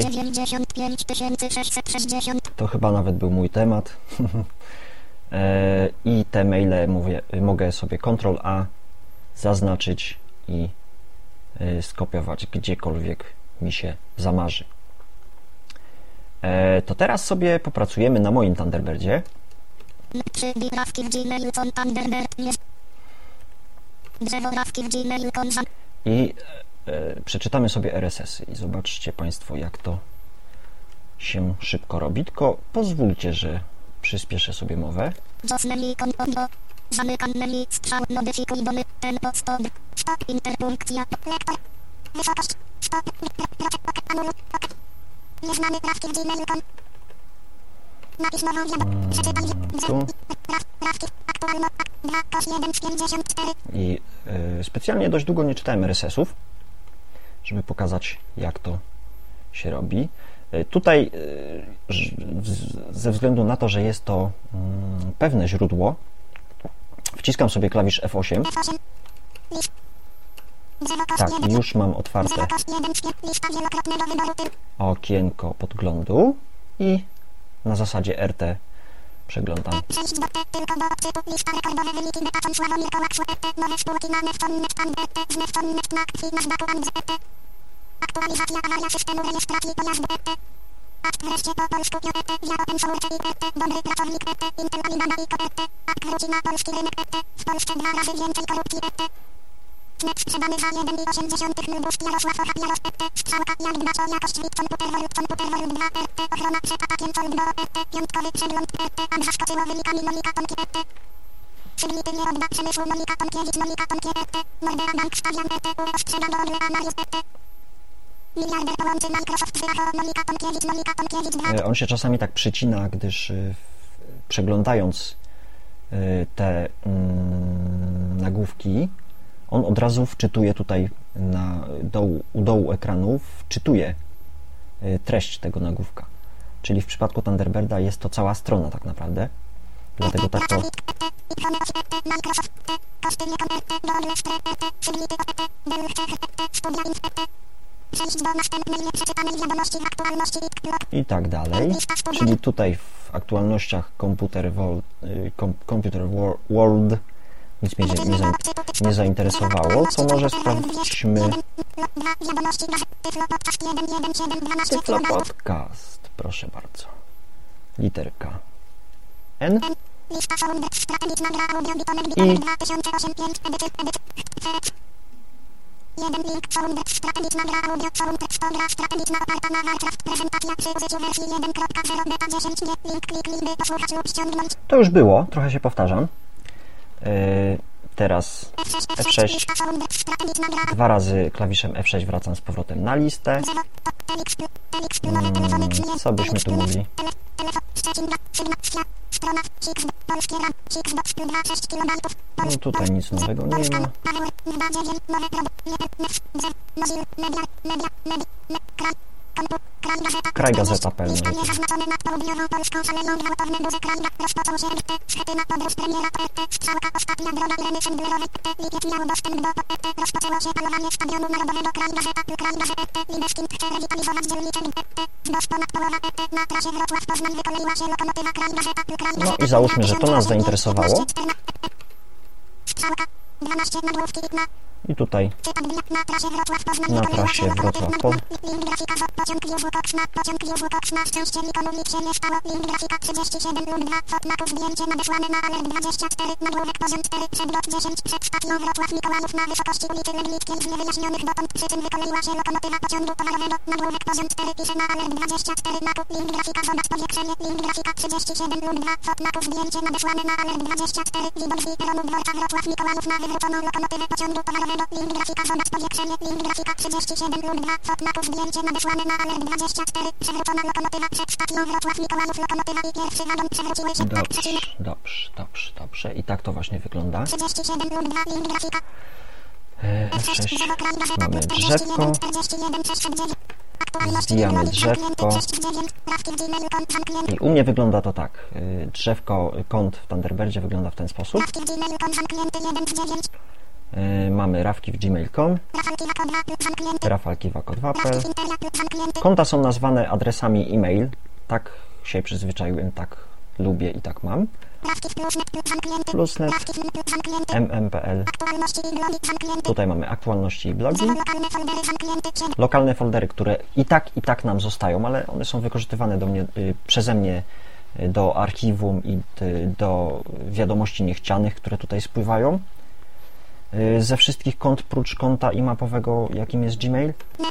To chyba nawet był mój temat. I te maile mogę sobie Ctrl-A zaznaczyć i skopiować gdziekolwiek mi się zamarzy. To teraz sobie popracujemy na moim Thunderbirdzie. I przeczytamy sobie RSS i zobaczcie Państwo, jak to się szybko robi. Tylko pozwólcie, że przyspieszę sobie mowę. Zamykam menu, strzał, modyfikuj domy, tempo, stop, interpunkcja, lektor, wysokość, stop, anuluj, nieznany prawki w Gmail.com. Napis nową wiadomość, przeczytam, prawki, aktualno, 2, kos 1 z 54. I specjalnie dość długo nie czytałem RSS-ów, żeby pokazać, jak to się robi. Tutaj ze względu na to, że jest to pewne źródło, wciskam sobie klawisz F8. Tak, już mam otwarte okienko podglądu i na zasadzie RT przeglądam. Aktualizacja awaria systemu rejestracji pojazdu Akt wreszcie po polsku via open source dobry pracownik Intel Alibaba Akt wróci na polski rynek w Polsce 2 razy więcej korupcji Net sprzedany za 1,8 Lubusк Jarosław Ochab Jaros Strzałka jak dba o jakość WIP komputer World 2 ochrona przed atakiem Soldo piątkowy przegląd ak zaskoczyło wynikami Monika Tomki Przyglity nie odda przemysłu Monika Tomkiewicz Monika Tomkie Nordea Bank Stawian ostrzega do Orlea Mariusz Miliarder połączy Microsoft Monika Tomkiewicz 2. On się czasami tak przycina, gdyż przeglądając te nagłówki, on od razu wczytuje tutaj u dołu ekranu, wczytuje treść tego nagłówka. Czyli w przypadku Thunderbirda jest to cała strona tak naprawdę. Dlatego tak to... I tak dalej. Czyli tutaj w aktualnościach Computer World nic mnie nie zainteresowało, co może sprawdźmy. Tyflo Podcast, proszę bardzo. Literka N. Jeden link forum strategiczna gra audio forum tekstowa strategiczna oparta na Warcraft prezentacja przy użyciu wersji 1.0 beta 10 link kliknij by posłuchać lub ściągnąć. To już było, trochę się powtarzam. Teraz F6 dwa razy klawiszem F6 wracam z powrotem na listę. Co byśmy tu mówili? No tutaj nic nowego nie ma. Kraj gazeta.pl. No i załóżmy, że to nas zainteresowało. I tutaj na trasie Wrocław nowego. Link grafika, zobacz powiększenie. Link grafika 37 lub 2. Fotmapów zdjęcie nadesłane na alert 24. Przewrócona lokomotywa przed stacją Wrocław Mikołajów. Lokomotywa i pierwszy wagon przewróciły się. Dobrze. I tak to właśnie wygląda. 37 lub 2. Link grafika. F6. Mamy drzewko. Zbijamy drzewko. I u mnie wygląda to tak. Drzewko, kąt w Thunderbirdzie wygląda w ten sposób. Mamy rafki w gmail.com, rafalkiwa.pl. Konta są nazwane adresami e-mail. Tak się przyzwyczaiłem, tak lubię i tak mam. Plusnet, mm.pl. Tutaj mamy aktualności i blogi. Lokalne foldery, które i tak nam zostają, ale one są wykorzystywane przeze mnie do archiwum i do wiadomości niechcianych, które tutaj spływają. Ze wszystkich kont prócz konta i-mapowego, jakim jest Gmail.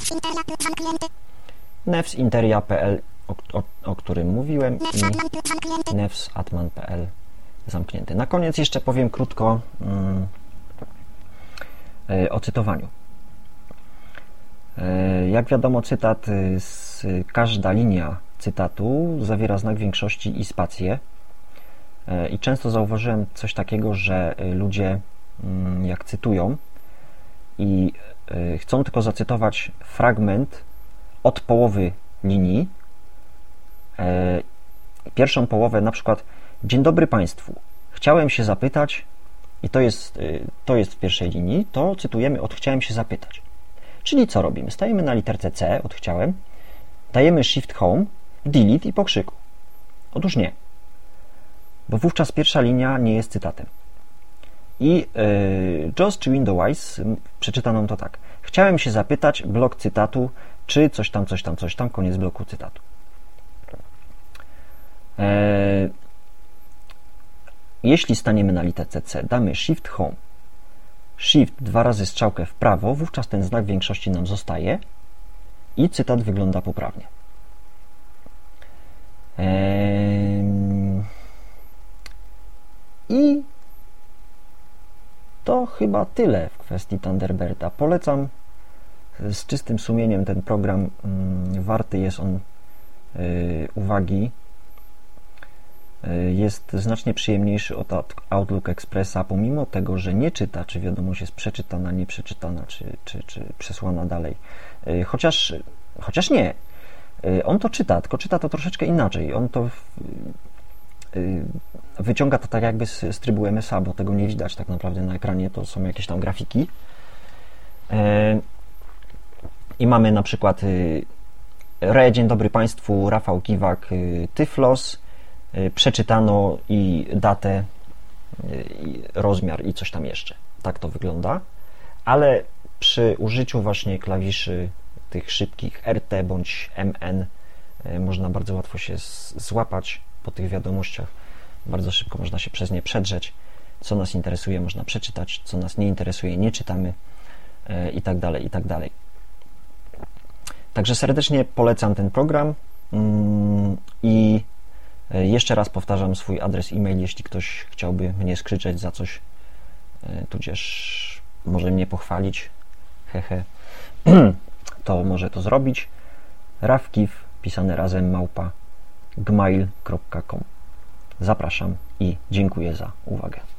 nevsinteria.pl, o którym mówiłem, i nevsatman.pl zamknięty. Na koniec jeszcze powiem krótko o cytowaniu. Jak wiadomo, każda linia cytatu zawiera znak większości i spację. I często zauważyłem coś takiego, że ludzie jak cytują i chcą tylko zacytować fragment od połowy linii, pierwszą połowę, na przykład: dzień dobry Państwu, chciałem się zapytać, i to jest w pierwszej linii, to cytujemy od chciałem się zapytać. Czyli co robimy? Stajemy na literce C od chciałem, dajemy Shift Home, Delete i po krzyku. Otóż nie, bo wówczas pierwsza linia nie jest cytatem. I JAWS czy Windows przeczyta nam to tak: chciałem się zapytać, blok cytatu, czy coś tam, koniec bloku cytatu. Jeśli staniemy na literce C, damy Shift Home, Shift 2 razy strzałkę w prawo, wówczas ten znak większości nam zostaje i cytat wygląda poprawnie. I to chyba tyle w kwestii Thunderbirda. Polecam z czystym sumieniem ten program. Warty jest on uwagi. Jest znacznie przyjemniejszy od Outlook Expressa, pomimo tego, że nie czyta, czy wiadomość jest przeczytana, nieprzeczytana, czy przesłana dalej. Chociaż nie. On to czyta, tylko czyta to troszeczkę inaczej. On to wyciąga to tak jakby z trybu MSA, bo tego nie widać tak naprawdę na ekranie, to są jakieś tam grafiki. I mamy na przykład dzień dobry Państwu, Rafał Kiwak, Tyflos, przeczytano i datę, i rozmiar i coś tam jeszcze. Tak to wygląda, ale przy użyciu właśnie klawiszy tych szybkich RT bądź MN można bardzo łatwo się złapać po tych wiadomościach. Bardzo szybko można się przez nie przedrzeć. Co nas interesuje, można przeczytać, co nas nie interesuje, nie czytamy i tak dalej, i tak dalej. Także serdecznie polecam ten program i jeszcze raz powtarzam swój adres e-mail, jeśli ktoś chciałby mnie skrzyczeć za coś, tudzież może mnie pochwalić, to może to zrobić. rafkiw, pisane razem, @gmail.com. Zapraszam i dziękuję za uwagę.